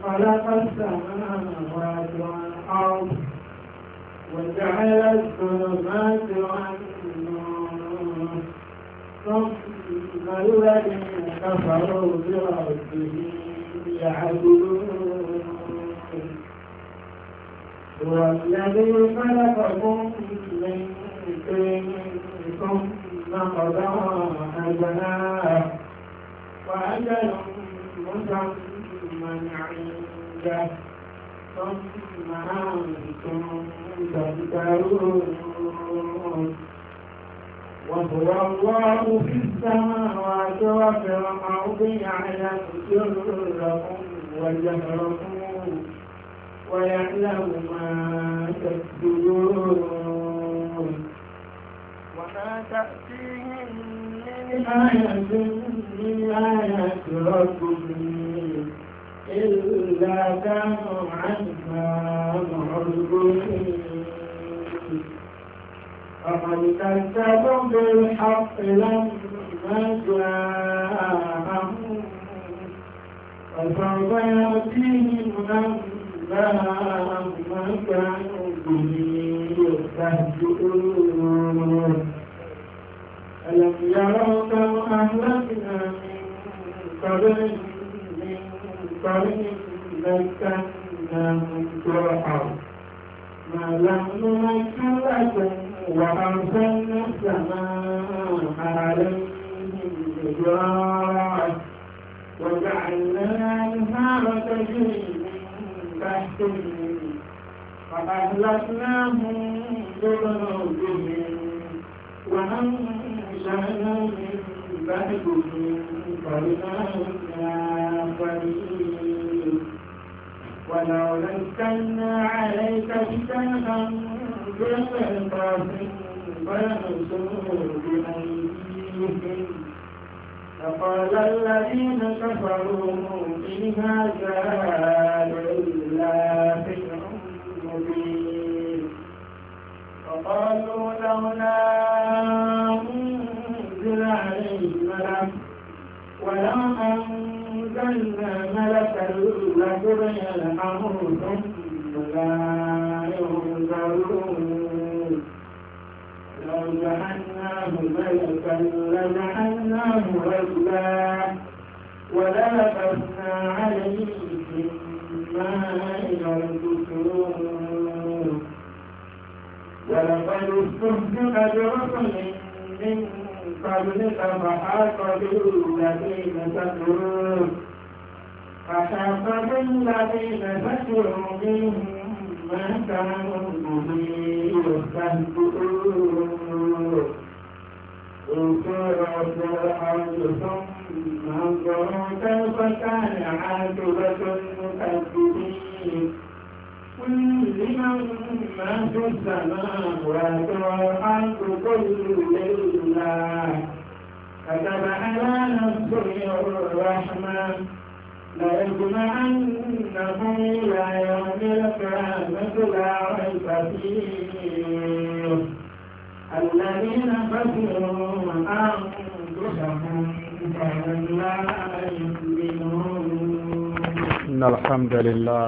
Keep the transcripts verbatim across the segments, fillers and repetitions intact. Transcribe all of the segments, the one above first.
خلق السماوات والأرض وجعل الظلمات والنور ثم الذين كفروا بربهم يعدلون هو الذي خلقكم من طين ثم قضى أجلا وأجل مسمى عنده ثم أنتم تمترون وهو الله في السماوات وفي الأرض يعلم سركم وجهركم ويعلم ما تكسبون وما تأتيهم من آية من آيات ربهم إلا كانوا عنها معرضين فقد كذبوا بالحق لما جاءهم وسوف يأتيهم أنباء ما كانوا به يستهزئون ألم يروا كم أهلكنا من قبلهم من قرن مكناهم في الأرض ما لم نمكن لكم وأرسلنا السماء عليهم مدرارا وجعلنا أنهار تجري من تحتهم فأهلكناهم بذنوبهم وأنشأنا من بعدهم قرنا آخرين ولو نزلنا عليك كتابا بقرطاس فلمسوه بأيديهم فقال الذين كفروا إن هذا إلا سحر مبين وقالوا لولا أنزل عليه ملك ولو أنزلنا ملكا لقضي الأمر ثم لا ينظرون لو جعلناه ملكا لجعلناه رجلا وللبسنا عليهم ما يلبسون ولقد استهزئ برسل من قبلك فحاق بالذين سخروا فحاق بالذين سخروا منهم ما كانوا به يستهزئون انظروا في الأرض ثم انظروا كيف كان عاقبة المكذبين قل لمن ما في السماوات والأرض كل لله كتب على نفسه الرحمة ليجمعنهم إلى يوم القيامة لا ريب فيه الذين خسروا أنفسهم فهم لا يؤمنون. إن الحمد لله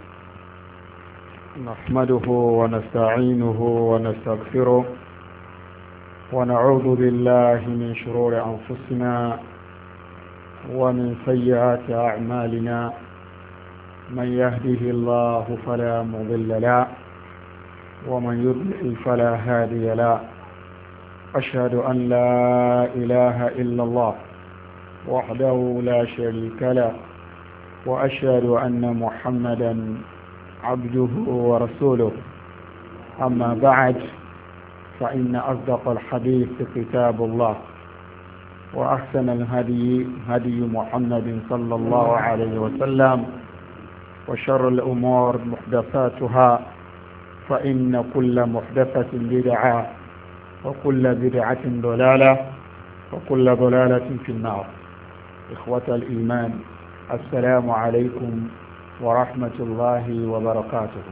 نحمده ونستعينه ونستغفره ونعوذ بالله من شرور أنفسنا ومن سيئات أعمالنا من يهده الله فلا مضل له ومن يضلل فلا هادي له أشهد أن لا إله إلا الله وحده لا شريك له وأشهد أن محمدا عبده ورسوله أما بعد فإن أصدق الحديث كتاب الله وأحسن الهدي هدي محمد صلى الله عليه وسلم وشر الأمور محدثاتها فإن كل محدثة بدعة وكل بدعة ضلالة وكل ضلالة في النار. إخوة الإيمان السلام عليكم ورحمة الله وبركاته.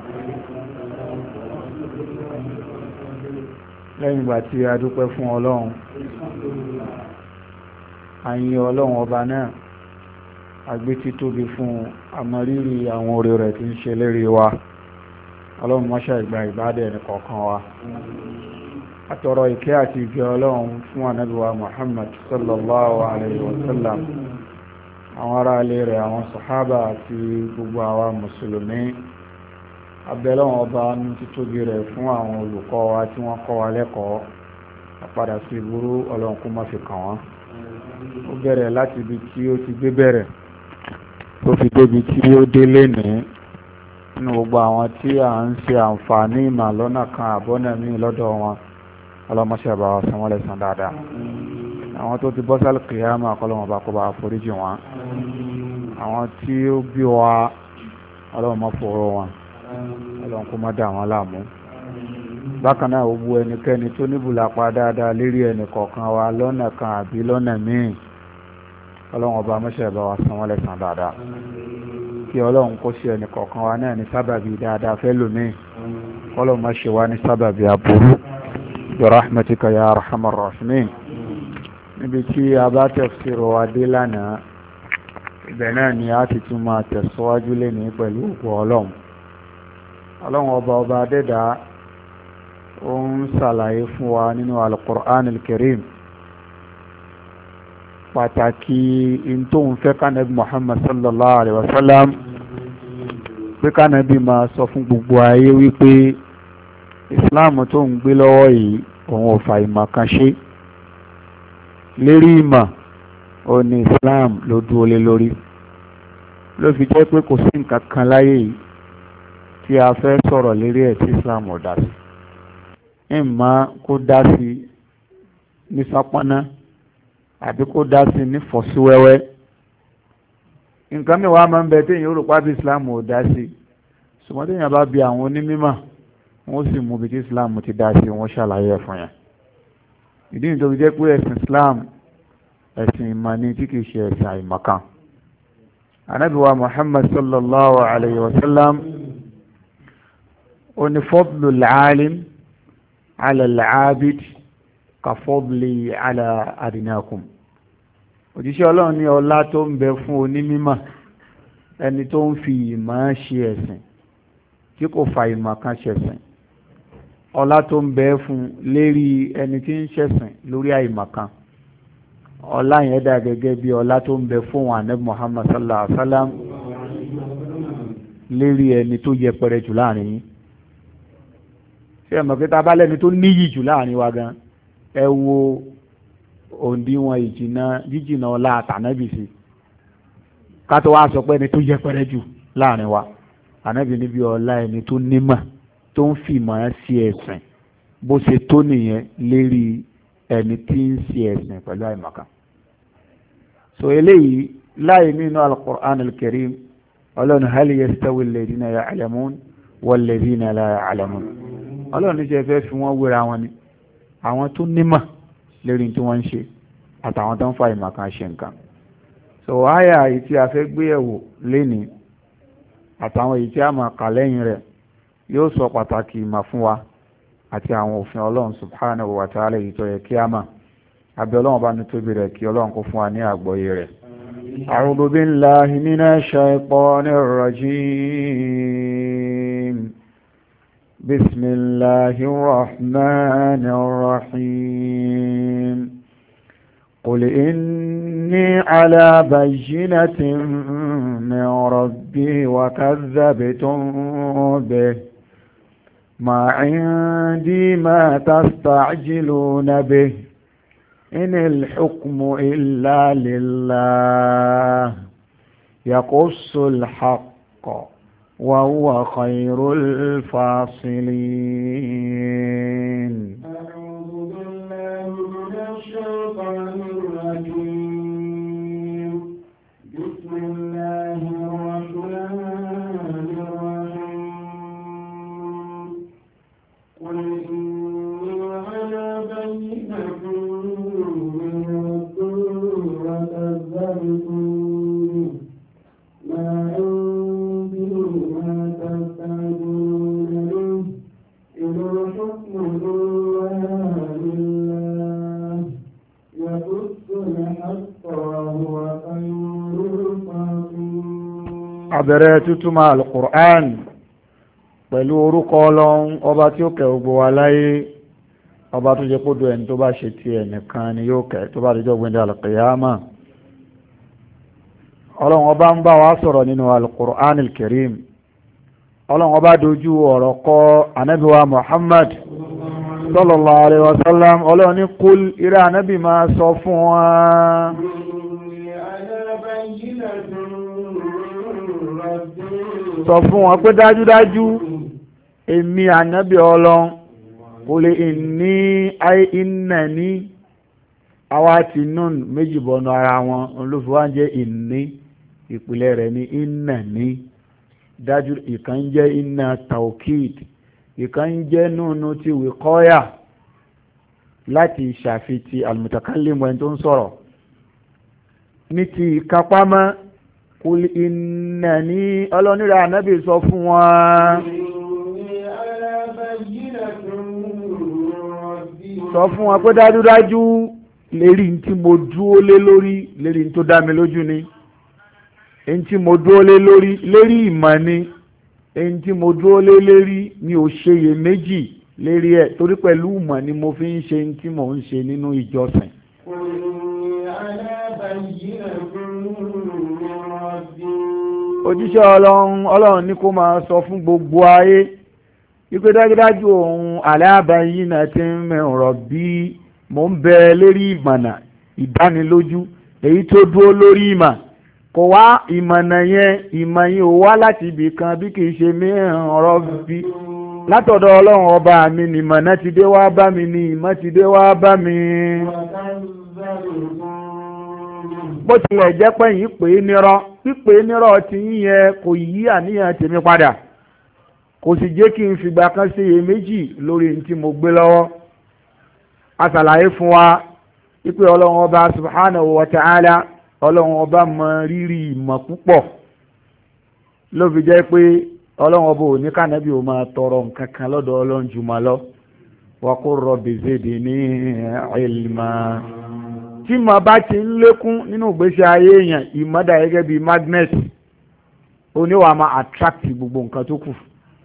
lẹ́yìn ìgbà tí a dúpẹ́ fún ọlọ́run a yìn ọlọ́run ọba náà agbétí tóbi fún àmọrírì àwọn oore rẹ̀ tí ń ṣe lérí wa. Ọlọ́run mọ́ṣẹ́ ìgbà ìbádẹ́ ẹni kọ̀ọ̀kan wa. Àtọrọ ìkẹ́ àti ìgẹ́ Ọlọ́run fún ànábì wa Muhammad sallallahu alayhi wa sallam, àwọn ará ilé rẹ̀, àwọn sàhábà àti gbogbo àwa mùsùlùmí. Abẹ́lọ́run ọba ní títóbi rẹ̀ fún àwọn olùkọ́ wa tí wọ́n kọ́ wa lẹ́kọ̀ọ́. Àpadà sí ìburú Ọlọ́run kó má fi kàn wọ́n. Ó bẹ̀rẹ̀ láti ibi tí ó ti gbé bẹ̀rẹ̀ tó fi débi tí ó dé lénìí, nínú gbogbo àwọn tí à ń ṣe àǹfààní ìmọ̀ lọ́nà kan àbọ́nà míì lọ́dọ̀ wọn. Ọlọ́mọṣẹ́ bá wa san wọ́n lẹ́san dáadáa. Àwọn tó ti bọ́ sálì kìyàmà kọ́lọ́mọ bá kó bá foríjì wọn. Àwọn tí ó bí wa Ọlọ́run má fòró wọn, Ọlọ́run kó má dà wọ́n láàmú. Bákan náà gbogbo ẹnikẹ́ni tó níbùlápá dáadáa lérí ẹnì kọ̀ọ̀kan wa lọ́nà kan àbí lọ́nà míì, Ọlọ́run ọba mọ́ṣẹ́ bá wa san wọ́n lẹ́san dáadáa. Kí Ọlọ́run kó ṣe ẹnì kọ̀ọ̀kan wa náà ní sábàbí dáadáa fẹ́ lómìn, Ọlọ́run má ṣe wá ní sábàbí aburú bi rahmatika ya arhamar rahimin. Níbi tí a bá tafsir wa dé lánàá, ibẹ̀ náà ni a ti tún máa tẹ̀síwájú lénìí pẹ̀lú òkú Ọlọ́run. Ọlọ́run ọba ọba adẹ́dá ó ń ṣàlàyé fún wa nínú al-Qur'an al-Karim pàtàkì in tó ń fẹ́ kánàbí Muhammad sallallahu alaihi wasallam, pé kánàbí máa sọ fún gbogbo ayé wípé Islam tó ń gbé lọ́wọ́ yìí òun ò fà ìmọ̀ kan ṣe. Lérí ìmọ̀ ó ní Islam ló dúró lé lórí. Ló fi jẹ́ pé kò sí nǹkan kan láyé yìí tí a fẹ́ sọ̀rọ̀ lérí ẹ̀ tí Islam ò dá sí. Ìmọ̀ kó dá sí ní sápọ́nà àbí kó dá sí ní fọ́síwẹ́wẹ́. Nǹkan mìíràn máa ń bẹ tí èèyàn rò pé Islam ò dá sí, ṣùgbọ́n tí èèyàn bá bi àwọn onímọ̀ wọ́n sì mú bí tí Islam ti dá sí, wọ́n ṣàlàyé ẹ̀ fún yẹn. Ìdí nìyí tó fi jẹ́ pé ẹ̀sìn Islam ẹ̀sìn ìmọ̀ ni tí kìí ṣe ẹ̀sìn àìmọ̀kan. Ànábì wa Muhammad sallallahu alayhi wa sallam ó ní fadlul alim ala al-abid ka fadli ala adinakum. Òjíṣẹ́ Ọlọ́run ní ọlá tó ń bẹ fún onímímọ̀, ẹni tó ń fi ìmọ̀ ṣe ẹ̀sìn tí kò fa ìmọ̀ kan ṣẹ̀sìn, ọlá tó ń bẹ fún lérí ẹni tí ń ṣẹ̀sìn lórí àìmọ̀ kan, ọlá yẹn dà gẹ́gẹ́ bí ọlá tó ń bẹ fún Ànábì Muhammad sallallahu alaihi wasallam lérí ẹni tó yẹpẹrẹ jù láàrin yín. Ṣé ẹ mọ̀ pé tá a bá lẹ́ni tó níyì jù láàrin wa gan, ẹ wo òǹdíwọ̀n ìjìnà jíjìnà ọlá àtànábì sí, ká tó wá sọ pé ẹni tó yẹpẹrẹ jù láàrin wa. Ànábì níbi ọlá ẹni tó nímọ̀ tó ń fìmọ̀ sí ẹ̀sìn bó ṣe tó nìyẹn lérí ẹni tí ń ṣe ẹ̀sìn pẹ̀lú àìmọ̀kan. So eléyìí láì nínú al-Qur'an al-Karim, Ọlọ́run hal yastawi alladhina ya'lamun walladhina la ya'lamun. Ọlọ́run ní ṣe fẹ́ fi wọ́n wéra wọn ni, àwọn tó nímọ̀ lérí tí wọ́n ń ṣe àtàwọn tó ń fa àìmọ̀kan ṣe nǹkan. So àyà yìí tí a fẹ́ gbé ẹ̀wò lénìí àtàwọn èyí tí a máa kà lẹ́yìn rẹ̀ yóò sọ pàtàkì ìmọ̀ fún wa àti àwọn òfin Ọlọ́run subhanahu wa ta'ala yìí tó yẹ kí a mọ̀. Abẹ́ Ọlọ́run bá ní tóbi rẹ̀ kí Ọlọ́run kó fún wa ní àgbọ́yé rẹ̀. A'udhu billahi minash shaytanir rajim. Bismillahir rahmanir rahim. قل إني على بينة من ربي وكذبتم به ما عندي ما تستعجلون به إن الحكم إلا لله يقص الحق وهو خير الفاصلين. الحكم إلا abẹ̀rẹ̀ tútúmọ̀ al-Qur'an pẹ̀lú orúkọ ọlọ́run ọba tí ó kẹ́ gbogbo wa láyé, ọba tó jẹ́ kódò ẹni tó bá ṣe ti ẹnìkan ni yóò kẹ́ tó bá dìjọ́ gbẹ̀ndẹ̀ al-qiyama. ọlọ́run ọba ń bá wa sọ̀rọ̀ nínú al-Qur'an al-Karim. ọlọ́run ọba dojú ọ̀rọ̀ kọ ànábì wa Muhammad sallallahu alaihi wasallam. ọlọ́run ní kúl ìrẹ́ ànábì máa sọ fún wa sọ fún wọn pé dájúdájú èmi ànábì ọlọ́run kò lè ní ayé iná ní àwa ti nùn méjì bọ̀nù ara wọn olófin wa ń jẹ́ ìní ìpìlẹ̀ rẹ̀ ní iná ní dájú ìkan jẹ́ iná taukid ìkan jẹ́ nùnú ti wìkọ́yà láti ṣàfitì almutakallim ẹni tó ń sọ̀rọ̀ ní ti ìkápámọ́ kul innani ọlọ́nira ànábì sọ fún wọn sọ fún wọn pé dájúdájú lérí tí mo dúó lé lórí lérí tó dá mi lójú ni èyí tí mo dúó lé lórí lérí ìmọ̀ ni èyí tí mo dúó lé lérí mi ò ṣeyè méjì lérí ẹ̀ torí pẹ̀lú ìmọ̀ ni mo fi ń ṣe tí mò ń ṣe nínú ìjọsìn. òjíṣẹ́ ọlọ́run ọlọ́run ní kó máa sọ fún gbogbo ayé wípé dájúdájú òun ala bayyinatin min rabbi mò ń bẹ lérí ìmọ̀nà ìdánilójú èyí tó dúró lórí ìmọ̀ kò wá ìmọ̀nà yẹn ìmọ̀ yẹn ò wá láti ibì kan bí kì í ṣe min rabbi látọ̀dọ̀ ọlọ́run ọba mi ni ìmọ̀nà ti dé wá bá mi ni ìmọ̀ ti dé wá bá mi. bó tilẹ̀ jẹ́ pé yìí pè é nírọ́ pípè é nírọ́ ti yín yẹn kò yí àníyàn tèmi padà kò sì jẹ́ kí n fìgbà kan ṣe iyèméjì lórí ní tí mo gbé lọ́wọ́. a ṣàlàyé fún wa wípé ọlọ́run ọba subhanahu wa ta'ala ọlọ́run ọba mọ rírì ìmọ̀ púpọ̀ ló fi jẹ́ pé ọlọ́run ọba ò ní kànábì ò máa tọrọ nǹkan kan lọ́dọ̀ ọlọ́run jùmọ̀ lọ wa qur rabbi zidni ilma. tí mo bá ti ń lékún nínú ìgbésí ayé èèyàn ìmọ̀dà gẹ́gẹ́ bíi magnet oníwà máa attract gbogbo nǹkan tó kù.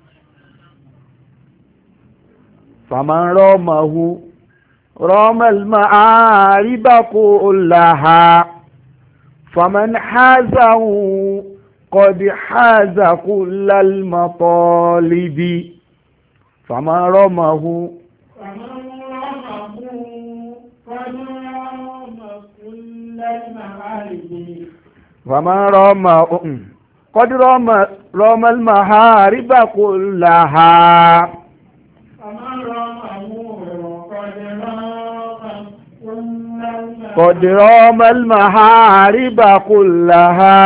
faman ramahu ramal ma'ariba kullaha faman hazahu qad haza kullal matalibi faman ramahu فمن رام قد رام رام المهارب كلها قد رام المهارب كلها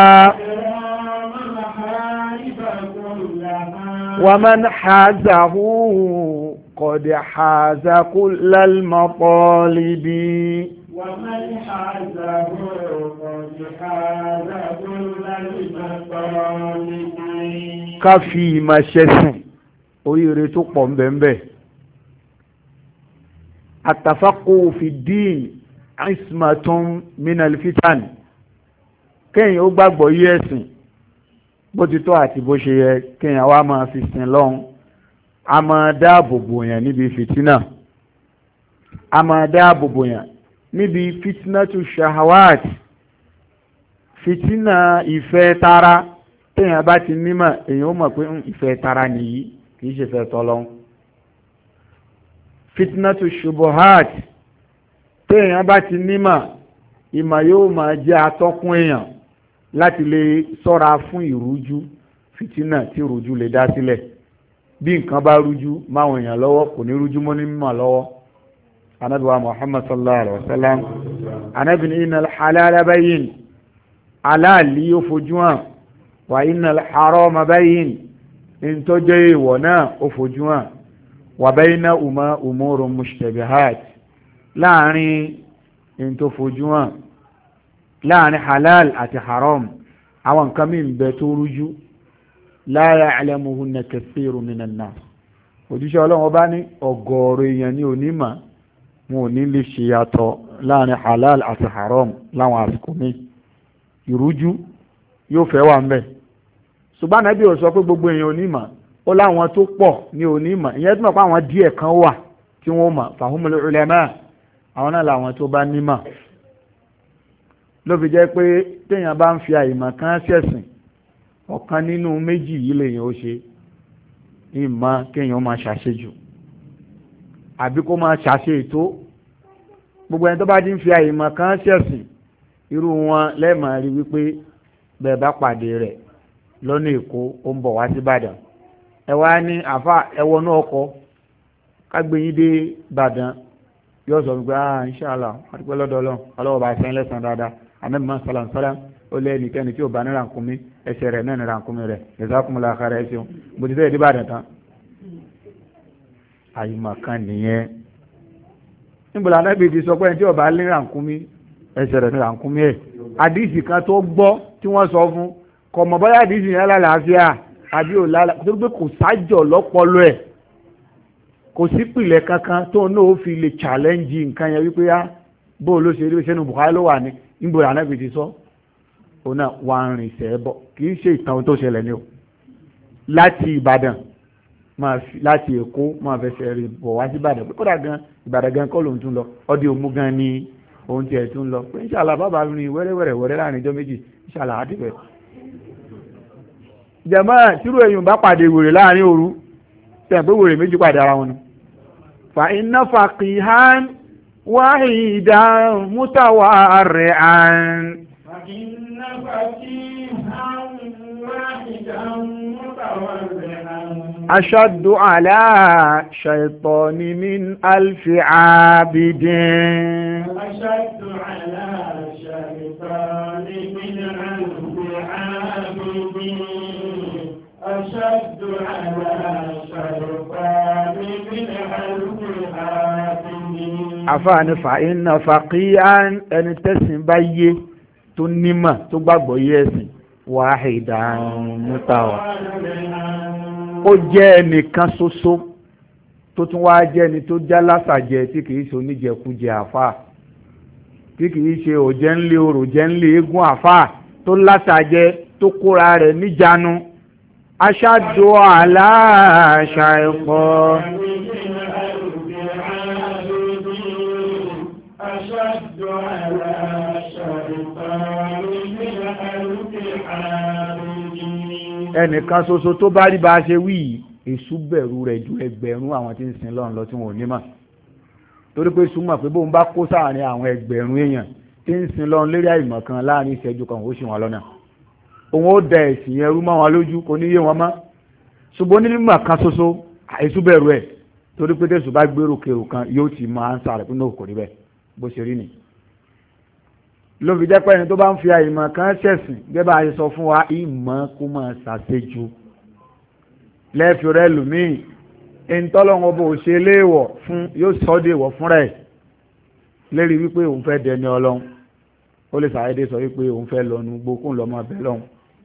ومن حازه قد حاز كل المطالب ومن حازه قد حاز كل المطالب. ká fi ìmọ̀ ṣẹ̀sìn oríire tó pọ̀ ń bẹ ń bẹ. التفقه في الدين عصمة من الفتن. kéèyàn ó gbàgbọ́ yé ẹ̀sìn bó ti tọ́ àti bó ṣe yẹ kéèyàn wá máa fi sìn lọ́hùn a máa dáàbò bò yàn níbi fìtínà a máa dáàbò bò yàn níbi fitinatu shahawat fitina ìfẹ́ tara téèyàn bá ti nímọ̀ èèyàn ó mọ̀ pé ìfẹ́ tara nìyí kìí ṣe fẹ́ tọ́lọ́hún. fitinatu shubuhat téèyàn bá ti nímọ̀ ìmọ̀ yóò máa jẹ́ atọ́kùn èèyàn láti lè ṣọ́ra fún ìrújú fitina tí ìrújú lè dá sílẹ̀ bí nǹkan bá rújú máwọn èèyàn lọ́wọ́ kò ní rújú mọ́ ní mímọ̀ lọ́wọ́. anabi wa muhammad sallallahu alaihi wa sallam anabi ní innal halala bayyin aláàlí yóò fojú hàn wa innal harama bayyin ntọ́jọ́ ìwọ̀ náà ó fojú hàn wa baynahuma umurun mushtabihat láàrin ntọ́ fojú hàn láàrin halal àti haram àwọn nǹkan mi ń bẹ tó rújú la ya'lamuhunna kathirun minan nas òjíṣẹ́ ọlọ́run ọba ní ọ̀gọ̀ọ̀rọ̀ èèyàn ní onímọ̀ wọn ò ní lè ṣe yàtọ̀ láàrin halal àti haram láwọn àsìkò mi ìrújú yóò fẹ́ wà ńbẹ̀ ṣùgbọ́n Ànábì ò sọ pé gbogbo èèyàn onímọ̀, ó láwọn tó pọ̀ ní onímọ̀, ìyẹn tó mọ̀ pé àwọn díẹ̀ kan wà tí wọ́n mọ̀, fahumul ulama, àwọn náà làwọn tó bá nímọ̀. Ló fi jẹ́ pé téèyàn bá ń fi àìmọ̀ kan ṣẹ̀sìn, ọ̀kan nínú méjì yìí lèèyàn ó ṣe, ìmọ̀ kéèyàn máa ṣàṣejù àbí kó máa ṣàṣe ètò. Gbogbo ẹni tó bá dín fi àìmọ̀ kan ṣẹ̀sìn, irú wọn lẹ́ẹ̀mọ̀ rí wípé bẹ́ẹ̀ bá pàdé rẹ̀ lọ́nà Èkó ó ń bọ̀ wá sí Ìbàdàn, ẹ wá ní àfà ẹwọ́nú ọkọ̀ kágbéyìn dé Ìbàdàn, yóò sọ wípé ah inṣàlá àdúgbò lọ́dọ̀ Ọlọ́run ọlọ́wọ́ bá sẹ́yìn lẹ́sàn dáadáa, Ànábì Muhammad sallallahu alaihi wasallam ó lé ẹnikẹ́ni tí ò bá ní rànkúnmí ẹsẹ̀ rẹ̀ náà ní rànkúnmí rẹ̀, jazakumullahu khairan ẹ̀sìn bó ti tẹ́lẹ̀ dé Ìbàdàn tán. Àìmọ̀ kan nìyẹn. Níbo la Ànábì ti sọ pé ẹni tí ò bá ní rànkúnmí ẹsẹ̀ rẹ̀ ní rànkúnmí ẹ̀, àdìsí kan tó gbọ́ tí wọ́n sọ fún kò mọ̀ bóyá àdìsí yẹn lálàáfíà àbí ò lálà, tó gbé kò sájọ̀ lọ́pọlọ ẹ̀, kò sí pìlẹ̀ kankan tó náà ó fi lè challenge nǹkan yẹn wípé á bó ló ṣe rí sẹ́nu Bukhari ló wà ní níbo la Ànábì ti sọ, òun náà wà ń rìn sẹ́ bọ̀, kì í ṣe ìtàn tó ṣẹlẹ̀ ní o. Láti Ìbàdàn láti Èkó máa fẹsẹ̀ rí bọ̀ wá sí Ìbàdàn, pé kódà gan Ìbàdàn gan kọ́ lòun tún lọ, ọdí òmu gan ni òun tiẹ̀ tún lọ, pé inshallah bàbá rìn wẹ́rẹ́wẹ́rẹ́ wẹ́rẹ́ láàrin ijọ́ méjì inshallah àdìbẹ̀. Jàmáà tírú èyàn bá pàdé wèrè láàrin òru, tẹ̀ pé wèrè méjì pàdé ara wọn ni. Fa inna faqihan wahidan mutawarri'an. Fa inna faqihan wahidan mutawarri'an. Ashaddu ala shaytani min alfi abidin. Ashaddu ala shaytani min alfi abidin. أشد على شيطان من ألف حاكم. àfààní فإن فقيها ẹni tẹ́sìn bá yé tó nímọ̀ tó gbàgbọ́ yé ẹ̀sìn واحدا متوى, ó jẹ́ ẹnìkan ṣoṣo tó tún wá jẹ́ ẹni tó já lásàjẹ tí kìí ṣe oníjẹkújẹ àfà, tí kìí ṣe òjẹ́ ńlẹ̀ orò jẹ́ ńlẹ̀ eégún àfà, tó lásàjẹ tó kóra rẹ̀ níjànú. Aṣáájú aláṣà ẹ̀kọ́. Ẹnìkan ṣoṣo tó bá rí bá ṣe wí, èṣù bẹ̀rù rẹ̀ ju ẹgbẹ̀rún àwọn tí ń sin lọ́run lọ tí wọn ò ní mọ̀. Torí pé èṣù mọ̀ pé bóun bá kó sáàrin àwọn ẹgbẹ̀rún èèyàn tí ń sin lọ́run lérí àìmọ̀ kan láàrin ìṣẹ́jú kan ó ṣì wọn lọ́nà. Òun ó da ẹ̀sìn yẹn rú mọ́ wọn lójú, kò ní yé wọn mọ́. Ṣùgbọ́n ní mímọ̀ kan ṣoṣo èṣù bẹ̀rù ẹ̀, torí pé tẹ̀sù bá gbèrò kèrò kan yóò ti máa ń sàrẹ̀ pé náà kò rí bẹ́ẹ̀ bó ṣe rí nì. Ló fi jẹ́ pé ẹni tó bá ń fi àìmọ̀ kan ṣẹ̀sìn gẹ́gẹ́ bá a ṣe sọ fún wa, ìmọ̀ kó máa ṣàṣejù lẹ́ẹ̀fì rẹ̀ lùmíì ìntọ́lọ́wọ́ bó ṣe léèwọ̀ fún yóò sọ́ dé ìwọ̀ fúnra ẹ̀ lérí wípé òun fẹ́ dẹni Ọlọ́run, ó lè sàáyédé sọ wípé òun fẹ́ lọ nu gbókùn lọ́mọ abẹ́ lọ́hùn,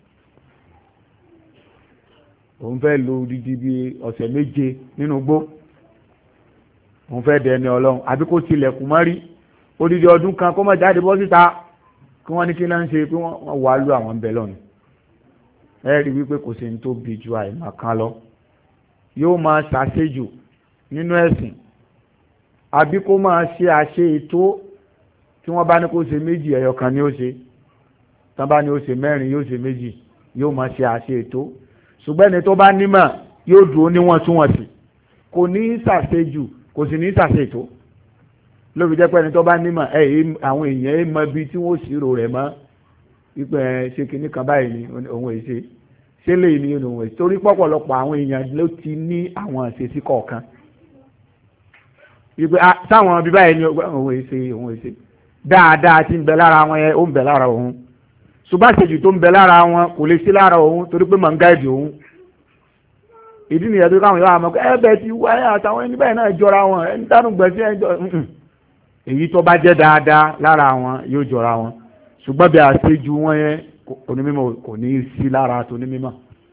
òun fẹ́ lo odidi bíi ọ̀sẹ̀ méje nínú gbó, òun fẹ́ dẹni Ọlọ́run, àbí kó tilẹ̀kùn mọ́rí odidi ọdún kan kó má jáde bọ́ síta kí wọ́n ní kí náà ń ṣe pé wọ́n wà lù àwọn bẹ̀ lọ́nà. ẹ rí wípé kò sí ní tó bi ju àìmọ̀ kan lọ, yóò máa ṣàṣejù nínú ẹ̀sìn, àbí kó máa ṣe àṣe ètò tí wọ́n bá ní kó ṣe méjì ẹyọ kan ni ó ṣe, tán bá ní ó ṣe mẹ́rin yóò ṣe méjì, yóò máa ṣe àṣe ètò. Ṣùgbọ́n ẹni tó bá nímọ̀ yóò dúró níwọ̀ntúnwọ̀nsì, kò ní ṣàṣejù kò sì ní ṣàṣe ètò. Ló fi jẹ́ pé ẹni tó bá nímọ̀ ẹ̀ àwọn èèyàn ẹ̀ mọ ibi tí wọ́n ṣírò rẹ̀ mọ́ wípé ṣé kinní kan báyìí ni òun èsè ṣé lè ní òun èsè, torí pọ̀pọ̀lọpọ̀ àwọn èèyàn ló ti ní àwọn àṣesí kọ̀ọ̀kan wípé sáwọn ibi báyìí ni òun èsè òun èsè dáadáa tí ń bẹ lára wọn yẹn ó ń bẹ lára òun, ṣùgbọ́n àṣejù tó ń bẹ lára wọn kò lè sí lára òun torí pé màá ń gáìdì òun. Ìdí nìyẹn tó káwọn yóò àmọ́ ẹ bẹ́ẹ̀ ti wáyé àtàwọn ẹni báyìí náà jọra wọn ẹni dánú gbẹ̀sí ẹ jọ èyí tó bá jẹ́ dáadáa lára wọn yóò jọra wọn, ṣùgbọ́n bí àṣejù wọn yẹn onímọ̀ kò ní í sí lára tó onímọ̀.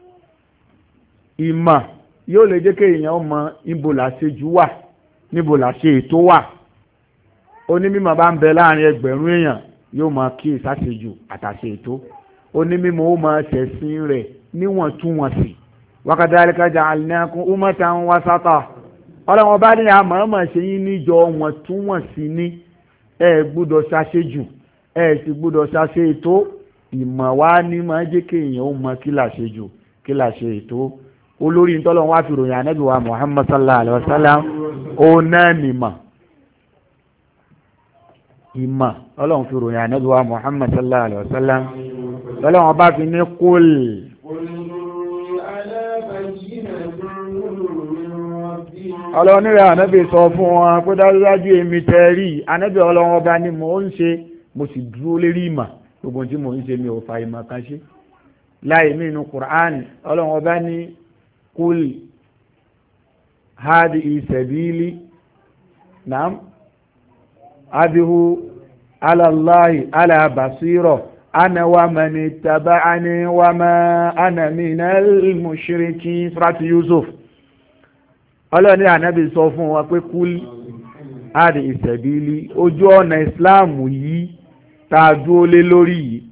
Ìmọ̀ yóò lè jẹ́ kéèyàn mọ níbo làṣejù wà níbo làṣe ètò wà. Onímọ̀ bá ń bẹ láàrin ẹgbẹ̀rún èèyàn yóò máa kí ìṣàṣejù àtàṣe ètò, onímọ̀ ó máa tẹ̀sìn rẹ̀ níwọ̀ntúnwọ̀nsì wa kadhalika ja'alnakum ummatan wasata ọlọ́wọ́n bá ní àmọ́ọ́mọ́ ṣe yín níjọ wọ̀ntúnwọ̀nsì ní ẹ gbọ́dọ̀ ṣàṣejù ẹ sì gbọ́dọ̀ ṣàṣe ètò ìmọ̀ wá ní máa jẹ́ kéèyàn ó mọ kí làṣejù kí làṣe ètò olórí ntọ́lọ́ wá fi ròyìn ànábì wa Muhammad sallallahu alayhi wa sallam ó náà nìmọ̀ ìmọ̀ ọlọ́run fi ròyìn ànábì wa Muhammad sallallahu alayhi wa sallam ọlọ́run bá fi ní kúl ọlọ́run nílẹ̀ ànábì sọ fún wọn pé dájúdájú èmi tẹ́rí ànábì ọlọ́run ọba ni mò ń ṣe mo sì dúró lérí ìmọ̀ gbogbo tí mò ń ṣe mi ò fa ìmọ̀ kan ṣe láì mí inú Qur'an ọlọ́run ọba ní kúl hadi sabili naam abihu ala Allahi ala basira ana wa man ittaba'ani wa ma ana minal mushrikin suratu Yusuf ọlọ́ni ànábì sọ fún wa pé kúl hadi ìsẹ̀bílì ojú ọ̀nà ìsìláàmù yìí tá a dúró lé lórí yìí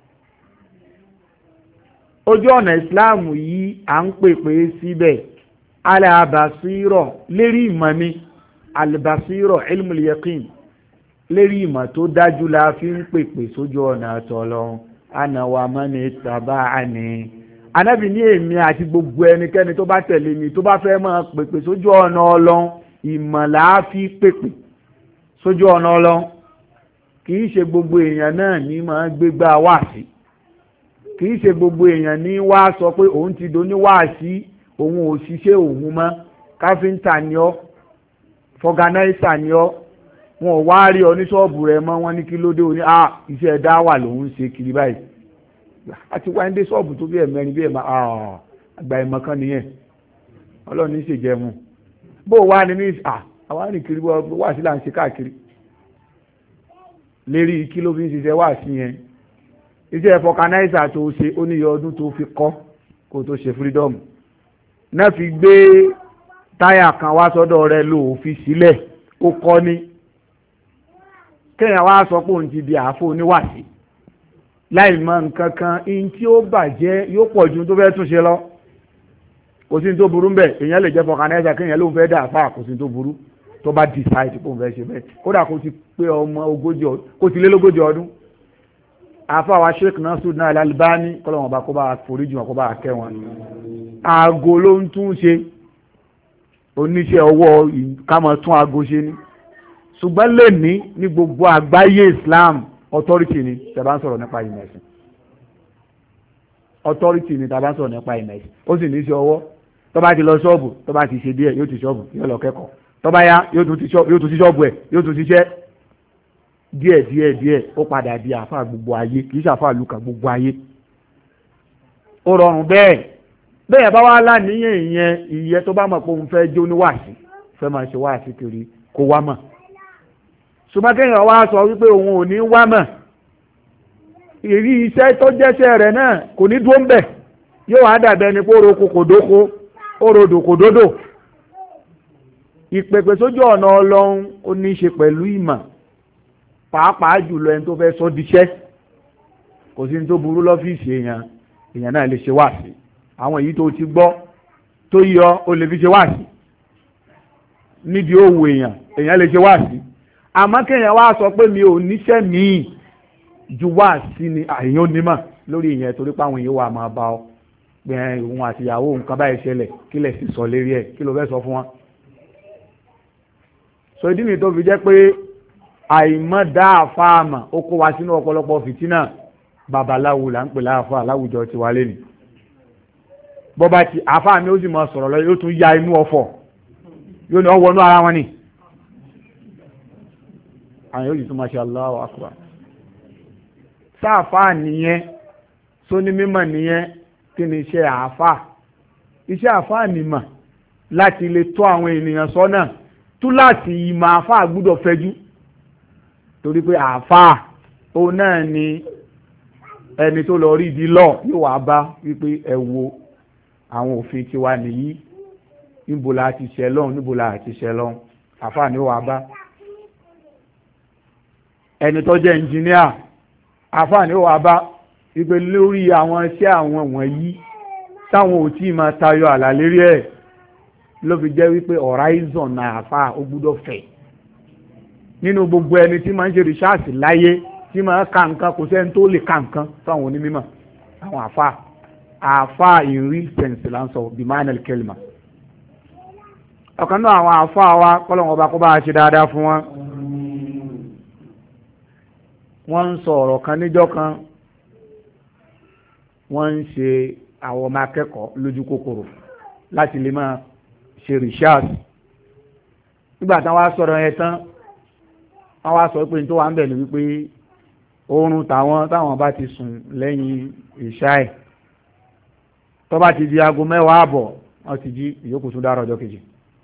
ojú ọ̀nà ìsìláàmù yìí à ń pèpè síbẹ̀ alàbàṣírọ̀ lérí ìmọ̀ ni alàbàṣírọ̀ ilmul yaqin lérí ìmọ̀ tó dájú la fi ń pèpè sójú ọ̀nà àtọ̀lọ́run ana wa man ittaba'ani anábì ní èmi àti gbogbo ẹnikẹ́ni tó bá tẹ̀lé mi tó bá fẹ́ máa pèpè sójú ọ̀nà ọlọ́run ìmọ̀ làá fi pèpè sójú ọ̀nà ọlọ́run kì í ṣe gbogbo èèyàn náà ní máa gbégbá wáàsí kì í ṣe gbogbo èèyàn ní wá sọ pé òun ti do ní wáàsí òun ò ṣiṣẹ́ òun mọ́ káfíńtà ni ọ́ fọganáísà ni ọ́ wọn ò wá rí ọ ní ṣọ́ọ̀bù rẹ mọ́ wọn ní kí ló dé òní à iṣẹ́ ẹ̀dá wà lòun ṣe kiri báyìí àti wáyé dé ṣọ́ọ̀bù tó bí ẹ̀ mẹ́rin bí ẹ̀ máa àgbà ìmọ̀ kan nìyẹn ọlọ́run ní ṣèjẹmu bó wá ní ní à àwọn àrìn kiri wá sí là ń ṣe káàkiri lérí kí ló fi ń ṣiṣẹ́ wá sí yẹn iṣẹ́ fọkanáísà tó ṣe ó níye ọdún tó fi kọ́ kó tó ṣe freedom náà fi gbé táyà kan wá sọ́dọ̀ rẹ lò ó fi sílẹ̀ ó kọ́ ní kéèyàn wá sọ pé òun ti di àáfò oníwàsí láì mọ nǹkan kan in tí ó bàjẹ́ yóò pọ̀ ju tó fẹ́ tún ṣe lọ kò sí tó burú mbẹ èèyàn lè jẹ́ fọkànáísà kéèyàn lóun fẹ́ dà fáà kò sí tó burú tó bá decide pé òun fẹ́ ṣe bẹ́ẹ̀ kódà kó ti pé ọmọ ogójì ọdún kó ti lé lógójì ọdún àfa wa Sheikh Nasir náà Al-Albani kọ́lọ́ wọn bá kó bá foríjì wọn kó bá kẹ́ wọn aago ló ń tún ṣe oníṣẹ́ ọwọ́ ká máa tún aago ṣe ní ṣùgbọ́n lè ní ní gbogbo àgbáyé Islam authority ni tàbá ń sọ̀rọ̀ nípa ìmọ̀ ẹ̀sìn authority ni tàbá ń sọ̀rọ̀ nípa ìmọ̀ ẹ̀sìn ó sì ní í ṣe ọwọ́ tó bá ti lọ ṣọ́ọ̀bù tó bá ti ṣe díẹ̀ yóò ti ṣọ́ọ̀bù yóò lọ kẹ́kọ̀ọ́ tó bá yá yóò tún ti ṣọ́ọ̀bù ẹ̀ yóò tún ṣiṣẹ́ díẹ̀ díẹ̀ díẹ̀ ó padà di àáfà gbogbo ayé kì í ṣàfà lùkà gbogbo ayé ó rọrùn bẹ́ẹ̀ bẹ́ẹ̀ bá wá láníyàn ìyẹn ìyẹn tó bá mọ̀ pé òun fẹ́ jó ní wáàsí fẹ́ máa ṣe wáàsí kiri kó wá mọ̀ ṣùgbọ́n kéèyàn wá sọ wípé òun ò ní wá mọ̀ ìrí iṣẹ́ tó jẹ́ṣẹ́ rẹ̀ náà kò ní dúró ń bẹ̀ yóò wá dàbẹ́ ni pé ó ro kòkòdókó ó ro dòkòdódò ìpèpè sójú ọ̀nà ọlọ́run ó ní í ṣe pẹ̀lú ìmọ̀ pàápàá jùlọ ẹni tó fẹ́ sọ díṣẹ́ kò sí ní tó burú lọ́fíìsì èèyàn èèyàn náà lè ṣe wáàsí àwọn èyí tó ti gbọ́ tó yọ ó lè fi ṣe wáàsí nídìí òwò èèyàn èèyàn lè ṣe wáàsí àmọ́ kéèyàn wá sọ pé mi ò níṣẹ́ míì ju wáàsí ni àyàn onímọ̀ lórí ìyẹn torí pé àwọn èèyàn wà máa bá ọ pé òun àti ìyàwó nǹkan báyìí ṣẹlẹ̀ kí lẹ̀ sì sọ lérí ẹ̀ kí ló fẹ́ sọ fún wọn. sọ ìdí nìyí tó fi jẹ́ pé àìmọ̀ dá àfáàmà ó kó wa sínú ọ̀pọ̀lọpọ̀ fìtínà babaláwo là ń pè láàfáà láwùjọ tiwa lẹ́nu bọ́ba ti àfáà mi ó sì máa sọ̀rọ̀ lọ yóò tún ya inú ọ̀fọ̀ yóò ní ọwọ́ inú ara wọn ni àwọn yóò sì tún máa ṣe Allahu Akbar sáàfáà nìyẹn sóní mímọ̀ nìyẹn kí ni iṣẹ́ àáfáà iṣẹ́ àáfáà nìmọ̀ láti lè tọ́ àwọn ènìyàn sọ́nà tú láti ìmọ̀ àáfáà gbúdọ̀ fẹjú torí pé àáfáà òun náà ni ẹni tó lọ rí ibi lọ yóò wá bá wípé ẹ wo àwọn òfin tiwa nìyí níbo la ti ṣẹ lọ́hùn níbo la ti ṣẹ lọ́hùn àáfáà ni ó wá bá ẹni tó jẹ́ ẹnjìníà àáfáà ni ó wá bá ìpè lórí àwọn iṣẹ́ àwọn wọ̀nyí táwọn ò tí máa tayọ àlà lérí ẹ̀ ló fi jẹ́ wípé horizon náà àfa ó gbúdọ̀ fẹ̀ nínú gbogbo ẹni tí máa ń ṣe research láyé tí máa ka nǹkan kò sẹ́ni tó lè ka nǹkan fáwọn onímọ̀ àwọn àfa àfa in real sense là ń sọ bimanel kelma ọ̀kan náà àwọn àfa wa kọ́lọ́wọ́n ọba kó bá a ṣe dáadáa fún wọn wọ́n ń sọ ọ̀rọ̀ kan níjọ́ kan wọ́n ń ṣe àwọn ọmọ akẹ́kọ̀ọ́ lójú kòkòrò láti lè máa ṣe research nígbà táwọn wá sọ̀rọ̀ yẹn tán wọ́n wá sọ pé tó wà ń bẹ̀ ní wípé oorun táwọn táwọn bá ti sùn lẹ́yìn ìṣáì tó bá ti di aago mẹ́wàá àbọ̀ wọ́n ti jí ìyókù tún dára ọjọ́ kejì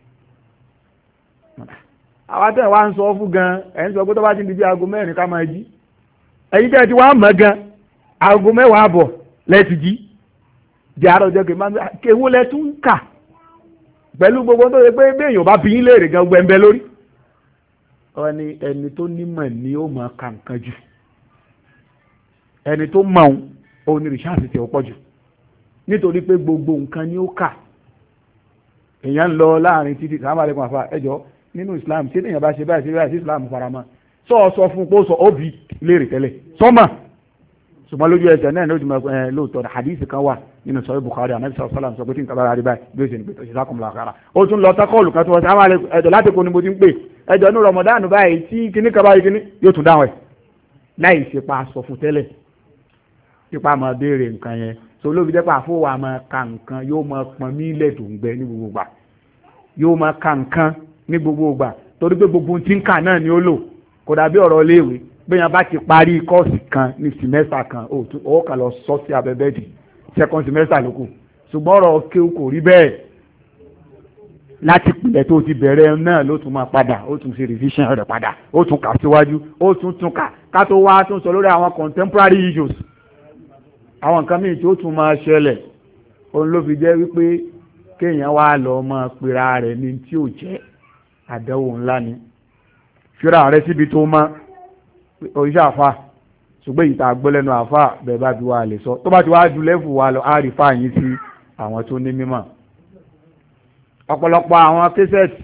àwọn tẹ̀ wá ń sọ fún gan ẹ̀ ń sọ pé tó bá ti di bí aago mẹ́rin ká máa jí ẹ̀yin tẹ̀ ti wá mọ̀ gan aago mẹ́wàá àbọ̀ lẹ́ẹ̀tì jí di àárọ̀ ọjọ́ kejì máa ń kéwú lẹ́tún ń kà pẹ̀lú gbogbo tó yẹ pé béèyàn bá fi yín léèrè gan gbẹ̀ǹbẹ̀ lórí wọ́n ní ẹni tó nímọ̀ ni ó mọ̀ ká nǹkan jù ẹni tó mọ̀ òun ní rìṣáàsì tí ó pọ̀ jù nítorí pé gbogbo nǹkan ni ó kà èèyàn ń lọ láàrin títí sàmà lẹ́kùn àfa ẹjọ́ nínú Islam tí èèyàn bá ṣe báyìí ṣe báyìí sí Islam faramọ́ sọ ọ sọ fún pé ó sọ ó bì léèrè tẹ́lẹ̀ sọ́mọ̀ ṣùgbọ́n lójú ẹsẹ̀ náà ló ti mọ̀ ẹ́ lóòótọ́ hadith kan wà nínú sọ́yìn Bukhari anabi sàlám sọ pé tí nǹkan bá rí báyìí bí ó ṣe ní pé tó ṣe sákùnmùlà kára ó tún lọ tákọ́ọ̀lù kan tó wọ́n sáwọn ẹ̀jọ̀ láti kó ni mo ti ń pè ẹ̀jọ̀ ní Ramadan báyìí tí kíní kan báyìí kíní yóò tún dáhùn ẹ̀ láì ṣe pa sọ fún tẹ́lẹ̀ ipa máa béèrè nǹkan yẹn so ló fi jẹ́ pé àfọwọ́ máa ka nǹkan yóò máa pọn mílẹ̀ tó ń gbẹ ní gbogbo gbà yóò máa ka nǹkan ní gbogbo gbà torí pé gbogbo tí ń kà náà ni ó lò kò dàbí ọ̀rọ̀ léèwé bẹ́ẹ̀ bá ti parí kọ́ọ̀sì kan ní simẹ́sà kan ó kà lọ sọ sí abẹ́bẹ́ẹ̀dì second semester ló kù ṣùgbọ́n ọ̀rọ̀ kí o kò rí bẹ́ẹ̀ láti pìlẹ̀ tó ti bẹ̀rẹ̀ náà ló tún máa padà ó tún ṣe revision rẹ̀ padà ó tún kà síwájú ó tún tún kà ká tó wá tún sọ lórí àwọn contemporary issues àwọn nǹkan míì tí ó tún máa ṣẹlẹ̀ òun ló fi jẹ́ wípé kéèyàn wá lọ máa pera rẹ̀ ní tí ò jẹ́ àdánwò ńlá ni fíra rẹ̀ síbi tó máa oríṣi àfa ṣùgbọ́n ìta gbọ́lẹ́nu àfa bẹ́ẹ̀ bá bí wàá lè sọ tó bá ti wá ju lẹ́fù wa lọ á rí fáyín sí àwọn tó ní mímọ̀ ọ̀pọ̀lọpọ̀ àwọn kẹsẹ̀tì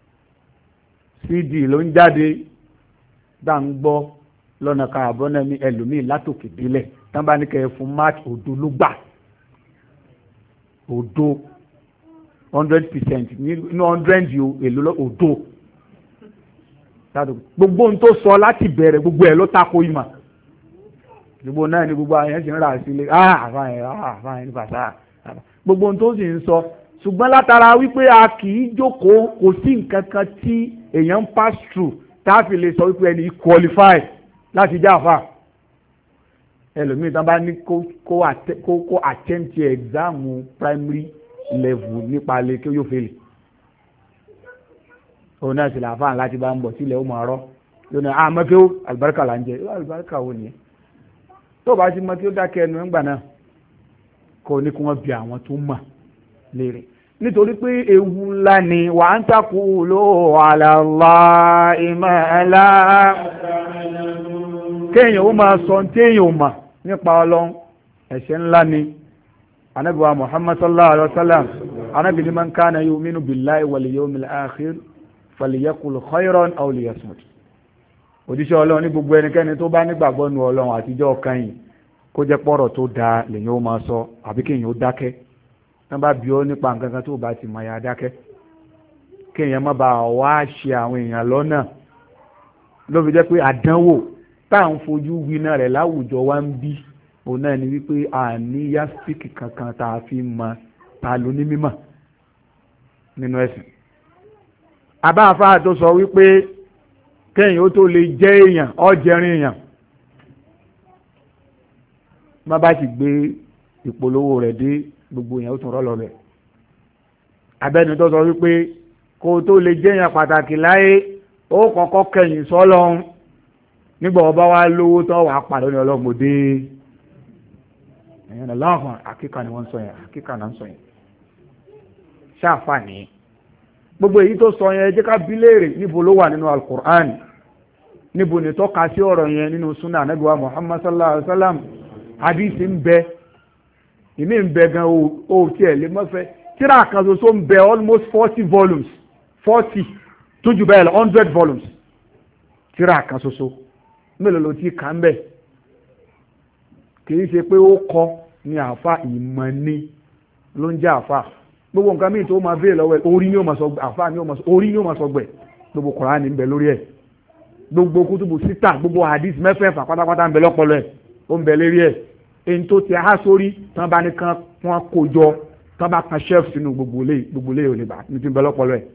cd ló ń jáde dá ń gbọ́ lọ́nà káàbọ̀ náà ní ẹlòmíì látòkè délẹ̀ tán bá ní kẹ́ ẹ fún mark òdo ló gbà òdo hundred percent ní hundred èlò òdo gbogbo ohun tó sọ láti bẹ̀rẹ̀ gbogbo ẹ̀ ló tako ìmọ̀ gbogbo náà ni gbogbo àyẹ̀ sì ń rà sílé àfààyàn àfààyàn nípa sáà gbogbo ohun tó sì ń sọ ṣùgbọ́n látara wípé a kì í jókòó kò sí nǹkan kan tí èèyàn ń pass through tá a fi lè sọ wípé ẹni qualify láti jáfa ẹlòmíì tán bá ní kó kó attempt exam primary level nípa lè kí ó yóò fèlè òun náà sì làáfàá láti bá ń bọ̀ sílẹ̀ ó máa rọ́ yóò ní àmọ́ kí ó àlùbáríkà là ń jẹ yóò àlùbáríkà wo nìyẹn tó bá ti mọ kí ó dákẹ́ ẹnu ńgbà náà kò ní kí wọ́n bi àwọn tó mọ̀ léèrè nítorí pé ewu ńlá ni wà á ń takò ló ala Allahi ma la kéèyàn ó máa sọ téèyàn ò mà nípa Ọlọ́run ẹ̀ṣẹ̀ ńlá ni Ànábì wa Muhammad sallallahu alaihi wa sallam Ànábì ní man kana yu'minu billahi wal yawmil akhir falyaqul khayran aw liyasmut òjíṣẹ́ Ọlọ́run ní gbogbo ẹnikẹ́ni tó bá nígbàgbọ́ nu Ọlọ́run àtijọ́ kan yìí kó jẹ́ pọ̀rọ̀ tó dáa lèyìn ó máa sọ àbí kéèyàn ó dákẹ́ tán bá bí ó nípa nǹkan kan tó bá ti mọ̀ ya dákẹ́ kéèyàn má bàa wá ṣe àwọn èèyàn lọ́nà ló fi jẹ́ pé àdánwò tá à ń fojú winá rẹ̀ láwùjọ wa ń bí òun náà ni wípé àní yásíkì kankan tá a fi mọ ta ló ní mímọ̀ nínú ẹ̀sìn abáfáà tó sọ wípé kéèyàn ó tó lè jẹ́ èèyàn ó jẹrin èèyàn má bá ti gbé ìpolówó rẹ̀ dé gbogbo èèyàn ó tún rọ́ lọ bẹ̀ abẹ́ni tó sọ wípé kó tó lè jẹ́ èèyàn pàtàkì láyé ó kọ́kọ́ kẹ̀yìn sọ́lọ́run nígbà ọba wa lówó tó wàá pàdé ní ọlọ́mọdé ẹ̀yìn ọlọ́run àkíkà ni wọ́n ń sọ yẹn àkíkà náà ń sọ yẹn ṣáàfàní gbogbo èyí tó sọ yẹn jẹ́ ká bí léèrè níbo ló wà nínú alukur'an níbo ni tọ́ka sí ọ̀rọ̀ yẹn nínú sunnah Ànábì wa Muhammad sallallahu alayhi wa sallam hadith ń bẹ ìmí ń bẹ gan o tiẹ̀ lè mọ́ fẹ́ tíra kan ṣoṣo ń bẹ almost forty volumes forty tó jù bẹ́ẹ̀ lọ hundred volumes tíra kan ṣoṣo mélòó ló ti kà ń bẹ̀ kì í ṣe pé ó kọ́ ní àáfà ìmọ̀ ni ló ń jẹ́ àáfà gbogbo nǹkan míì tó máa bèèrè lọ́wọ́ ẹ̀ orí ni ó máa sọ àáfà ni ó máa sọ orí ni ó máa sọ gbẹ̀ gbogbo Kùránì ń bẹ lórí ẹ̀ gbogbo kútùbù síta gbogbo hadith mẹ́fẹ̀ẹ̀fà pátápátá ń bẹ lọ́pọlọ ẹ̀ ó ń bẹ lérí ẹ̀ èyí tó ti há sórí tán bá ní kan wọn kó jọ tán bá kan shelf sínú gbogbo ilé gbogbo ilé òní bá ní ti ń bẹ lọ́pọlọ ẹ̀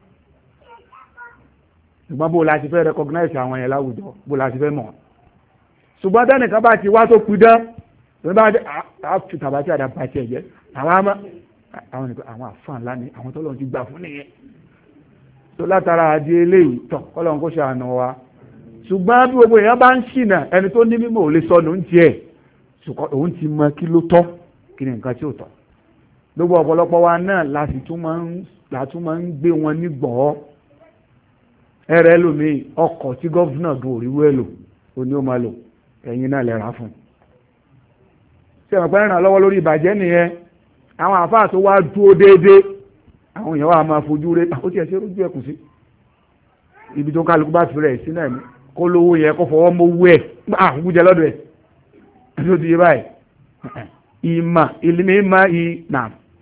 ṣùgbọ́n bó la ti fẹ́ recognize àwọn yẹn láwùjọ bó la ti fẹ́ mọ̀ ṣùgbọ́n tẹ́nìkan bá ti wá tó pidán ìwọ́n bá a fi tàbátì àdàbà tiẹ̀ jẹ́ àwọn àmọ́ àwọn nìkan àwọn àfàn ńlá ni àwọn tọ́lọ́ ti gbà fún nìyẹn tó látara àdí eléyìí tọ̀ kọ́lọ́n kó ṣàánú wa ṣùgbọ́n bí gbogbo èèyàn bá ń ṣìnà ẹni tó ní mímọ̀ ò lè sọ lòún tiẹ̀ ṣùgbọ́n òun ti mọ kí ló tọ́ kí ni nǹkan tí ò tọ́ gbogbo ọ̀pọ̀lọpọ̀ wa náà la sì tún máa ń la tún máa ń gbé wọn ní gbọ̀ọ́ ẹ̀rẹ́ lómi ọkọ̀ tí gọ́fúnà dùn òríwú ẹ̀ lò ó ní ó máa lò ẹ̀yin náà lẹ́ra fún un ṣé àwọn pẹ́ẹ́ràn lọ́wọ́ lórí ìbàjẹ́ nìyẹn àwọn àfáà tó wá dúró déédéé àwọn èèyàn wà máa fojú rẹ ó tiẹ̀ ṣe rújú ẹ̀kùn sí ibi tó kálukú bá fi rẹ̀ sí náà ni kó lówó yẹ kó fọwọ́ mówó ẹ̀ àkókò jẹ lọ́dọ̀ ẹ̀ ẹni tó ti yé báyìí ìmà ìlímì ìmà ìnà.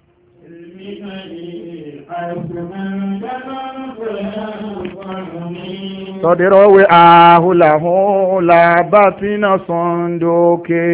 sọdẹ̀rọ̀wé àhùlàhùlà bàtínà sọ̀ndókè.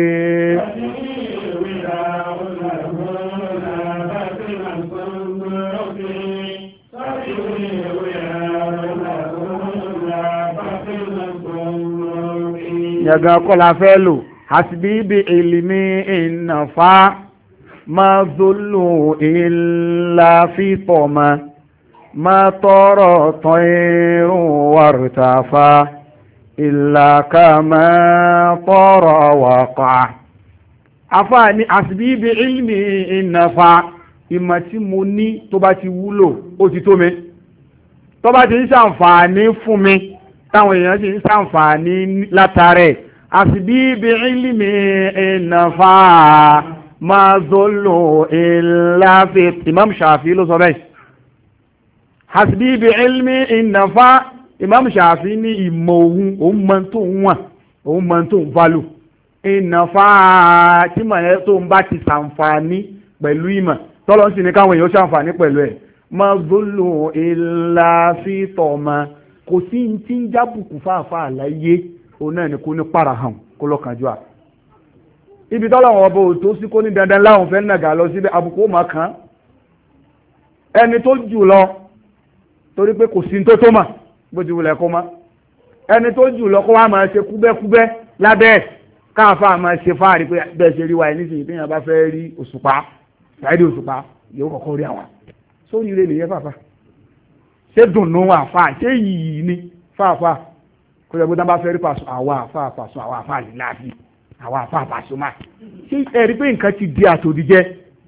yàgà kọ́lá fẹ́ lò hasbibi ilmi ìnàfà máa zolù ìlà fìtọ̀mà máa tọrọ tán irun wàrùtàfà ìlà ká máa tọrọ wàkà. afá ní hasbibi ilmi ìnàfà ìmọ̀ tí mo ní tó bá ti wúlò ó ti tó mi tó bá ti ń ṣàǹfààní fún mi táwọn èèyàn sì ń ṣàǹfààní látàrẹ̀ àsìbíbi ìlímì ìnàfà máa zolo ìlàfi Imam Shafi ló sọ bẹ́ẹ̀ àsìbíbi ìlímì ìnàfà Imam Shafi ní ìmọ̀ òun òun mọ tó ń wọ̀n òun mọ tó ń valù ìnàfà tí mọ̀ ẹ́ tó ń bá ti ṣàǹfààní pẹ̀lú ìmọ̀ tọ́lọ́ sì ní káwọn èèyàn ṣàǹfààní pẹ̀lú ẹ̀ máa zolo ìlàfi tọ̀mọ̀ kò sí tí ń jábùkù fáfáà láyé òun náà ni kò ní para hàn kó lọ́kànjú à ibi tọ́lọ́wọ́n ọba ò tó sí kó ní dandan láwọn fẹ́ nàgà lọ síbẹ̀ àbùkù ó máa kàn án ẹni tó jù lọ torí pé kò sí tó tó mà bó ti wulẹ̀ kó má ẹni tó jù lọ kó wá máa ṣe kúbẹ́kúbẹ́ lábẹ́ ẹ̀ káàfáà máa ṣe fáàrí pé bẹ́ẹ̀ ṣe rí wa ẹni sìn téèyàn bá fẹ́ rí òṣùpá ṣáìdì òṣùpá yóò kọ́kọ́ rí àwọn sórí ire nìyẹn fàfà ṣé dùnnú àfà ṣé yìí ni fàfà kó yẹ kó dábàá fẹ́ rí pàṣọ àwa àfà pàṣọ àwa àfà lè láàbì àwa àfà pàṣọ máa ṣé ẹ rí pé nǹkan ti di àtòdìjẹ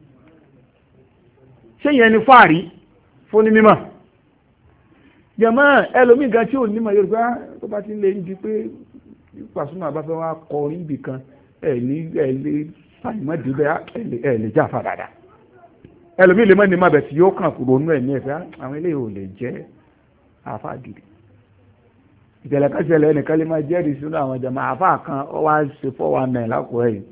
ṣé yẹn ni fáàrí fún ní mímọ̀ jẹ̀mọ́ ẹlòmíì gan tí ò ní mọ̀ yorùbá tó bá ti ń lè di pé pàṣọ náà bá fẹ́ wá kọrin ibì kan ẹ̀ ní ẹ̀ lè fàìmọ́dé bẹ́ẹ̀ ẹ̀ lè jà fà dáadáa ẹlòmíì lè mọ́ ní máa bẹ̀ tí yóò kàn kúrò nínú ẹ̀mí ẹ̀fẹ́ àwọn eléyìí ò lè jẹ́ àáfàá gidi ìṣẹ̀lẹ̀ kan ṣẹlẹ̀ ẹnìkan lè máa jẹ́rìí sínú àwọn jàmáà àáfàá kan ó wá ṣe four one nine lákòó ẹ̀yìn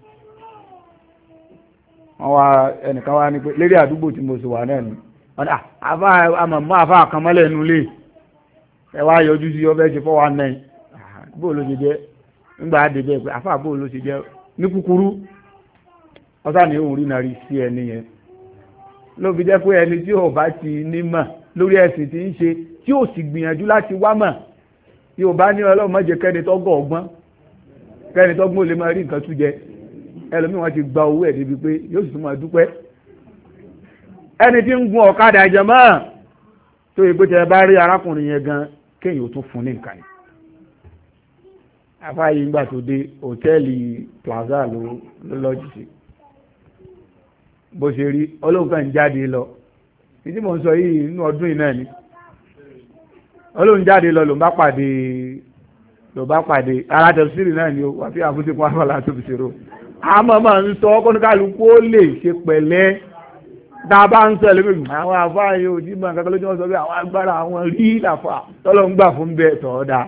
wọ́n wá ẹnìkan wá ní pé lérí àdúgbò tí mo sì wà náà ni wọ́n ní àáfàá àmọ̀mọ́ àáfàá kan mọ́lẹ̀ nínú ilé ẹ wá yọjú sí ọ fẹ́ ṣe four one nine bóò ló ṣe jẹ́ ńgbà á dé bẹ́ẹ̀ pé àáfàá bóò ló ṣe jẹ́ ní kúkúrú ọ̀sán ni òun rí nàrí sí ẹni yẹn ló fi jẹ́ pé ẹni tí ò bá ti nímọ̀ lórí ẹ̀sìn tí ń ṣe tí ò sì gbìyànjú láti wá mọ̀ tí ò bá ní ọlọ́run má jẹ́ kẹ́ni tó gọ̀ ọgbọ́n kẹ́ni tó gbọ́n lè máa rí nǹkan tún jẹ ẹlòmíì wọ́n ti gba owó ẹ̀ débi pé yóò sì tún máa dúpẹ́ ẹni tí ń gun ọ̀kadà jẹ̀mọ́ tó yẹ pé tẹ bá rí arákùnrin yẹn gan kéèyàn ó tún fún ní nǹkan ni afáyí ńgbà tó dé hòtẹ́ẹ̀lì plaza ló lọ́jì sí bó ṣe rí olóhùn kan jáde lọ ìdí mò ń sọ yìí nínú ọdún yìí náà ni olóhùn jáde lọ ló bá pàdé ló bá pàdé ara tẹ̀síìrì náà ni ó wà fí àfúnṣe fún àfọlá tó fi ṣèrò àmọ́ máa ń sọ ọkọ̀ níkàlùkù ó lè ṣe pẹ̀lẹ́ dábà ń sọ ẹlẹ́gbẹ̀ẹ́ àwọn àfáà yóò jí mọ́ nǹkan lójú wọn sọ pé àwọn agbára àwọn rí làfà tọ́lọ́ ń gbà fún bẹ́ẹ̀ tọ́ da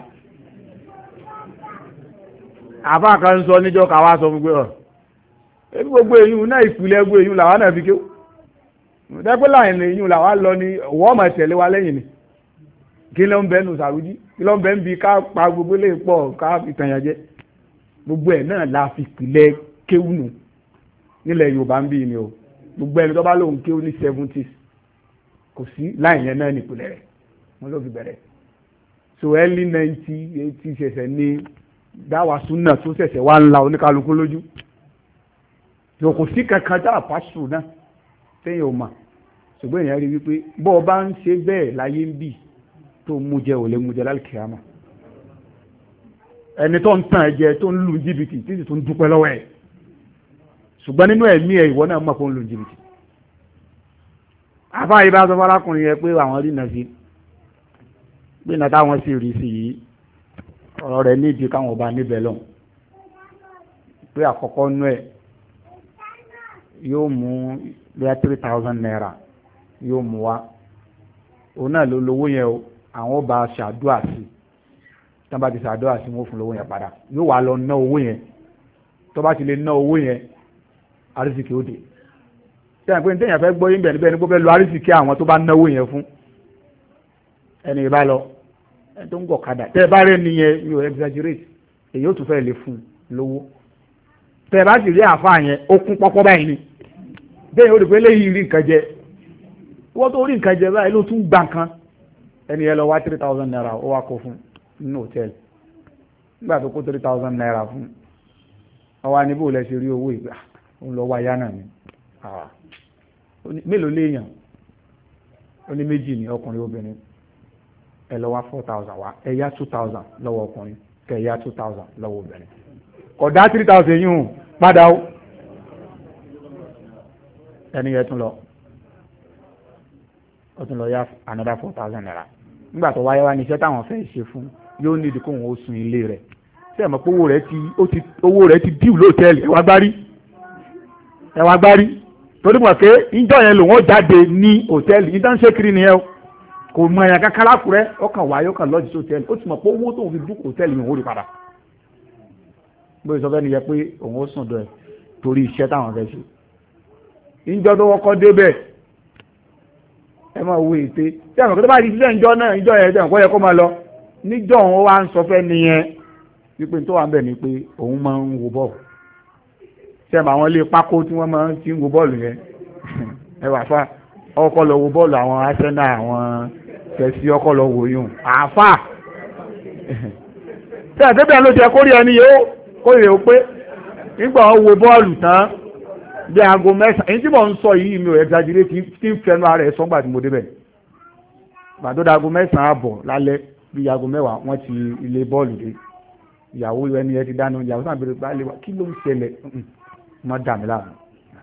àfáà kan sọ níjọ́ káwá sọ fún pé ọ̀ ebi gbogbo èyí náà ìpìlẹ̀ gbogbo èyí làwọn náà fi ké dẹ́pẹ́ láàrin èyí làwọn lọ ní ọwọ́ ọmọ tẹ̀lé wa lẹ́yìn ni kí ló ń bẹ́ nù sàrújí kí ló ń bẹ́ ń bi ká pa gbogbo lè pọ̀ ká ìtànyànjẹ́ gbogbo ẹ̀ náà la fi ìpìlẹ̀ kéwùnù nílẹ̀ Yorùbá ń bí ni o gbogbo ẹni tó bá lóun kéwù ní seventies kò sí láì yẹn náà nípìnlẹ̀ rẹ̀ wọ́n ló fi bẹ̀rẹ̀ so early ninety eighty ṣẹ̀ṣẹ̀ ní dáwà súnà tó ṣẹ̀ṣẹ̀ wá ńlá oníkálukú lójú so kò sí kankan tá a pàṣù náà téèyàn ò mà ṣùgbọ́n èèyàn rí wípé bọ́ ọ bá ń ṣe bẹ́ẹ̀ láyé ń bì tó mú jẹ ò lè mú jẹ lálùkìyámà ẹni tó ń tàn ẹ jẹ tó ń lu jìbìtì títí tó ń dúpẹ́ lọ́wọ́ ẹ̀ ṣùgbọ́n nínú ẹ̀mí ẹ̀ ìwọ náà mọ̀ kó ń lu jìbìtì àfáà yìí bá sọ fọlákùnrin yẹn pé àwọn rí nà sí bí nà táwọn sì rí sí yìí ọ̀rọ̀ rẹ̀ nídìí káwọn ọba níbẹ̀ lọ́hùn pé àkọ́kọ́ nú ẹ̀ yóò mú bíi three thousand naira yóò mú wá òun náà ló lówó yẹn o àwọn ọba ṣàdúrà sí tí wọ́n bá ti ṣàdúrà sí wọn fún lówó yẹn padà yóò wá lọ ná owó yẹn tó bá ti lè ná owó yẹn arísìkì ó dé sẹ́yìn pé ní téèyàn fẹ́ gbọ́ yín bẹ̀rẹ̀ bẹ́ẹ̀ ni kó fẹ́ lo arísìkì àwọn tó bá náwó yẹn fún ẹni ìbá lọ ẹni tó ń gọ̀ kadà tẹ́ ẹ bá rẹ̀ nìyẹn mi ò exaggerate èyí ó tún fẹ́ lè fún lówó tẹ́ ẹ bá sì rí àáfàá yẹn ó kún pọ́pọ́ báyìí ni bẹ́ẹ̀ ó rí pé léyìí rí nǹkan jẹ wọ́n tó rí nǹkan jẹ báyìí ló tún gbà kan ẹni yẹn lọ wá three thousand naira ó wá kó fún nínú hòtẹ́ẹ̀lì nígbà tó kó three thousand naira fún ọwọ́ aníbò lẹ ṣe rí owó ìgbà ó ń lọ wá yánà ni mélòó léèyàn ó ní méjì ní ọkùnrin obìnrin ẹ lọ wá four thousand wá ẹ yá two thousand lọ́wọ́ ọkùnrin kẹ yá two thousand lọ́wọ́ obìnrin kódà three thousand yìí hùn padà ó ẹni yẹn tún lọ ó tún lọ yá another four thousand naira nígbà tó wáyé wá ní iṣẹ́ táwọn fẹ́ ṣe fún yóò ní ìdíkò òun ó sun ilé rẹ̀ ṣé ẹ mọ̀ pé owó rẹ̀ ti owó rẹ̀ ti díù lóòtẹ́ẹ̀lì ẹ wá gbárí ẹ wá gbárí torí mọ̀ pé ìjọ yẹn lòun ó jáde ní hòtẹ́ẹ̀lì ìdá ń ṣe kiri nìyẹn kò mọ ẹ̀yàn kankan lákùrẹ́ ọkàn wáyé ọkàn lọ́ọ̀jì sí hòtẹ́ẹ̀lì ó ti mọ̀ pé owó tóun fi dúkò hòtẹ́ẹ̀lì yòówó rí padà bóyá sọ fẹ́ nìyẹn pé òun ó sùn dọ̀ ẹ̀ torí iṣẹ́ táwọn fẹ́ ṣe ìjọ tó wọ́kọ́ débẹ̀ ẹ máa wo ète tí àwọn akẹ́kọ̀ọ́ bá ti ṣiṣẹ́ ìjọ náà ìjọ yẹn tẹ̀wọ̀n kọ́ yẹ kó máa lọ níjọ́ òun wá ń sọ fẹ́ nìyẹn wípé tó wà ń bẹ̀ ni pé òun máa ń wo bọ́ọ̀lù tẹ́ẹ̀mù àwọn ilé pákó tí wọ́n máa ń ti ń wo bọ́ọ̀lù yẹn ẹ wà fà ọkọ̀ lọ wo bọ́ọ̀lù àwọn Arsenal àwọn Chelsea ọkọ̀ lọ wò yùn àfà tí àtẹ́bẹ̀ ló jẹ́ kórìí ẹni yóò kórìí ó pé nígbà wọn wo bọ́ọ̀lù tán bí aago mẹ́sàn-án èyí tí mò ń sọ yìí mi ò exaggerate tí ń fẹnu ara ẹ̀ sọ́ngbà tí mo débẹ̀ gbàdúrà aago mẹ́sàn-án àbọ̀ lálẹ́ bí aago mẹ́wàá wọ́n ti ilé bọ́ọ̀lù dé ìyàwó ẹni ẹ ti dáná ìyàwó náà bèrè bá lè wá kí ló ń ṣẹlẹ̀ mọ́ dà mí láàmú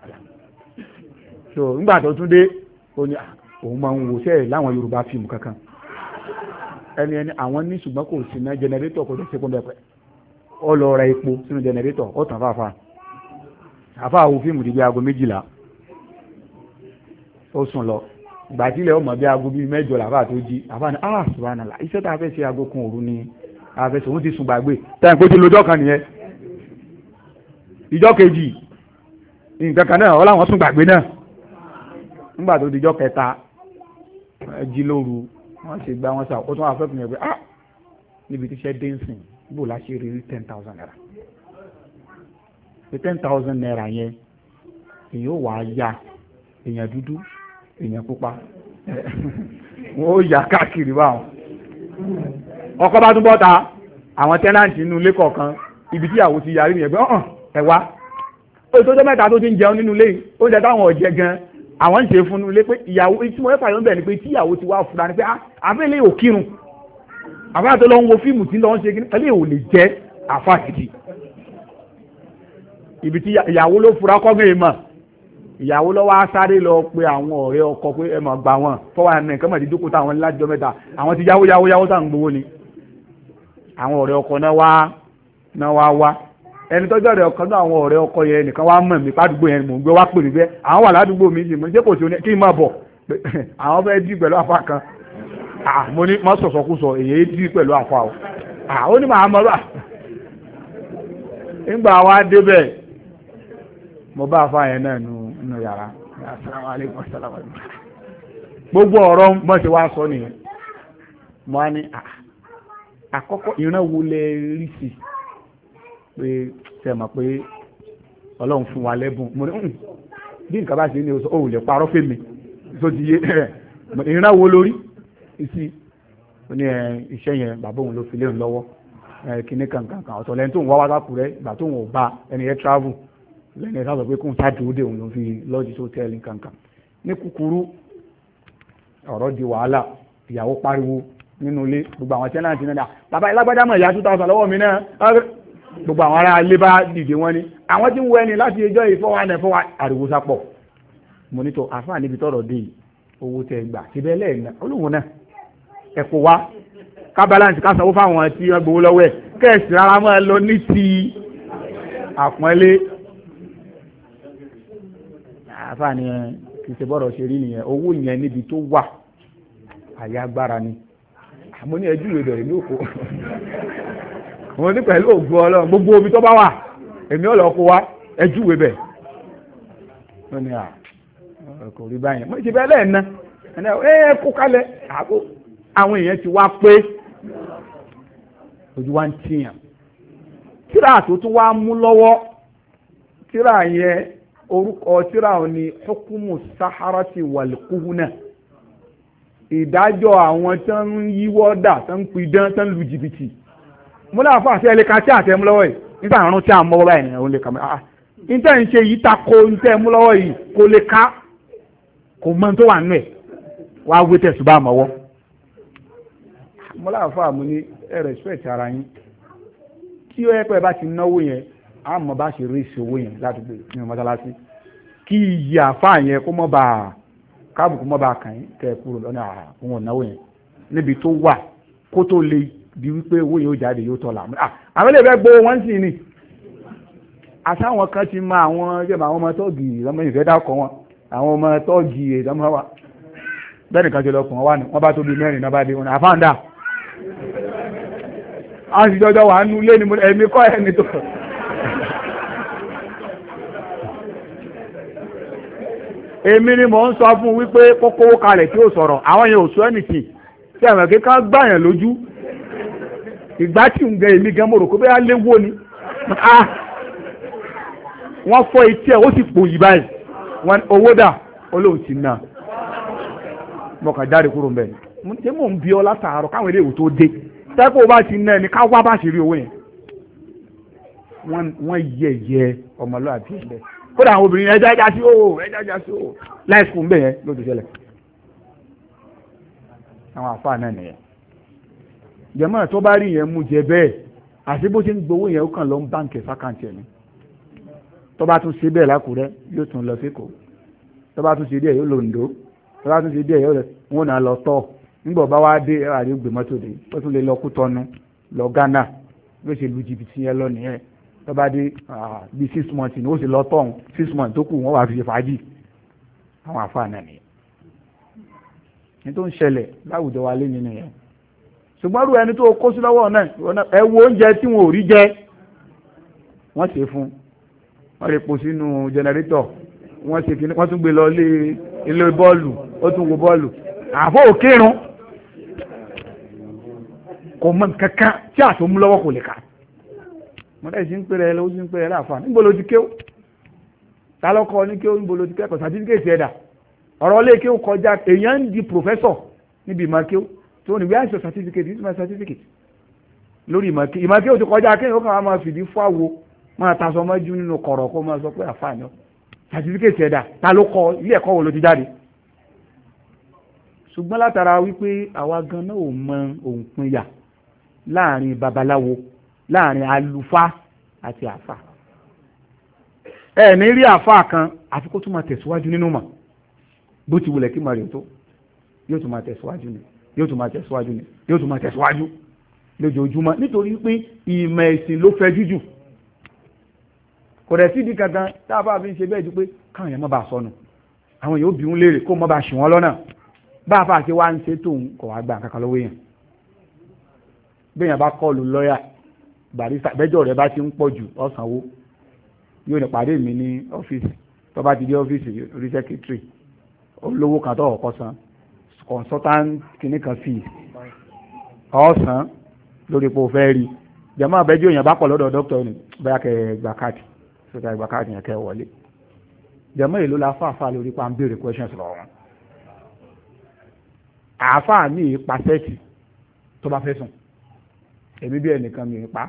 so nígbà tó tún dé ó ní òun máa ń wo sẹ́ẹ̀ láwọn Yorùbá fíìmù kankan ẹni ẹni àwọn ní ṣùgbọ́n kò sí ná jẹnẹrétọ̀ kò tó ṣe kún bẹ́ẹ̀ ọ lọ ra epo sínú jẹnẹrétọ̀ ó tàn fáfá àfa àwọn fíìmù di bí aago méjìlá ó sùn lọ gbàtílẹ̀ ọmọ bí aago bíi mẹ́jọ làbá tó jí àfa ní ah subhanallah iṣẹ́ tá a fẹ́ ṣe aago kan òru ni a fẹ́ ṣe òun ti sùn gbàgbé táyà pé ó ti lójọ́ kan nìyẹn ìjọ́ kejì nǹkan kan náà ọláwọn sùn gbàgbé náà nígbà tó di ìjọ́ kẹta jí lóru wọ́n ṣe gbá wọn sá ó tún wà fẹ́ fún mi pé ah níbi tíṣẹ́ dé ń sìn bó la ṣe rí ten thousand naira pé ten thousand naira yẹn èyàn ó wà á ya èyàn dúdú èyàn pupa wọ́n ó yà káàkiri báwọn ọkọ bá tún bọ́ta àwọn tẹ́nàntì nínú ilé kọ̀ọ̀kan ibi tí ìyàwó ti yarí nìyẹn pé ọ̀hún ẹ̀ wá ó tó jẹ́ mẹ́ta tó ti ń jẹun nínú ilé oúnjẹ táwọn ọ̀jẹ̀ gan àwọn ń ṣe fún un ilé pé ìyàwó tí wọ́n fà yọ̀ ń bẹ̀ ni pé tí ìyàwó ti wá fura ni pé àfẹ́ ilé ò kírun àfẹ́ àti lọ́wọ́ wo fíìmù tí lọ́wọ́ ń ṣe kí ẹlẹ́ ò lè jẹ́ àfa kìdì ibi tí ìyàwó ló fura kọ́gbìn ìmọ̀ ìyàwó lọ́wọ́ á sáré lọ pé àwọn ọ̀rẹ́ ọkọ pé ẹ mọ̀ gbà wọn fọwọ́ àná nǹkan mọ̀ ti dúkú táwọn lájọ mẹ́ta àwọn ti yáwó yáwó yáwó sáà ń gbowó ni àwọn ọ̀rẹ́ ọkọ náà wá náà wá wá ẹni tọ́jọ́ rẹ̀ ọkàn náà àwọn ọ̀rẹ́ ọkọ yẹn nìkan wá mọ̀ mí pàdúgbò yẹn mò ń gbé wá pè mí bẹ́ẹ̀ àwọn wà ládùúgbò mi sì mo ṣé kò sí kí n máa bọ̀ àwọn fẹ́ dí pẹ̀lú àfa kan mo ní má sọ̀sọ̀ kú sọ èyí dí pẹ̀lú àfa o ó ní màá mọ̀ bá nígbà wa débẹ̀ mo bá àfa yẹn náà nínú yàrá asalaamualeykum asalaamualeykum gbogbo ọ̀rọ̀ mo ti wá sọ nìyẹn mo á ní àkọ́kọ́ ìran wo lẹ rí sí pé ṣe mọ̀ pé ọlọ́run fún wa lẹ́bùn mo ní bí nǹkan bá ṣe ní o ò lè parọ́ fèmí tó ti yé ìran wo lórí sí ó ní iṣẹ́ yẹn bàbá òun ló fi léun lọ́wọ́ kíní kankan ọ̀tọ̀ lẹ́ni tó ń wá wá sákù rẹ̀ ìgbà tó ń wò bá ẹni yẹn travel lẹ́ni ẹ̀ sábà pé kóun ṣáàdì òde òun ló fi lọ́ọ̀jì tó tẹ́ẹ̀lì kankan ní kúkúrú ọ̀rọ̀ di wàhálà ìyàwó pariwo nínú ilé gbogbo àwọn tẹ́nàtì náà bàbá ìlágbájá mọ̀ ìyá two thousand lọ́wọ́ mi náà gbogbo àwọn ará ilé bá dìde wọn ni àwọn tí ń wọ ẹni láti ẹjọ́ ìfọwọ́ ẹ̀ fọwọ́ àríwó sápọ̀ mo ní tó àfáà níbi tọ́rọ̀ dé owó tẹ gbà síbẹ̀ lẹ́ẹ̀ná olóhùn náà ẹ̀kọ́ wá ká balance ká sanwó fáwọn tí wọ́n gbowó lọ́wọ́ ẹ̀ kẹ́ẹ̀sì rárá máa lọ ní ti àpọ́nlé àfáà ni kì í ṣe bọ́rọ̀ ṣe rí nìyẹn owó yẹn níbi tó wà àyà agbára ni àmọ́ ní ẹjú ìwé bẹ̀rẹ̀ ní òkú wọn ní pẹ̀lú ògùn ọlọ́run gbogbo omi tó bá wà èmi ọ̀lọ́ kó wá ẹjú ìwé bẹ̀ wọ́n ní à kò rí báyìí mo ti bẹ́ẹ̀ lẹ́ẹ̀ná ẹ kó kalẹ̀ àwọn èèyàn ti wá pé ojú wa ń tìyàn tíra tó tún wá mú lọ́wọ́ tíra yẹn orúkọ tíra ò ní hukumu saharati wal kuhuna ìdájọ́ àwọn tó ń yíwọ́ dà tó ń pidán tó ń lu jìbìtì mo láwọn fún àti ẹlẹ́ka tí àtẹ mú lọ́wọ́ yìí nígbà àrùn tí a mọ́ báyìí nìyẹn ó lè kà mí ah níta ń ṣe yìí ta ko níta mú lọ́wọ́ yìí kò lè ká kò mọ tó wà nù ẹ̀ wá wé tẹ̀sùn bá mọ́wọ́ mo láwọn fún àmú ní ẹ respect ara yín tí ó yẹ pé bá ti náwó yẹn á mọ̀ bá ṣe rí ìṣòwò yẹn ládùúgbò nínú mọ́sálásí kí iyì àfáà yẹn kó mọ́ bá a káàbùkù mọ́ bá kàn yín kẹ́ ẹ kúrò lọ́nà àwọn ọ̀nàwó yẹn níbi tó wà kó tó lè di wípé owó yóò jáde yóò tọ́lá àwọn ilé ìfẹ́ gbowó wọ́n sì ní àtàwọn kan ti mọ àwọn jẹ́mọ̀ àwọn ọmọ tọ́ọ̀gì ìlọ́mọ ìfẹ́ dákọ̀ wọn àwọn ọmọ tọ́ọ̀gì ìlọ́mọ wa bẹ́ẹ̀ nìkan ṣe lọkùnrin wà ní wọ́n bá tó bí mẹ́rin náà bá dé wọn àfáàndà àwọn sì jọjọ wà nú lé ní ẹ̀mí kọ́ ẹni tó èmi ni mò ń sọ fún wípé kókówó kalẹ̀ tí ó sọ̀rọ̀ àwọn yẹn ò sọ ẹnìtì tí àwọn kíkà gbàyàn lójú ìgbà tí ń gẹ èmi gan mo rò pé bẹ́ẹ̀ léwó ni wọ́n fọ́ etí ẹ̀ ó sì pò yí báyìí wọ́n owó dà olóhùn ti nà mo kàn jáde kúrò mbẹ́ ṣé mò ń bí ọ látàárọ̀ káwọn eléyìí tó dé tẹ́kọ̀ bá ti nà ẹni ká wá bá ṣe rí owó yẹn wọ́n yẹ̀yẹ́ ọmọlúwàbí ẹ̀ bẹ́ẹ̀ kódà àwọn obìnrin ẹja ẹja sí òwò ẹja ẹja sí òwò láìsùn bẹ́ẹ̀ yẹn ló ti ṣẹlẹ̀ àwọn àfáà náà nìyẹn jẹ́mọ́ tó bá rí yẹn mú jẹ bẹ́ẹ̀ àti bó ṣe ń gbowó yẹn ó kàn lọ ń báǹkì sákàǹtì ẹ̀ ní tó bá tún ṣe bẹ́ẹ̀ lákùrẹ́ yóò tún lọ sékòó tó bá tún ṣe díẹ̀ yóò lọ Oǹdó tó bá tún ṣe díẹ̀ yóò lọ wọn náà lọ tọ́ nígbà bá wá dé ẹ̀rọ àdéhùn gbèmọ́tò dé ó tún lè lọ Kútọ́nù lọ Ghana bí ó ṣe lu jìbìtì yẹn lọ nìyẹn tó bá dé bí six months ni ó sì lọ tọ̀hún six months tó kù wọ́n wà fi ṣe fàájì àwọn àfáà náà nìyẹn ní tó ń ṣẹlẹ̀ láwùjọ wa lé nínú yẹn ṣùgbọ́n rú ẹni tó kó sí lọ́wọ́ náà ẹ wo oúnjẹ tí wọn ò rí jẹ wọ́n ṣe fún wọ́n lè pò sínú jẹnẹrétọ̀ wọ́n ṣe kí wọ́n tún gbé lọ ilé bọ́ọ̀lù ó tún wo bọ́ọ̀lù àfọ òkèrún kò mọ kankan tí àtòmú lọ́wọ́ kò lè kà mọ́tẹ́ sí ń pèrè ẹ lọ́wọ́ sí ń pèrè ẹ láàfà níbo ló ti kéw ta lọ́kọ́ ní kéw níbo ló ti kẹ́kọ̀ọ́ sàtífíkèsì ẹ̀dà ọ̀rọ̀ lé kéw kọjá èèyàn ń di pòfẹ́sọ̀ níbi ìmọ̀ kéw tó ní wíwáṣọ certificate this is my certificate lórí ìmọ̀ kéw ìmọ̀ kéw ti kọjá kéw kàn máa fìdí fáwo máa tasọ mọ́jú nínú kọ̀rọ̀ kó máa sọ pé àfààní sàtífíkèsì ẹ̀dà ta ló kọ ilé ẹ̀kọ́ wo ló ti jáde ṣùgbọ́n látara wípé àwa gan náà ò mọ òun pinya láàrin babaláwo láàrin àlùfáà àti àfà ẹ ní rí àfà kan àfi kó tún máa tẹ̀síwájú nínú mọ̀ bó ti wulẹ̀ kí máa rí tó yóò tún máa tẹ̀síwájú ni yóò tún máa tẹ̀síwájú ni yóò tún máa tẹ̀síwájú lójoojúmọ́ nítorí pé ìmọ̀ ẹ̀sìn ló fẹ́ jújù kò dẹ̀ sídìí kankan tá a bá fi ń ṣe bẹ́ẹ̀ ju pé káwọn yẹn má bàa sọnù àwọn yóò bí wọn léèrè kó má bàa ṣì wọ́n lọ́nà bá a fà ṣe wá ń ṣe tóun kò wá gbà kankan lọ́wọ́ èèyàn béèyàn bá kọlù lọ́ọ̀yà barista bẹ́jọ́ rẹ̀ bá ti ń pọ̀ jù ọ̀sánwó yóò ní pàdé mi ní ọ́fíìsì tó bá ti dé ọ́fíìsì orí sẹ́kítírì olówó kan tó ọ̀kọ́ san consultant kìíní kan fees ọ̀sán lórí ipò fẹ́ rí jẹ́mọ́ àbẹ́jọ́ èèyàn bá pọ̀ lọ́dọ̀ dókítà ní bóyá kẹ́ gbà káàdì sókè gbà káàdì yẹn kẹ́ wọlé jẹ́mọ́ èlò la fàáfà lórí pa ń béèrè questions lọ́wọ́ wọn àáfàá ní ìpàṣẹ́tì tó bá fẹ́ sùn èmi bí ẹnìkan mi pa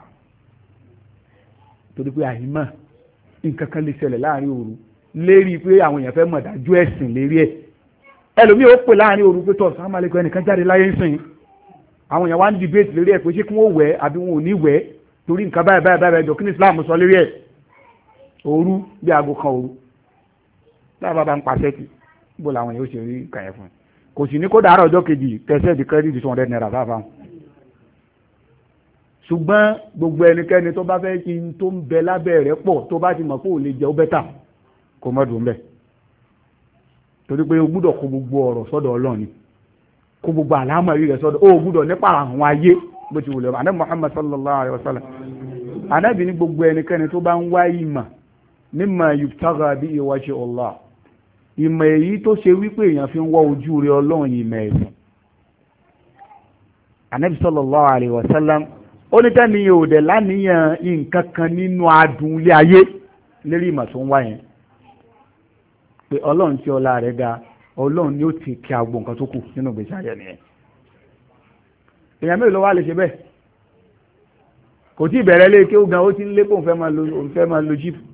torí pé àyímọ̀ nǹkan kan lè ṣẹlẹ̀ láàrin òru lérí pé àwọn èèyàn fẹ́ mọ̀ dájú ẹ̀sìn lérí ẹ̀ ẹlòmíì ó pè láàrin òru pé tọ́ sàmà lẹ́kọ̀ọ́ ẹnìkan jáde láyé ń sìn àwọn èèyàn wá ń debate lérí ẹ̀ pé ṣé kí wọ́n wẹ̀ àbí wọn ò ní wẹ̀ torí nǹkan báyìí báyìí báyìí jọ kí ni Islam sọ lérí ẹ̀ òru bí aago kan òru láàbà bá ń pàṣẹ tì bó làwọn èèyàn ó ṣe rí kàyẹ fún kò sì ní kó dàárọ̀ ọjọ́ kejì tẹ̀sẹ̀ di credit two hundred naira fáfáwọn ṣùgbọ́n gbogbo ẹnikẹ́ni tó bá fẹ́ kí n tó ń bẹ lábẹ́ rẹ̀ pọ̀ tó bá ti mọ̀ pé ò lè jẹ́ ó bẹ́tà kó mọ́ dùn bẹ́ẹ̀ torí pé o gbúdọ̀ kó gbogbo ọ̀rọ̀ sọ́dọ̀ Ọlọ́run ni kó gbogbo àlámọ̀rí rẹ̀ sọ́dọ̀ o gbúdọ̀ nípa àwọn ayé bó ti wùlẹ̀ ànábì Muhammad sallallahu alayhi wa sallam ànábì ní gbogbo ẹnikẹ́ni tó bá ń wá ìmọ̀ mimma yubtagha bihi wajhu Allah ìmọ̀ èyí tó ṣe wípé èèyàn fi ń wá ojú rẹ̀ Ọlọ́run ìmọ̀ ẹ̀sìn ànábì sallallahu alayhi wa sallam ó ní tẹ́ni yóò dẹ̀ láníyàn nǹkan kan nínú adùn ilé ayé lérí ìmọ̀ tó ń wá yẹn pé ọlọ́run tí ọlá rẹ̀ ga ọlọ́run ni ó ti kí agbo nǹkan tó kù nínú ìgbésí ayé nìyẹn èèyàn mélòó ló wá lè ṣe bẹ́ẹ̀ kò tí ì bẹ̀rẹ̀ lé kéwù gan ó ti ń lé pé òun fẹ́ máa lo òun fẹ́ máa lo jíìpù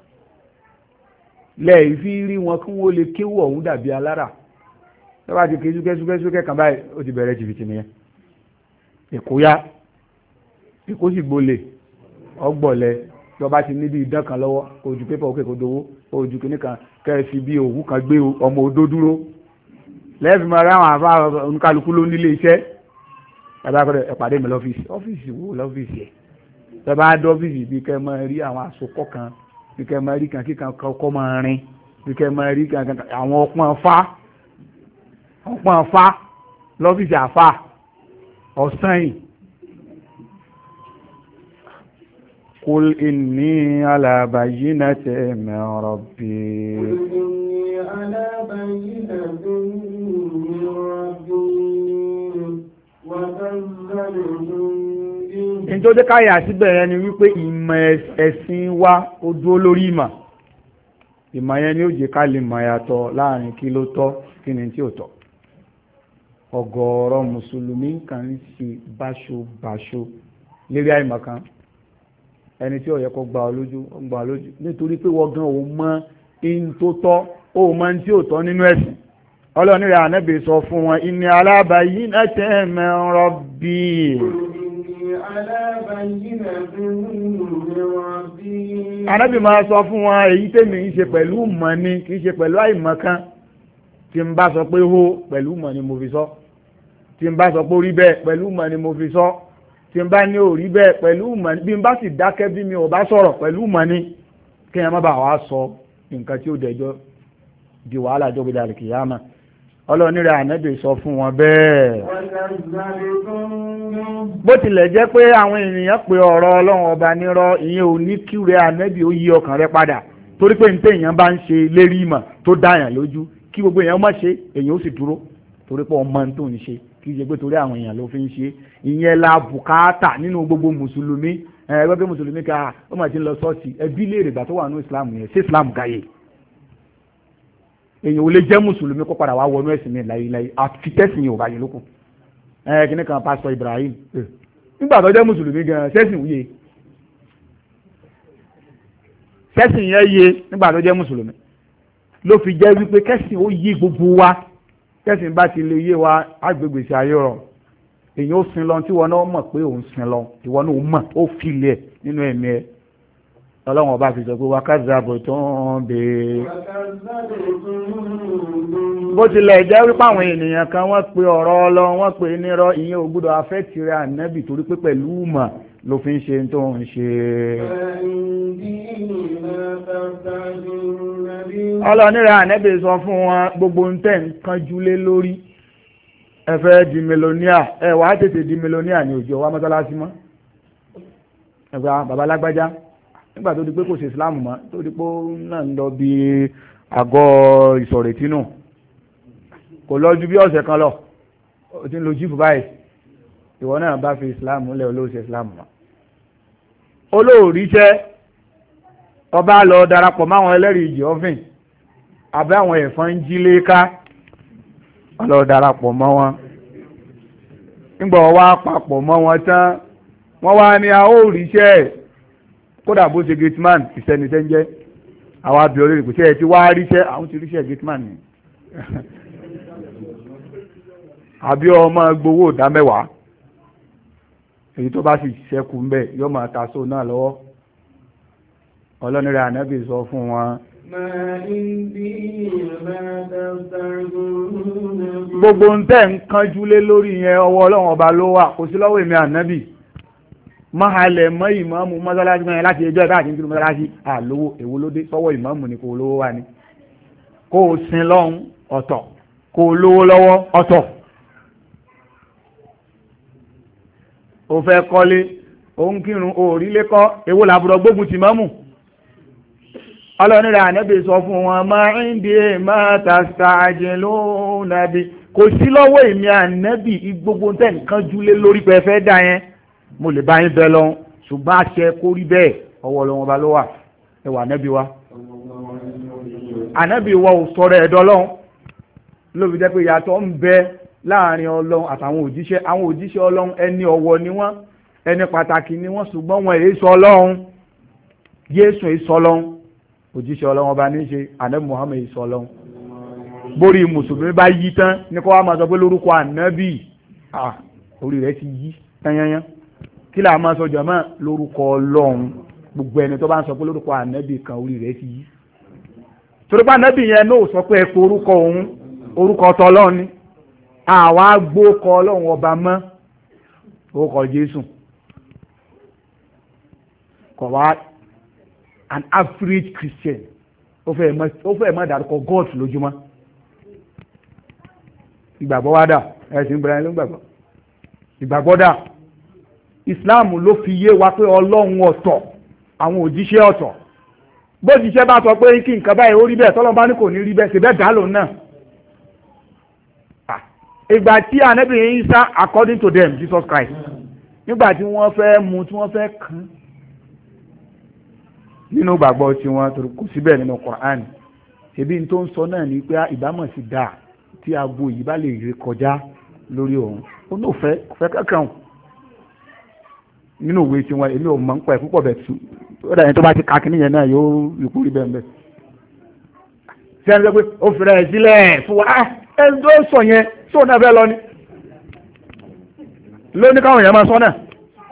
lẹ́yìn fi rí wọn kí wọ́n lè kéwù ọ̀hún dàbí alára tó bá ti ké súkẹ́súkẹ́ kan báyìí ó ti bẹ̀rẹ̀ jìbìtì nìyẹn èkó yá kó sì gbolè ọgbọ̀lẹ̀ tí ọba ti níbi ìdán kan lọ́wọ́ ojú pépà òkè kò dowó ojú kìíní kan kẹ́ẹ̀sì bí òwú kan gbé ọmọ odó dúró lẹ́ẹ̀fì máa rí àwọn àbá oníkálukú ló nílé iṣẹ́ ẹ̀bá kọ́dọ̀ ẹ̀pàdé mi lọ́fíìsì ọ́fíìsì wo lọ́fíìsì ẹ̀ ẹ̀bá dé ọ́fíìsì bí kẹ́ máa rí àwọn àsopọ̀ kan bí kẹ́ máa rí kan kíkan kọ́ máa rin bí kẹ́ máa rí kan àwọn ọpọ́n fá ọpọ́n fá lọ́fíìsì àfà ọ̀sán yìí قل إني على بينة من ربي قل إني على بينة من ربي وكذبتم به. Ǹjọ́ jẹ́ káyà síbẹ̀ yẹn ni wípé ìmọ̀ ẹ̀sìn wa ó dúró lórí ìmọ̀. Ìmọ̀ yẹn ni ó jẹ́ ká lè mọ̀ yàtọ̀ láàrin kí ló tọ́ kí ni tí ò tọ́. Ọ̀gọ̀ọ̀rọ̀ Mùsùlùmí kan ń ṣe báṣubàṣu lérí àìmọ̀ kan. Ẹni tí ó yẹ kó gba ọ lójú ó gba ọ lójú nítorí pé wọ́n gan ò mọ in tó tọ́ ó mọ in tí ò tọ́ nínú ẹ̀sìn ọlọ́ọ̀ni rẹ̀ ànábì sọ fún wọn inni ala bayyinatin min rabbi. ànábì máa sọ fún wọn èyí tèmi ń ṣe pẹ̀lú mọ̀ ni kì í ṣe pẹ̀lú àìmọ̀ kan tí n bá sọ pé hó pẹ̀lú mọ̀ ni mo fi sọ tí n bá sọ pé ó rí bẹ́ẹ̀ pẹ̀lú mọ̀ ni mo fi sọ tí n bá ní òrí bẹ́ẹ̀ pẹ̀lú mọ̀ bí n bá sì dákẹ́ bí mi ò bá sọ̀rọ̀ pẹ̀lú mọ̀ ní kí ẹ má bàa wá sọ nǹkan tí ó dẹjọ́ di wàhálà jọ́gbé dàrí kìyàmà ọlọ́ọ̀ni rẹ̀ ànábì sọ fún wọn bẹ́ẹ̀. bó tilẹ̀ jẹ́ pé àwọn ènìyàn pé ọ̀rọ̀ ọlọ́run ọba nírọ́ ìyẹn ò ní kí rẹ̀ ànábì ó yí ọkàn rẹ̀ padà torí pé níta èèyàn bá ń ṣe lérí ìmọ̀ tó dáyàn lójú kí gbogbo èèyàn má ṣe èèyàn ó sì dúró torí pé ọmọ tó ń ṣe kì í ṣe pé torí àwọn èèyàn ló fi ń ṣe ìyẹn la bùkátà nínú gbogbo mùsùlùmí ẹgbẹ́ pé mùsùlùmí ká ó mà ti ń lọ sọ́ọ̀tì ẹbí léèrè ìgbà tó wà ní islam yẹn ṣé islam gáyé èèyàn ò lè jẹ́ mùsùlùmí kó padà wá wọnú ẹ̀sìn mi láyéláyé àfi tẹ́sìn yẹn ò bá yẹ lókun ẹ kíní kan pásítọ̀ Ibrahim nígbà tó jẹ́ mùsùlùmí gan sẹ́sìn yé sẹ́sìn yẹn yé nígbà tó jẹ́ mùsùlùmí ló fi jẹ́ wípé kẹ́sìn ó yé gbogbo wa kẹ́sìn bá ti lè yé wa agbègbè sí ayé rọ̀ èyàn ó sin lọ tí wọn náà mọ̀ pé òun sin lọ ìwọ náà ó mọ̀ ó filẹ̀ nínú ẹ̀mí ẹ̀ ọlọ́run ọba fi sọ pé wákàtí àbò tó ń bè é bó tilẹ̀ jẹ́ wípé àwọn ènìyàn kan wọ́n pe ọ̀rọ̀ ọlọ́run wọ́n pe nírọ́ ìyẹn ò gbọ́dọ̀ afẹ́ tirẹ̀ ànábì torí pé pẹ̀lú ìmọ̀ ló fi ń ṣe tó ń ṣe. ọlọ́nira ànẹ́bì sọ fún wọn gbogbo ń tẹ̀ ń kánjú lé lórí ẹ fẹ́ di melonia ẹ wàá tètè di melonia ní òjò wa mọ́sálásí mọ́ ẹgbẹ́ bàbá lágbájá nígbà tó di pé kò ṣe Islam mọ́ tó di pé náà ń lọ bí àgọ́ ìsọ̀rètínù kò lọ ju bí ọ̀sẹ̀ kan lọ ó ti ń lo jíìpù báyìí ìwọ náà bá fi Islam lẹ̀ olóòṣè Islam mọ́ olóòríṣẹ́ ọba lọ darapọ̀ máwọn ẹlẹ́rìí ìjì ọ́fìn àbẹ́ àwọn ẹ̀fọn ń jí léka lọ darapọ̀ mọ́ wọn nígbà wọ́n wá papọ̀ mọ́ wọn tán wọ́n wá ní a ó ríṣẹ́ kódà bó ṣe gateman ìsẹ́nisẹ́ ń jẹ́ àwọn abẹ́ orí ìpèsè ẹ̀ tí wá ríṣẹ́ àwọn ti ríṣẹ́ gateman ni àbí ọmọ gbowó ìdá mẹ́wàá èyí tó bá sì ṣẹ́kù ń bẹ̀ yóò máa ta sóò náà lọ́wọ́ ọlọ́nira ànábì sọ fún wọn. gbogbo ń tẹ́ ń kánjú lé lórí yẹn ọwọ́ ọlọ́run ọba ló wà kò sí lọ́wọ́ èmi ànábì máhalẹ̀ mọ́ ìmáàmù mọ́sálásí mẹ́rin láti ẹjọ́ ìbá àti ìdúró mọ́sálásí àlówó èwo ló dé sọ́wọ́ ìmáàmù ni kò lówó wà ní kó o sin lọ́hùn ọ̀tọ̀ kó o lówó lọ́wọ́ ọ̀tọ̀ o fẹ́ kọ́lé o ń kírun o rí lẹ́kọ́ èwo làbúrò gbógun ti mọ́mù ọlọ́nira ànábì sọ fún wọn máa ń di máa tastajiluna bi kò sí lọ́wọ́ èmi ànábì gbogbo tẹ̀ nǹkan júlé lórí pé fẹ́ dá yẹn mo lè bá yín bẹ lọ ṣùgbọ́n àṣẹ kó rí bẹ́ẹ̀ ọwọ́ lọ́wọ́ bá ló wà ẹwà ànábì wa ànábì wa ò sọ̀rọ̀ ẹ̀dọ́ lọ́hùn ló fi jẹ́ pé ìyàtọ̀ ń bẹ láàrin ọlọ́run àtàwọn òjíṣẹ́ àwọn òjíṣẹ́ ọlọ́run ẹni ọ̀wọ̀ ni wọ́n ẹni pàtàkì ni wọ́n ṣùgbọ́n wọn èyí sọ ọlọ́run Jésù èyí sọ ọlọ́run òjíṣẹ́ ọlọ́run ọba ní í ṣe ànábì Muhammad èyí sọ ọlọ́run borí mùsùlùmí bá yí tán ní kó wá máa sọ pé lórúkọ ànábì orí rẹ̀ ti yí tányányán kí là máa sọ jọmọ́ lórúkọ ọlọ́run gbogbo ẹni tó bá ń sọ pé lórúkọ ànábì kan orí rẹ̀ ti yí torí pé ànábì yẹn náà sọ pé ẹ pé orúkọ òun orúkọ tọlọ́run ni àwa gbókọ ọlọ́run ọba mọ́ orúkọ Jésù kọ̀ wá an average Christian ó fẹ́ mọ́ dárúkọ God lójúmọ́ ìgbàgbọ́ wá dà ẹ̀sìn ìbẹ̀rẹ̀ ló ń gbàgbọ́ ìgbàgbọ́ dà Islam ló fi yé wa pé ọlọ́run ọ̀tọ̀ àwọn òjíṣẹ́ ọ̀tọ̀ bó jíṣẹ́ bá sọ pé kí nǹkan báyìí ó rí bẹ́ẹ̀ tọ́lọ́ bá ní kò ní rí bẹ́ẹ̀ ṣe bẹ́ẹ̀ dá lòun náà ìgbà tí ànábì Ìsá according to them Jesus Christ nígbà tí wọ́n fẹ́ mú tí wọ́n fẹ́ kàn nínú gbàgbọ́ tí wọ́n torí kò síbẹ̀ nínú Quran ṣebí n tó ń sọ náà ní pé ìbámọ̀ sí dáa tí aago yìí bá lè rí kọjá lórí òun ó ní òfẹ́ òfẹ́ kankan nínú òwe tí wọn èmi ò mọ̀ ń pẹ́ púpọ̀ bẹ̀ tù ó dà yẹn tó bá ti kakí nìyẹn náà yóò ikú rí bẹ́ẹ̀ bẹ́ẹ̀ ṣé ẹni sọ pé ó fìrẹ̀ ẹ̀ sílẹ̀ fún wa ẹni tó sọ yẹn sóò náà fẹ́ lọ ni lóní káwọn èèyàn máa sọ náà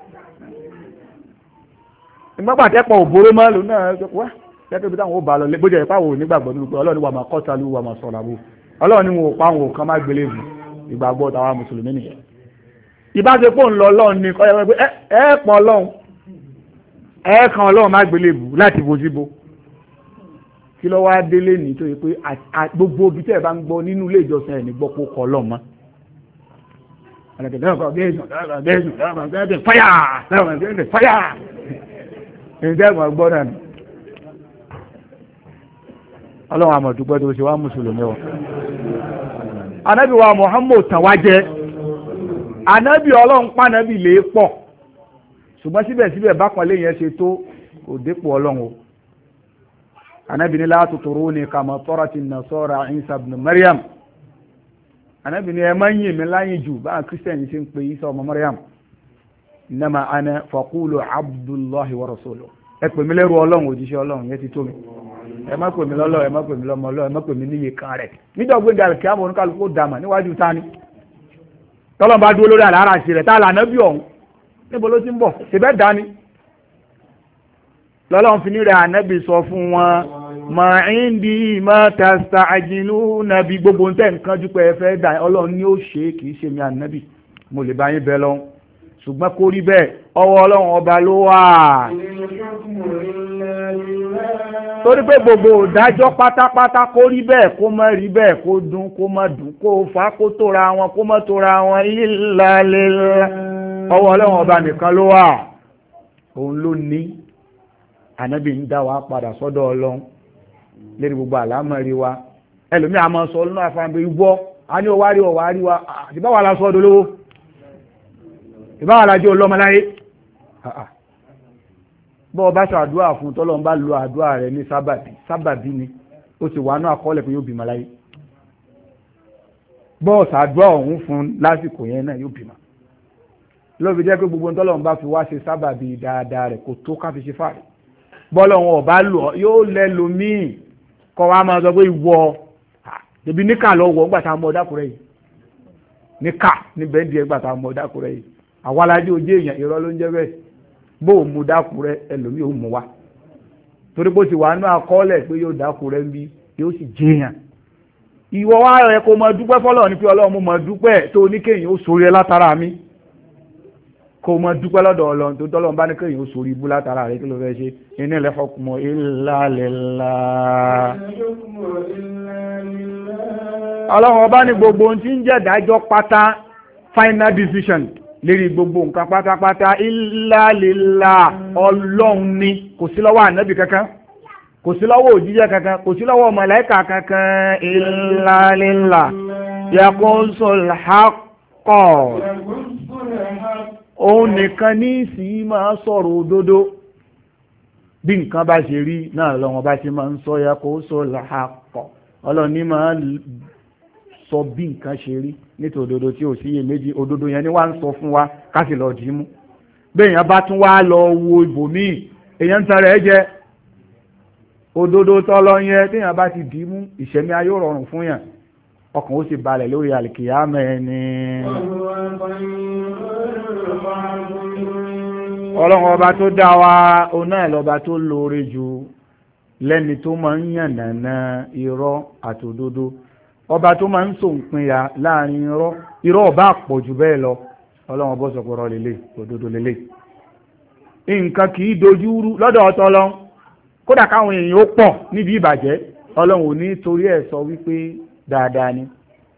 ìgbàgbàtẹ́pọ̀ òbóró máa lò náà wá gẹ́gẹ́ bí táwọn ó bá lọ bó jẹ́ ìpáwò nígbàgbọ́ nínú pé ọlọ́run wà máa kọ́ta lù wà máa sọ̀rọ̀ àbò ọlọ́run ni wọn ò pa àwọn òkan má gbélé bù ìgbàgbọ́ tàwa mùsùlùmí nìyẹn ìbáṣepọ̀ ń lọ ọlọ́run ni kọ́yọ́ pé ẹ pọ̀ ọlọ́run ẹ kan ọlọ́run má gbélé bù láti bo síbo kí ló wá délé ní tó yẹ pé gbogbo ibi tẹ́ ẹ bá ń gbọ́ nínú ilé ìjọsìn ẹ̀ ní gbọ́ pé ó kọ ọlọ́run mọ́ fáyà ìdẹ́gbọ̀n gbọ́ náà ọlọ́run àmọ̀dúgbẹ́ tó ṣe wá mùsùlùmí ọ anábì wa Muhammad tàwá jẹ́ anábì ọlọ́run pánábì lè pọ̀ ṣùgbọ́n síbẹ̀síbẹ̀ bákan lè yẹn ṣe tó kò dépò ọlọ́run o anábì ní la tutruni kama tarati nasara Isa ibn Maryam anábì ní ẹ máa ń yìn mí láyìn jù bá kírísítẹ̀nì ṣe ń pe Isa ọmọ Maryam innama ana faqulu abdullahi wa rasuluhu ẹ pè mí lẹ́rú ọlọ́run òjíṣẹ́ ọlọ́run yẹn ti tó mi ẹ má pè mí lọ́lọ́ ẹ má pè mí lọ́mọ ọlọ́run ẹ má pè mí níye kan rẹ̀ nídọ̀gbé dàrú kí àwọn oníkàlùkù dàmà níwájú tani tọ́lọ́n bá dúró lórí àlàárà sí rẹ̀ tá a lànà bí ọ̀hún níbo ló ti ń bọ̀ ṣèbẹ́ dání lọ́lọ́run fi ní rẹ̀ ànábì sọ fún wọn mà ń di má tasta'jiluna bí gbogbo ń tẹ̀ nǹkan jú pé ẹ fẹ́ dà ọlọ́run ní ó ṣe kì í ṣe mi ànábì mo lè bá yín bẹ lọ́hún ṣùgbọ́n kó rí bẹ́ẹ̀ ọwọ́ ọlọ́run ọba ló wà. torí pé gbogbo ìdájọ́ pátápátá kó rí bẹ́ẹ̀ kó má rí bẹ́ẹ̀ kó dùn kó má dùn kó fà kó tóra wọn kó má tóra wọn illa lillah ọwọ́ ọlọ́run ọba nìkan ló wà. òun ló ní ànábì ń dá wa padà sọ́dọ̀ ọlọ́run lérí gbogbo àlámọ̀rí wa. ẹlòmíì àmọ́ sọ lọ́nà àfàǹbẹ̀ ìwọ a ní ọwárí ọwárí wa ìbáwá la sọ́dọ̀ lówó ìbáwá la jẹ́ ọlọ́mọláyé. bọ́ ọ bá ṣàdúrà fún tọ́lọ́n bá lo àdúrà rẹ̀ ní sábàbí sábàbí ni ó sì wà náà àkọọ́lẹ̀ pé yóò bímọ láyé. bọ́ ọ ṣàdúrà ọ̀hún fún lásìkò yẹn náà yóò bímọ. lóbi jẹ́ pé gbogbo tọ́lọ́n bá fi wá ṣe sábàbí dáadáa rẹ̀ kò tó ká fi ṣe fàárẹ̀. bọ́lọ̀ wọn ò bá lò yóò lẹ́lòmíì kọ́ wa máa sọ pé ìwọ ibi níkà lọ wọ̀ ńgbà tá a mọ ọ̀dàkùrẹ́ yìí níkà níbẹ̀ ń di ẹgbà tá a mọ ọ̀dàkùrẹ́ yìí àwa alájẹ́ ojú èèyàn irọ́ ló ń jẹ́ bẹ́ẹ̀ bó o mú dákùrẹ́ ẹlòmíì ò mú wa torí bó ti wà nínú àkọọ́lẹ̀ pé yóò dákùrẹ́ ń bí yóò sì jẹyàn ìwọ wa rẹ kó mọ dúpẹ́ fọlọ́ ní pé ọlọ́run mo mọ dúpẹ́ tó ní kéèyàn ó sórí ẹ látara mi kó mọ dúpẹ́ lọ́dọ̀ ọlọ́run tó tọ́lọ́run bá ní kéèyàn ó sórí ibú látara rẹ kí ló fẹ́ ṣe inil hukmu illa lillah ọlọ́run ọba ní gbogbo ohun tí ń jẹ́ ìdájọ́ pátá final decision lérí gbogbo nǹkan pátápátá illa lillah ọlọ́run ni kò sí lọ́wọ́ ànábì kankan kò sí lọ́wọ́ òjíṣẹ́ kankan kò sí lọ́wọ́ màláíkà kankan illa lillah yaqusul haqqa òun nìkan ní sì máa sọ̀rọ̀ òdodo bí nǹkan bá ṣe rí náà lọ́wọ́ bá ṣe máa ń sọ yaqusul haqqa ọlọ́run ní máa sọ bí nǹkan ṣe rí nítorí òdodo tí ò sí iye méjì òdodo yẹn ni wá ń sọ fún wa ká sì lọ dì í mú béèyàn bá tún wá lọ wo ibòmíì èèyàn ń tan rẹ̀ jẹ òdodo tọ́lọ yẹn téèyàn bá ti dì í mú ìṣẹ̀mí ayé rọrùn fún yàn ọkàn ó sì balẹ̀ lórí àlìkìyámà ẹni. ọlọ́run ọba tó dá wa òun náà lọ́ba tó lóore jù lẹ́ni tó máa ń yànnàná irọ́ àtòdodo ọba tó máa ń ṣòǹpinya láàrin irọ́ irọ́ ọba pọ̀ jù bẹ́ẹ̀ lọ ọlọ́run ọbọ̀ sọ pé irọ́ lélẹ̀ òdodo lélẹ̀ nǹkan kì í dojú rú lọ́dọ̀ ọ̀tọ̀ lọ kódà káwọn èèyàn ó pọ̀ níbi ìbàjẹ́ ọlọ́run ò ní torí ẹ̀ sọ wípé dáadáa ni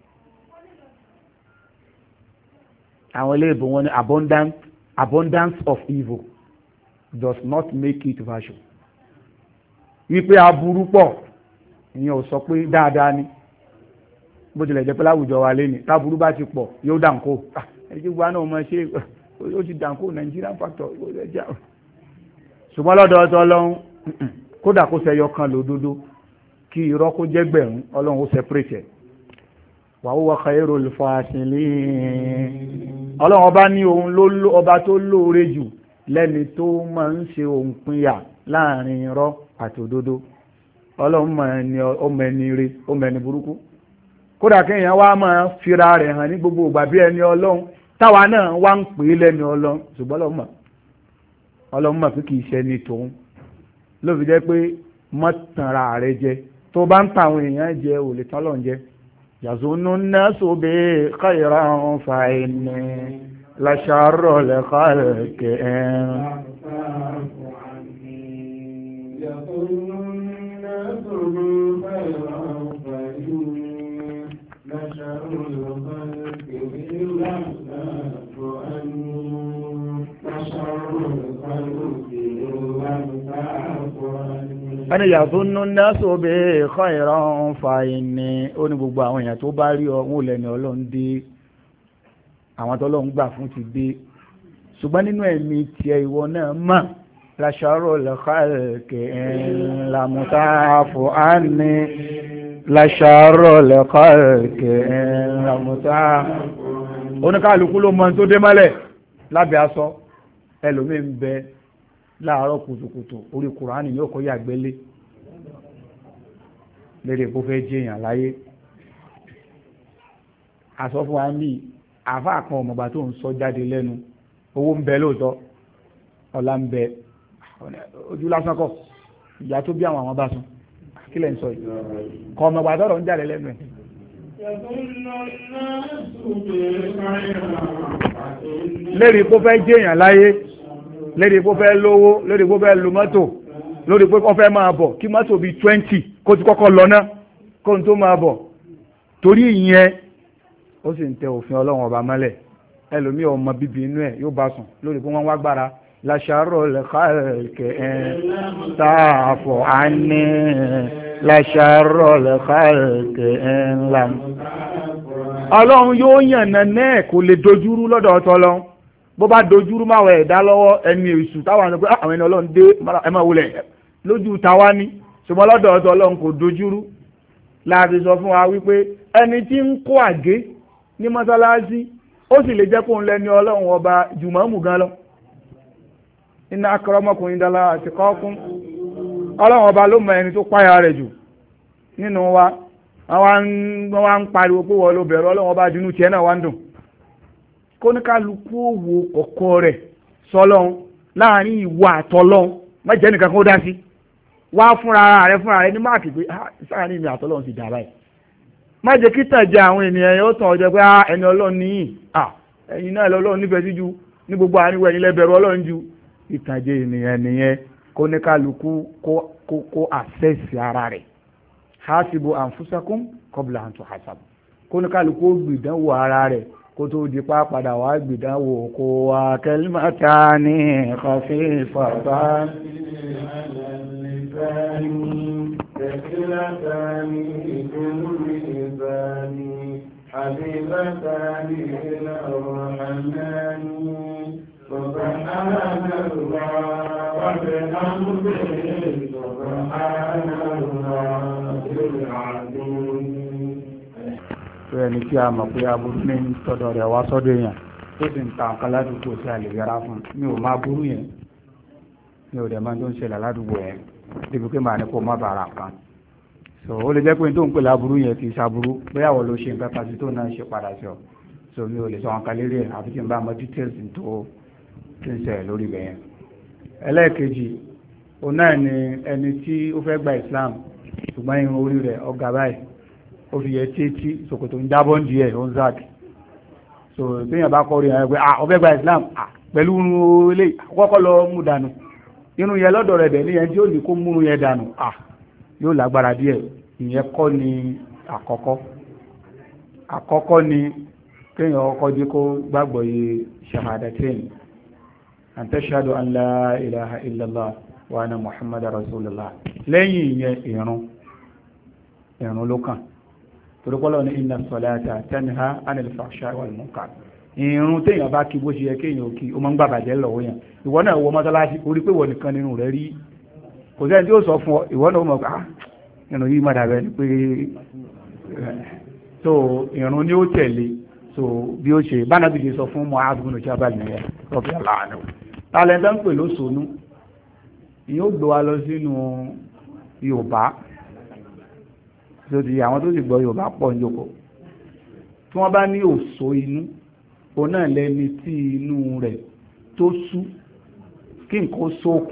àwọn eléèbó wọn ní abundance abundance of evil does not make it virtue wípé aburú pọ̀ ìyẹn ò sọ pé dáadáa ni bó tilẹ̀ jẹ́ pé láwùjọ wa lé ní táburú bá ti pọ̀ yóò dànkó ẹni tí gbogbo náà mọ̀ ṣe ó ti dànkó Nigerian factor ṣùgbọ́n lọ́dọ̀ ọ̀tọ̀ ọlọ́run kódà kó ṣẹyọ kan lódodo kí irọ́ kó jẹ́ gbẹ̀rún ọlọ́run ó separate ẹ̀ wa huwa khairul fasilin ọlọ́run ọba ní òun ló ọba tó lóore jù lẹ́ni tó máa ń ṣe òun pinya láàrin irọ́ àti òdodo ọlọ́run mọ̀ ẹni ọmọ ẹni ire ọmọ ẹni burúkú kódà kéèyàn wá máa fira rẹ̀ hàn ní gbogbo ìgbà bí ẹni ọlọ́run táwa náà wá ń pè é lẹ́ni ọlọ́run ṣùgbọ́n ọlọ́run mọ̀ ọlọ́run mọ̀ pé kì í ṣe ní tòun ló fi jẹ́ pé mọ́ tanra rẹ̀ jẹ tó bá ń ta àwọn èèyàn jẹ ò lè tán lọ́n jẹ yazunnu nnasu bi khayran fa inni la sharra li khalqi ẹni yàtúnú nẹ́sọ̀ bí khayran fa inni ó ní gbogbo àwọn èèyàn tó bá rí ọ̀hún lẹ́ni ọlọ́run dé àwọn tọ́lọ́run gbà fún ti dé ṣùgbọ́n nínú ẹ̀mí tiẹ̀ ìwọ náà mọ̀ la sharrul khalqi lamutafu anni la sharrul khalqi lamutafu oníkàlùkù ló mọ tó dé mọ́lẹ̀ lábẹ́ aṣọ ẹlòmíín bẹ láàárọ̀ kùtùkùtù orí kùránì yóò kọ́ yàgbélé lédè kó fẹ́ jẹyàn láyé àsọ fún wa ní àfáà kan ọmọọba tó ń sọ jáde lẹ́nu owó ń bẹ lóòótọ́ ọlá ń bẹ ojú lásán kọ́ ìyá tó bí àwọn àwọn bá sùn kí lẹ́ ń sọ yìí kọ́ ọmọọba tọ́rọ̀ ń jáde lẹ́nu ẹ̀. lérí kó fẹ́ jẹ́yàn láyé lérí kó fẹ́ lówó lérí kó fẹ́ lu mọ́tò lórí pé kó fẹ́ máa bọ̀ kí mọ́tò bíi twenty kó ti kọ́kọ́ lọ ná kó n tó máa bọ̀ torí ìyẹn ó sì ń tẹ òfin ọlọ́run ọba mọ́lẹ̀ ẹlòmíì ọmọ bíbí inú ẹ̀ yóò bá sùn lórí pé wọ́n wá gbára láṣàrò lẹ́kàlẹ́kẹ́ ẹ̀ tààfọ̀ àní láṣàrò lẹ́kàlẹ́kẹ́ ẹ̀ ńlá. ọlọ́run yóò yànnà náà kò lè dojúrú lọ́dọ̀ ọ̀tọ̀ lọ́hún bó bá dojúrú máa wọ ẹ̀dá lọ́wọ́ ẹni èṣù táwọn àwọn àwọn ẹni ọlọ́run dé ẹ máa wulẹ̀ lójú tàwa ní ṣùgbọ́n lọ́dọ̀ ọ̀tọ̀ ọlọ́run kò dojúrú láti sọ fún wa wípé ẹni tí ń kó àgé ní mọ́sálásí ó sì lè jẹ́ kóun lẹ́ni ọlọ́run ọba jùmọ̀ọ́mù gan lọ inna akramakum indallahi atqakum ọlọ́run ọba ló mọ ẹni tó páyà rẹ̀ jù nínú wa wọ́n wá ń pariwo pé wọ́n ló bẹ̀rù ọlọ́run ọba dínú tiẹ̀ náà wá ń dùn kóníkálukú òwò ọkọ rẹ̀ sọlọ́run láàrin ìwọ àtọlọ́run má jẹ́ nìkan kó dá sí wá fúnra rẹ̀ fúnra rẹ̀ ní máàkì pé sáàrin mi àtọlọ́run ti dà báyìí má jẹ́ kí tàn jẹ àwọn ènìyàn yóò tàn ọjọ́ pé ẹni ọlọ́run níyìn ẹ̀yin náà lọ́lọ́run nífẹ̀ẹ́ sí ju ní gbogbo àárín ẹ̀yin lẹ́bẹ̀rù ọlọ́run ju ìtànjẹ ènìyàn nìyẹn kóníkálukú kó àṣẹ́sì ara rẹ̀ hasibu anfusakum qabla an tuhasabu kóníkálukú gbìdánwò ara rẹ̀ kó tó di pa padà wá gbìdánwò kó wá kalimatani khafifatani حبيبتان إلى الرحمن سبحان الله وبحمده سبحان الله العظيم. ẹni tí a mọ̀ pé aburú ní tọ́dọ̀ rẹ̀ wá sọ́dọ̀ èèyàn tó sì ń ta nǹkan ládùúgbò sí àlè yẹra fún mi ò máa burú yẹn mi ò dẹ̀ máa tó ń ṣẹlẹ̀ ládùúgbò yẹn débi pé màá ní kó má bàrà kan so ó lè jẹ́ pé tó ń pè láburú yẹn kì í ṣaburú bóyá wọ́n ló ṣe nǹkan kan sí tó náà ṣe padà sí ọ so mi ò lè sọ nǹkan lérí ẹ̀ àfi tí n bá mọ details tó ti ń ṣẹlẹ̀ lórí ibẹ̀ yẹn. ẹlẹ́ẹ̀kejì òun náà ni ẹni tí ó fẹ́ gba Islam ṣùgbọ́n irun orí rẹ̀ ọ̀gá báyìí ó fi yẹ títí ṣòkòtò ń jábọ́ ń díẹ̀ ó ń zag so téèyàn bá kọ́ rí ẹ̀ pé ah ó fẹ́ gba Islam ah pẹ̀lú irun ilé kọ́kọ́ lọ mú dànù irun yẹn lọ́dọ̀ rẹ̀ dẹ̀ níyẹn tí ó ní kó múrun yẹn dànù ah yóò lágbára díẹ̀ ìyẹn kọ́ ni àkọ́kọ́ àkọ́kọ́ ni kéèyàn ọkọ̀ dé kó gbàgbọ́ yìí shahadatain an tashhadu an la ilaha illallah wa anna muhammadar rasulullah lẹ́yìn ìyẹn ìrun ìrun ló kàn torípọ́lọ́ ní inna salata tanha anil fahsha wal munkar ìrun téèyàn bá kí bó ṣe yẹ kéèyàn ò kí ó máa ń gbàbàjẹ́ lọ́wọ́ yẹn ìwọ náà wọ mọ́sálásí orí pé wọ́n nìkan nínú rẹ̀ rí kò sẹ́ni tí ó sọ fún ọ ìwọ náà mọ̀ pé ah ìrun yìí má dàbẹ́ ni pé so ìrun ni ó tẹ̀lé so bí ó ṣe bánàbí ṣe sọ fún Mu'adh bin Jabal nìyẹn rọ́bì aláàánú tálẹ́ńtà ń pè lóṣòónú yóò gbé wa lọ sínú Yorùbá lórí àwọn tó sì gbọ́ Yorùbá pọ̀ níjòkó tí wọ́n bá ní òṣó inú òun náà lẹ́ni tí inú rẹ̀ tó sú kí nǹkan sókùn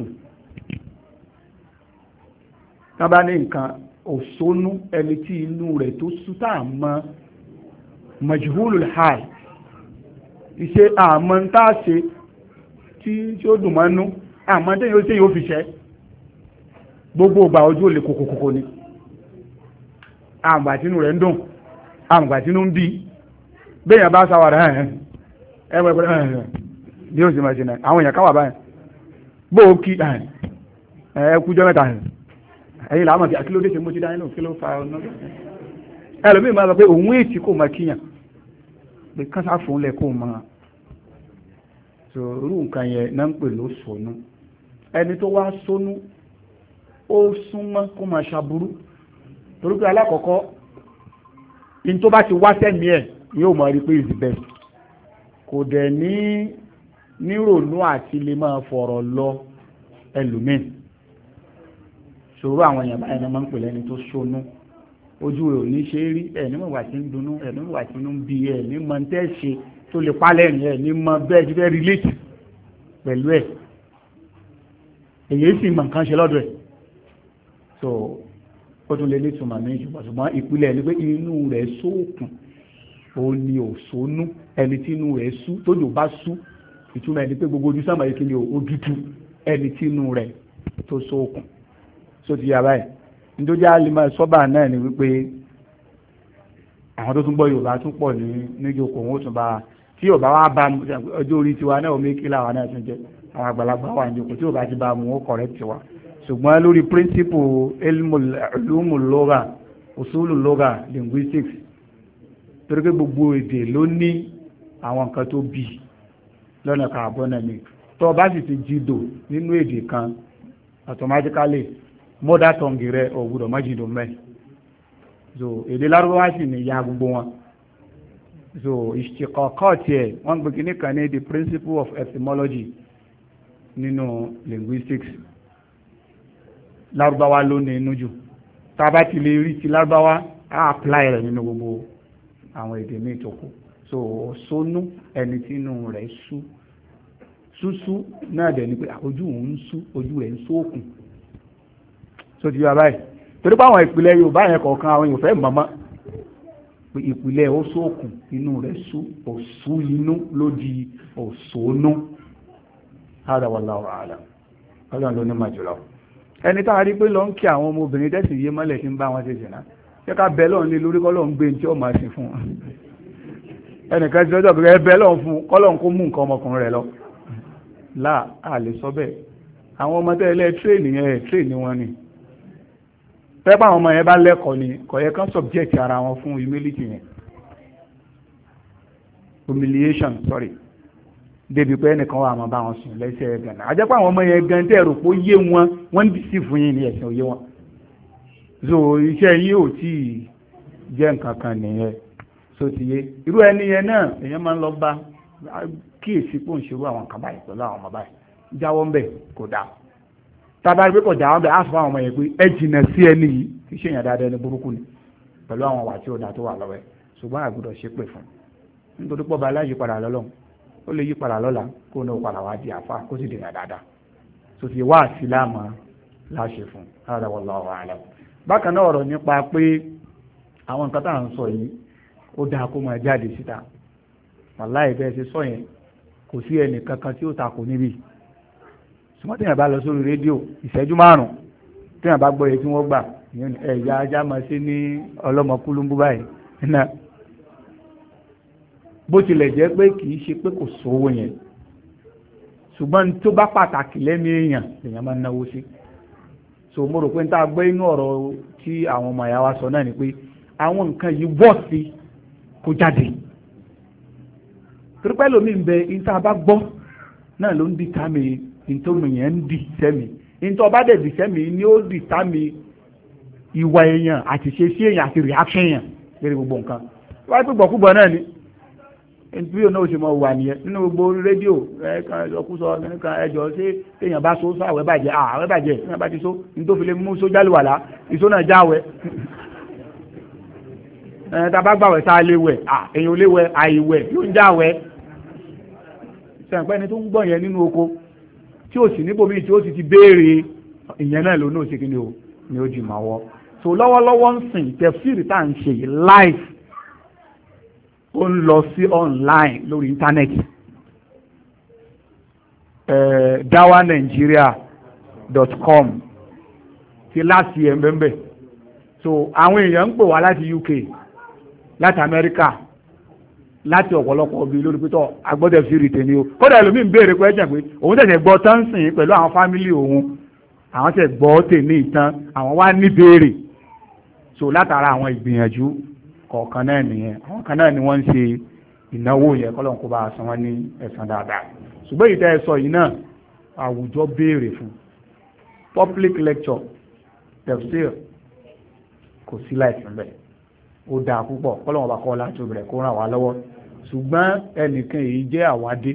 tí wọ́n bá ní nǹkan òṣónú ẹni tí inú rẹ̀ tó sú tá à mọ majhulul hal iṣẹ́ àmọ́ ń tá a ṣe tí ó dùn mọ́ nú àmọ́ tẹ́yìn ó tẹ́yìn ó fi ṣẹ́ gbogbo ìgbà ojú ò lè kòkòkòkò ni àmùgbàtínú rẹ̀ ń dùn àmùgbàtínú ń bí bẹ́yàn bá sáwàrà ẹ̀ ẹgbẹ́ pẹ̀lú ẹ̀ bí ó sì máa ṣe náà àwọn èèyàn káwà báyìí bó o kí ẹ̀ kújọ́ mẹ́ta ẹ̀yìn làwọn àti kílódé ṣe mú sí dání náà kí ló fa ọ̀nà ẹlòmíì máa sọ pé òun èsì kò máa kíyàn pé kánsá fún lẹ kó máa so irú nǹkan yẹn náà ń pè ló sọnù ẹni tó wá sọnù ó súnmọ́ kó máa ṣaburú torí pé alákọ̀ọ́kọ́ in tó bá ti wá sẹ́mi ẹ̀ yóò máa rí pé is the best kò dẹ̀ ní nírònú àti lè máa fọ̀rọ̀ lọ ẹlòmíì ṣòro àwọn èèyàn báyìí náà máa ń pè lẹ́ni tó sọnù ojú rẹ̀ ò ní ṣe rí ẹ̀ ní mọ̀gbà tí ń dunnú ẹ̀ ní mọ̀gbà tí ń bí ẹ̀ ní mọ̀ tẹ́ ṣe tó lè pálẹ̀ ní ẹ̀ ní mọ̀ bẹ́ẹ̀ ti fẹ́ relate pẹ̀lú ẹ̀ èyí sì mọ̀ nǹkan ṣe lọ́dọ̀ ẹ̀ so ó tún lè ní ìtumọ̀ méjì ṣùgbọ́n ìpìlẹ̀ ni pé inú rẹ̀ sóòkùn ó ní òṣónú ẹni tí inú rẹ̀ sú tójò bá sú ìtumọ̀ ẹni pé gbogbo ojú sánmà yìí kí ni ó dúdú ẹni tí inú rẹ̀ tó sókun só ti yà báyìí nítorí àlìmọ̀ sọ́bà náà ni wípé àwọn tó tún gbọ́ Yorùbá tún pọ̀ ní níjókòó wọn ó tún bá tí Yorùbá wá bá ọjọ́ orí tiwa náà omi kí làwọn náà tún jẹ́ àwọn àgbàlagbà wà níjókòó tí Yorùbá ti bá mu ó correct wa ṣùgbọ́n lórí principle ilmul lugha usulul lugha linguistics torí pé gbogbo èdè ló ní àwọn nǹkan tó bí lọ́nà kààbọ̀ náà ni tó bá sì ti jìdò nínú èdè kan automatically mother tongue rẹ̀ ò gbọ́dọ̀ má jìdò mẹ́ so èdè lárúbáwá sì ní ya gbogbo wọn so ìṣìkọ̀kọ́ tiẹ̀ wọ́n gbé kíní kan ní the principle of etymology nínú linguistics lárúbáwá ló ní inú jù tá a bá ti lè rí ti lárúbáwá á apply rẹ̀ nínú gbogbo àwọn èdè míì tó kù so sónú ẹni tí inú rẹ̀ sú súsú náà dẹ̀ ni pé ojú òun ń sú ojú rẹ̀ ń sókùn so ti yọ abáyé torí pé àwọn ìpìlẹ̀ Yorùbá yẹn kọ̀ọ̀kan àwọn èèyàn fẹ́ mọ̀mọ́ pé ìpìlẹ̀ ó sókùn inú rẹ̀ sú òsú inú ló di òsónú hádà wallahu a'lam ọlọ́run ló ní màjùlọ ẹni tá a rí pé lọ ń kí àwọn ọmọbìnrin tẹ́sì yé mọ́lẹ̀ tí ń bá wọn ṣe ṣìnà ṣé ká bẹ lọ́run lé lórí kọ́lọ́run gbé tí ó máa ṣe fún wọn ẹnìkan ti lọ́jọ́ bẹ̀rẹ̀ bẹ lọ́run fún kọ́lọ́run kó mú nǹkan ọmọkùnrin rẹ̀ lọ láà á lè sọ bẹ́ẹ̀ àwọn ọmọ tẹ́lẹ̀ tírèènì yẹn tírèènì wọn ni fẹ́ bá àwọn ọmọ yẹn bá lẹ́kọ̀ọ́ ni kò yẹ kán subject ara wọn fún humility yẹn humiliation sorry débi pé ẹnìkan wà máa bá wọn sùn lẹ́sẹ̀ gànà àjẹpọ̀ àwọn ọmọ yẹn gan tẹ́ ẹ̀rọ pé ó yé wọn wọ́n ń dìsí fún yín ní ẹ̀sìn òye wọn so iṣẹ́ yìí ò tí ì jẹ́ nǹkan kan nìyẹn so ti yé irú ẹni yẹn náà èèyàn máa ń lọ bá kíyèsí pé òun ṣerú àwọn kan báyìí pẹ̀lú àwọn ọmọ báyìí jáwọ́ ń bẹ̀ kò dáa tábàrí pé kò jáwọ́ ń bẹ̀ á sọ fún àwọn ọmọ yẹn pé ẹ jìnà sí ẹni yìí kì í ṣèyàn dáadáa ẹni burúkú ni pẹ̀lú àwọn wà tí ó dáa tó wà lọ́wọ́ ẹ̀ ṣùgbọ́n àgùdọ̀ ṣépè fún nítorí pọ̀ bá aláyí padà lọ́lọ́run ó lè yí padà lọ́la kó ní òpadà wá di àfa kó sì dènà dáadáa so ti wá sí láàmú láṣẹ fún hādhā wallāhu a'lam. bákan náà ọ̀rọ̀ nípa pé àwọn nǹkan tá à ń sọ yìí ó dáa kó máa jáde síta wàláhì bẹ́ẹ̀ ṣe sọ yẹn kò sí ẹnì kankan tí ó takò níbí ṣùgbọ́n téèyàn bá lọ sórí rédíò ìṣẹ́jú márùn-ún téèyàn bá gbọ́ yẹ tí wọ́n gbà ẹ̀yà ajá máa ṣe ní ọlọ́mọkúlùmbú báyìí náà bó tilẹ̀ jẹ́ pé kì í ṣe pé kò sówó yẹn ṣùgbọ́n tó bá pàtàkì lẹ́mí èèyàn lèèyàn máa ń náwó sí so mo rò pé n ta gbé inú ọ̀rọ̀ tí àwọn ọmọ ìyá wa sọ náà ni pé àwọn nǹkan yìí wọ́ sí kó jáde torí pé lómi ń bẹ n ta bá gbọ́ náà ló ń di tàmí nítorí yẹn ń di sẹ́mi nítorí ọba dẹ̀ di sẹ́mi ni ó di tàmí ìwà èèyàn àti ṣe sí èèyàn àti reaction èèyàn lórí gbogbo nǹkan wáyé pé gbọ̀kúgbọ̀ náà ni bí o náà ṣe mọ wà nìyẹn nínú gbogbo rédíò ẹ̀kan ìsọkúsọ nìkan ẹjọ́ ṣé èèyàn bá so sáwẹ́ bàjẹ́ àwẹ́ bàjẹ́ èèyàn bá ti so ní tó fi lè mú sójà lù wàlá ìṣó náà jáwẹ́ ẹ̀ tá a bá gbàwẹ̀ tá a lè wẹ̀ èèyàn ò lè wẹ̀ àìwẹ̀ yóò ń jáwẹ́ sẹ̀ǹpẹ́ ni tó ń gbọ́ yẹn nínú oko tí ó sì níbòmí tí ó sì ti béèrè ìyẹn náà ló náà ṣe kí ni ó ni ó di màá wọ́ so lọ́wọ́lọ́wọ́ ń sìn tẹ̀fsírì tá à ń ṣe live ó ń lọ sí online lórí íńtánẹ́ẹ̀tì dawa nigeria dot com ti láti ẹ̀ mbẹ́mbẹ́ so àwọn èèyàn ń pè wá láti U K láti Amẹ́ríkà láti ọ̀pọ̀lọpọ̀ bíi lórí pítọ̀ agbọ́dẹ̀ sí rìtẹ̀ ni o kódà ẹlòmíì ń béèrè pé ẹ̀jẹ̀ pé òun tẹ̀sẹ̀ gbọ́ tán sìn pẹ̀lú àwọn fámìlì òun àwọn tẹ̀ gbọ́ tè ní ìtàn àwọn wá ní béèrè so látara àwọn ìgbìyànjú kọ̀ọ̀kan náà nìyẹn àwọn kan náà ni wọ́n ń ṣe ìnáwó yẹn kọ́lọ́n kó bá a san wọ́n ní ẹ̀san dáadáa ṣùgbọ́n ìtẹ́ ẹ sọ yìí náà àwùjọ béèrè fún public lecture tafsir kò sí láìsí bẹ́ẹ̀ ó dáa púpọ̀ kọ́lọ́n bá kọ́ láti obìnrin kó ràn wá lọ́wọ́ ṣùgbọ́n ẹnìkan èyí jẹ́ àwádé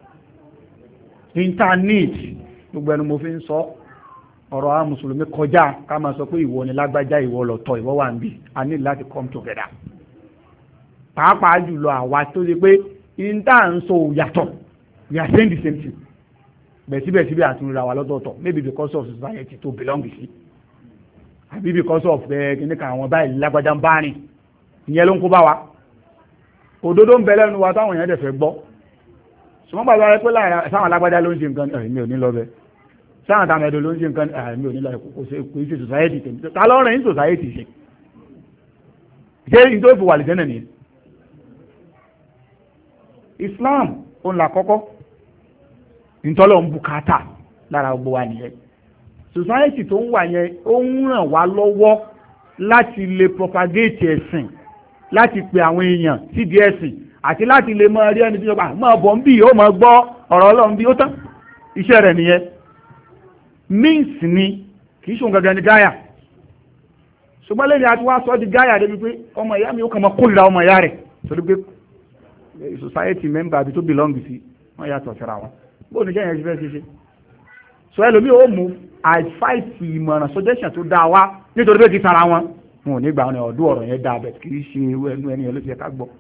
internet gbogbo ẹnu mo fi ń sọ ọ̀rọ̀ àwọn mùsùlùmí kọjá ká máa sọ pé ìwọ ni lágbájá ìwọ lọ̀tọ̀ ìwọ wà ń bì a ní láti come together pàápàá jùlọ àwa tó ṣe pé ìta ń sọ yàtọ̀ we are saying the same thing bẹ́ẹ̀ síbẹ̀síbẹ̀ àtúnra wa lọ́tọ̀ọ̀tọ̀ maybe because of society to belong sí àbí because of kìnnìkan àwọn báyìí lágbájá ń bá rìn ìyẹn ló ń kó bá wa òdodo ń bẹ lẹ́nu wa táwọn èèyàn dẹ̀ fẹ́ gbọ́ ṣùgbọ́n gbàgbọ́ rẹ pé láàrin sáwọn alágbádá ló ń ṣe nǹkan ẹ̀mí ò ní lọ bẹ sáwọn tàmẹ̀dọ̀ ló ń ṣe nǹkan ẹ̀mí ò ní lọ kò ṣe society tèmi ta lọ́rùn ní society ṣe ṣé ní tó fi wà lìjẹ́ náà nìyẹn. Islam òun là kọ́kọ́ ìtọ́lọ̀ ń bùkátà lára gbogbo wa nìyẹn. Society tó ń wà yẹn ó ń ràn wá lọ́wọ́ láti lè propagate ẹ̀sìn láti pe àwọn èèyàn sídìí ẹ̀sìn àti láti lè mọ rí ẹni tí wọ́n máa bọ̀ ń bì ó máa gbọ́ ọ̀rọ̀ Ọlọ́run bí ó tán iṣẹ́ rẹ̀ nìyẹn. Means ni kì í ṣe òun gangan ní gáyà ṣùgbọ́n lẹ́yìn àti wá sọ di gáyà débi pé ọmọ ìyá mi ó kàn máa kórìíra ọmọ ìyá rẹ̀ torí pé society member àbí tó belong sí wọ́n yàtọ̀ síra wọn bó ní jẹ́yìn ẹ̀ṣin fẹ́ ṣe ṣe so ẹlòmíì ó mú àìfáìsì ìmọ̀ràn suggestion tó dáa wá nítorí pé kì í sara wọn wọn ò ní gbà wọn ọdún ọ̀rọ̀ yẹn dáa bẹ̀ kì í ṣe ẹnu ẹni ẹlòmíì ká gbọ́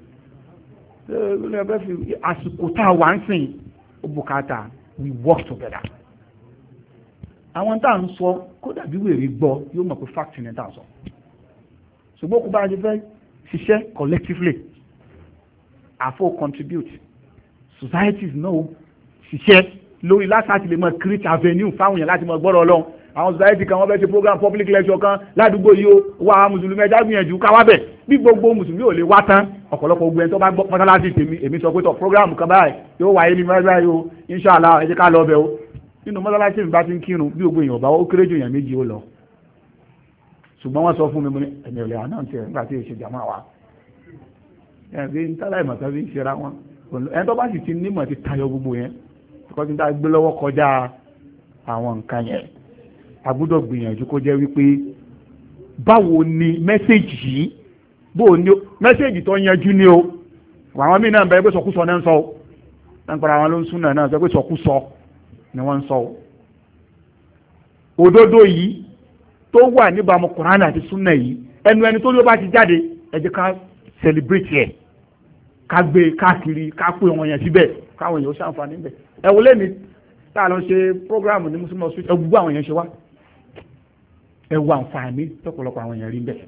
àsìkò tá a wà ń sìn ó bùkátà we work together àwọn tá à ń sọ kó dàbí wèrè gbọ́ yóò mọ̀ pé fact ni tá à ń sọ ṣùgbọ́n kó bá a ṣe fẹ́ ṣiṣẹ́ collectively àfo contribute societies náà ṣiṣẹ́ lórí láti lè mọ create avenue fáwọn yẹn láti mọ gbọ́dọ̀ Ọlọ́run àwọn society kan wọ́n fẹ́ ṣe program public lecture kan ládùúgbò yìí ó wá mùsùlùmí ẹja gbìyànjú káwá bẹ̀ bí gbogbo mùsùlùmí ò lè wá tán ọ̀pọ̀lọpọ̀ gbogbo ẹni tó bá gbọ́ mọ́sálásí tèmi èmi sọ pé tọ̀ program kan báyìí yóò wáyé ní mọ́sálásí o inshallah ẹ jẹ́ ká lọ bẹ̀ o nínú mọ́sálásí mi bá ti ń kírun bí gbogbo èèyàn bá ó kéré jù èèyàn méjì ó lọ ṣùgbọ́n wọ́n sọ fún mi mo ní ẹ̀mí ọ̀lẹ́ àná tiẹ̀ nígbà tí èsì jàmọ́ àwa ẹ̀rí ń tálà ìmọ̀ tán fi ń ṣera wọn ẹni tó bá sì ti nímọ̀ ti tayọ gbogbo yẹn kọ́ ti ń dá gbé lọ́wọ́ kọjá àwọn nǹkan yẹn a gbọ́dọ̀ gbìyànjú kó jẹ́ wípé báwo ni mẹ́sẹ̀jì yìí bó ni mẹ́sẹ̀jì tó yanjú ni o àwọn míì náà bẹ̀rẹ̀ pé sọkúsọ náà ń sọ o nípa àwọn ló ń súnà náà sọ pé sọkúsọ ni wọ́n ń sọ o òdodo yìí tó wà níbàámu Kùránì àti súnà yìí ẹnu ẹni tó ló bá ti jáde ẹ jẹ́ ká celebrate yẹ ká gbé káàkiri ká pé wọn yẹn síbẹ̀ káwọn èèyàn ó ṣàǹfààní bẹ̀ ẹ wọlé mi tá a lọ ṣe program ní muslim hospital ẹ gbogbo àwọn èèyàn ṣe wá ẹ wo àǹfààní lọ́pọ̀lọpọ̀ àwọn èèyàn rí bẹ̀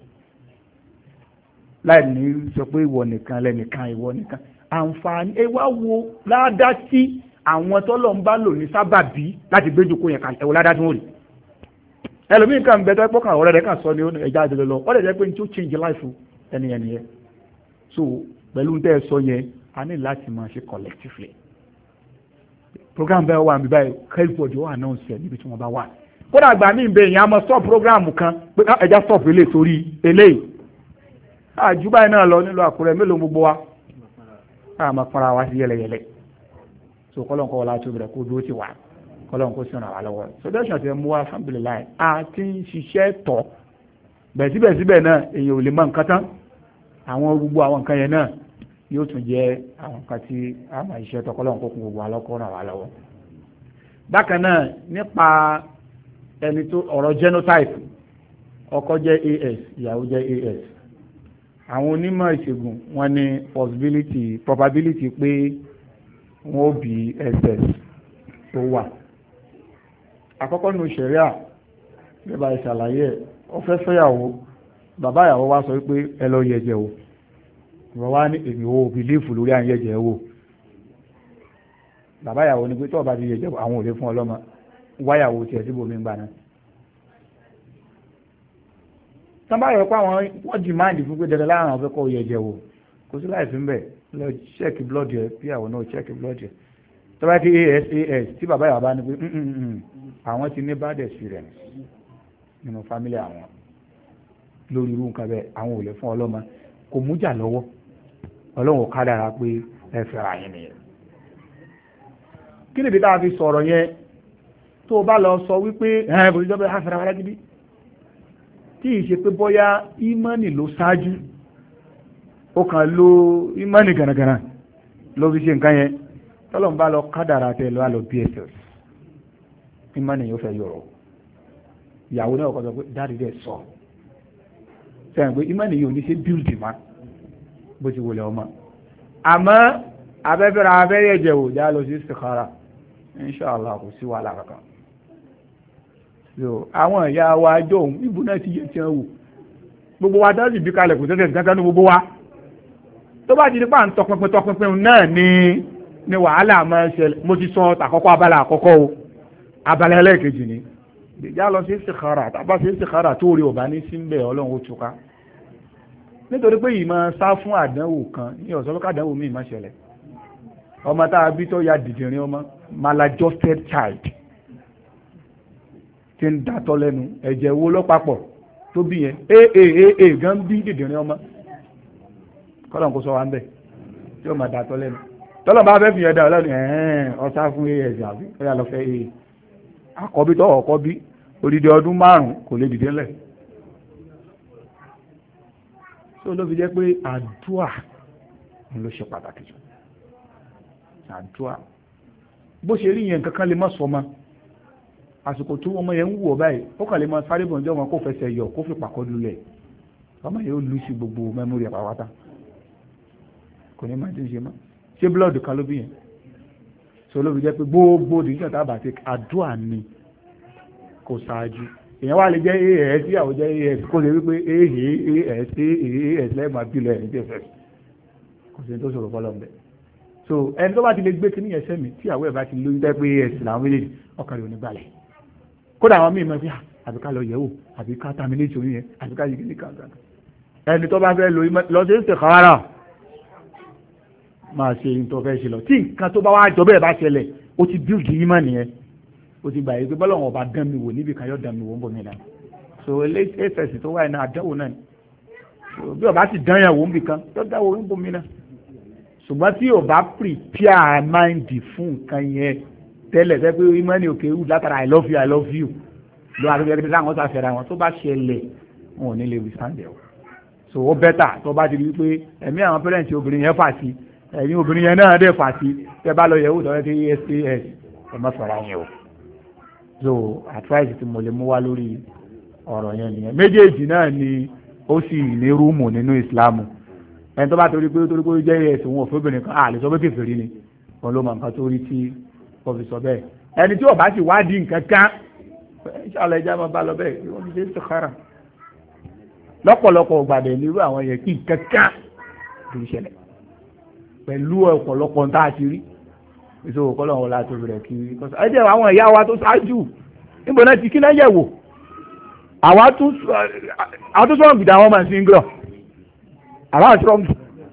láì ní sọ pé ìwọ nìkan lẹ́nìkan ìwọ nìkan àǹfààní ẹ wá wo ládá tí àwọn tọ́lọ̀ ń bá lò ní sábàbí láti gbé jòkó yẹn kalẹ̀ ẹ wo ládá tí wọ́n rí ẹlòmíín kan bẹ tó pọ́ kan ọ̀rẹ́ rẹ̀ kan sọ ní ẹja àjẹlẹ lọ ọ lè jẹ́ pé ní tí ó change life ẹni ẹni yẹn so pẹ̀lú tẹ́ ẹ sọ yẹn a ní láti máa ṣe collectively program bẹ́ẹ̀ wà níbi báyìí helpful wà náà ṣe níbi tí wọ́n bá wà kódà àgbà mí bẹ èèyàn á mọ stop program kan pé ẹja stop eléyìí torí eléyìí àjú báyìí náà lọ nílò Àkúrẹ́ mélòó gbogbo wa káà máa pọnra wa sí yẹlẹyẹlẹ so kọ́lọ́n kọ́ wọlé àti obìnrin kó dúró ti wà kọ́lọ́n kó sọ̀rọ̀ wà lọ́wọ́ sọdọ́sọ̀ ti mú wa alhamdulilayi a ti ń ṣiṣẹ́ tọ̀ bẹ́ẹ̀ síbẹ̀síbẹ̀ náà èèyàn ò lè mọ nǹkan tán àwọn gbogbo àwọn nǹkan yẹn náà yóò tún jẹ́ àwọn nǹkan tí a máa ṣiṣẹ́ tọ̀ kọ́lọ́n kó kún gbogbo alọ́kọ́ ràn wá lọ́wọ́. bákan náà nípa ẹni tó ọ̀rọ̀ genotype ọkọ jẹ́ as ìyàwó jẹ́ as àwọn onímọ̀ ìṣègùn wọn ní possibility probability pé wọ́n ó bí ss tó wà àkọ́kọ́ nù sẹ̀ríà nígbà ìṣàlàyé ẹ̀ ó fẹ́ fẹ́yàwó bàbá ìyàwó wá sọ pé ẹ lọ yẹ̀jẹ̀ wò wọ́n wá ní èmi ò bìlífù lórí àwọn yẹ̀jẹ̀ wò bàbá ìyàwó ní pé tó bá ti yẹ̀jẹ̀ àwọn ò lè fún ọlọ́mọ wáyàwó tiẹ̀ síbò mí gbà náà tán bá yọ pé àwọn wọ́n jì máàdì fún pé dandan láàrín àwọn fẹ́ kọ́ yẹ̀jẹ̀ wò kò sí láì fi ń bẹ̀ lọ ṣẹ́ẹ̀kì blọ́ọ̀dì ẹ̀ bí àwọn náà ṣẹ́ẹ̀kì blọ́ọ̀dì ẹ̀ tó bá ti as as tí bàbá ìyàwó bá ní pé àwọn ti ní bad experience nínú family àwọn lórí irú nǹkan bẹ́ẹ̀ àwọn ò lè fún ọlọ́mọ kò mú jà lọ́wọ́ ọlọ́run ò ká dára pé ẹ fẹ́ra yín nìyẹn. kí nìdí tá a fi sọ̀rọ̀ yẹn tó o bá lọ sọ wípé ẹ̀ bó ti jọ́ bẹ́ẹ̀ á fẹ́ra wa lágídí tí ì ṣe pé bóyá ìmánì ló ṣáájú ó kàn lo ìmánì gànàgànà ló fi ṣe nǹkan yẹn tọ́lọ̀ ń bá lọ kádàrà tẹ lọ́wọ́ lọ bss ìmánì yóò fẹ́ yọ̀rọ̀ ìyàwó náà kọ́ sọ pé dáàdì dẹ̀ sọ sẹ́yìn pé ìmánì yóò ní ṣe bíldì má bó ti wọlé ọmọ àmọ́ abẹ́fẹ́ra abẹ́rẹ́ ẹ̀jẹ̀ wò já lọ sí istikhara inṣàlá kò sí wàhálà kankan àwọn ìyá wa jọ òun ibù náà ti yẹ ti hàn wò gbogbo wa dájú bí kalẹ̀ kò tẹ́tẹ̀ kankan ní gbogbo wa tó bá di nípa ń tọpinpin tọpinpin náà ní ní wàhálà máa ṣẹlẹ̀. Mo ti sọ àkọ́kọ́ abala àkọ́kọ́ o, abala ẹlẹ́ẹ̀kejì ni ìjà lọ sí istikhara, tàbá sí istikhara tó rí ọba ní síbẹ̀ ọlọ́run ó túká, nítorí pé yìí máa sá fún àdánwò kan ní ọ̀sán lókà àdánwò míì má ṣẹlẹ̀. Ọmọ tá a bí tó ya dìdìrín ọmọ maladjusted child tí ń dàtọ̀ lẹ́nu, ẹ̀jẹ̀ wo ló papọ̀ tó bí yẹn aaa gan bí dìdìrín ọmọ kọ́lọ̀ kó sọ wa ń bẹ̀ tí ó máa dàtọ̀ lẹ́nu. Tọ́lọ̀ bá fẹ́ fi yẹn dà ọ́ lẹ́nu ẹ̀ẹ́n ọ̀sá fún as àbí ó yà lọ fẹ́ aa àkọ́bí tó ọ̀kọ́ bí odidi ọdún márùn-ún kò lè dìde ńlẹ̀. So ló fi jẹ́ pé àdúà ló ṣe pàtàkì jù. Àdúà bó ṣe rí yẹn kankan lè má sọ ma àsìkò tó ọmọ yẹn ń wù ọ báyìí ó kàn lè máa sáré bọ̀ ǹjọ́ wọn kó fẹsẹ̀ yọ kó fi pàkọ́ lulẹ̀ ọmọ yẹn ó lu sí gbogbo mẹ́mórì àpáwátá kò ní máa ti ń ṣe mọ́ ṣé búlọ́ọ̀dù kan ló bí yẹn. So ló fi jẹ́ pé gbogbo decision tá a bá ti àdúà ni kò ṣáájú. Èèyàn wá lè jẹ́ as ìyàwó jẹ́ as kó lè wípé as as lẹ́ẹ̀ma bílẹ̀ ní tẹ̀sẹ̀ kò sí ní tó sọ̀rọ̀ fọlọ́ mbẹ́. So ẹni tó bá ti lè gbé kí níyẹn sẹ́mi tí àwọ̀ ẹ̀ bá ti lóyún tẹ́ pé as làwọn méjèèjì ọkàn rẹ̀ ò ní balẹ̀. Kódà àwọn míì máa fi àbí ká lọ yẹ̀wò àbí ká terminate oyún yẹn àbí ká yìí ní kankan. Ẹni tó bá fẹ́ lọ sí istikhara máa ṣe ní tó fẹ́ ṣe lọ tí nǹkan tó bá wá jọ bẹ́ẹ̀ bá ṣẹlẹ̀ ó ti build ìmọ̀ nìyẹn ó ti gbà yìí pé bọ́lá wọn ọba dán mi wò níbi kan yóò dán mi wò ń bọ̀ mí náà. So ẹsẹ̀sì tó wáyé náà àdánwò náà so bí ọba sì dán yàn wò ń bì kan yóò dán wò ń bọ̀ mí náà. Ṣùgbọ́n tí ọba prepare mind fún nǹkan yẹn tẹ́lẹ̀ fẹ́ pé ìmọ̀ ni òkè wù látara I love you I love you lọ àdúgbò ẹgbẹ́ táwọn sá fẹ́ra wọn tó bá ṣẹlẹ̀ wọn ò ní lè withstand ẹ̀ o. So ó bẹ́tà tó bá ti rí pé ẹ̀mí àwọn parents obìnrin yẹn fà sí ẹ̀yin obìnrin yẹn náà dẹ̀ fà sí tẹ́ bá lọ yẹ̀wò tọ́lẹ́ tí as ẹ má sọ̀rọ̀ yẹn o. So advice tí mo lè mú wá lórí ọ̀rọ̀ yẹn nìyẹn. Méjèèjì náà ni ó sì ní rúùmù nínú ìsìlámù. Ẹni tó bá torí pé torí pé ó jẹ́ as òun òfin obìnrin kan àlè sọ pé kèfèrí ni òun ló mọ nǹkan tó rí tí ó fi sọ bẹ́ẹ̀. Ẹni tí ó bá sì wádìí nǹkan kan inshallah ẹja máa bá lọ bẹ́ẹ̀ wọ́n ti ṣe istikhara. Lọ́pọ̀lọpọ̀ gbàdé nírú àwọn yẹn kí nǹkan kan kì í ṣẹlẹ̀ pẹ̀lú ọ̀pọ̀lọpọ̀ tá a ti rí ìṣòwò kọ́lọ́wọ́ láti rẹ̀ kiri ẹ jẹ́ àwọn ìyá wa tó ṣáájú níbo náà ti kí náà yẹ̀wò àwọn tó sọ̀rọ̀ gbìdá wọn máa ń sin gbọ́ àwọn àṣírọ́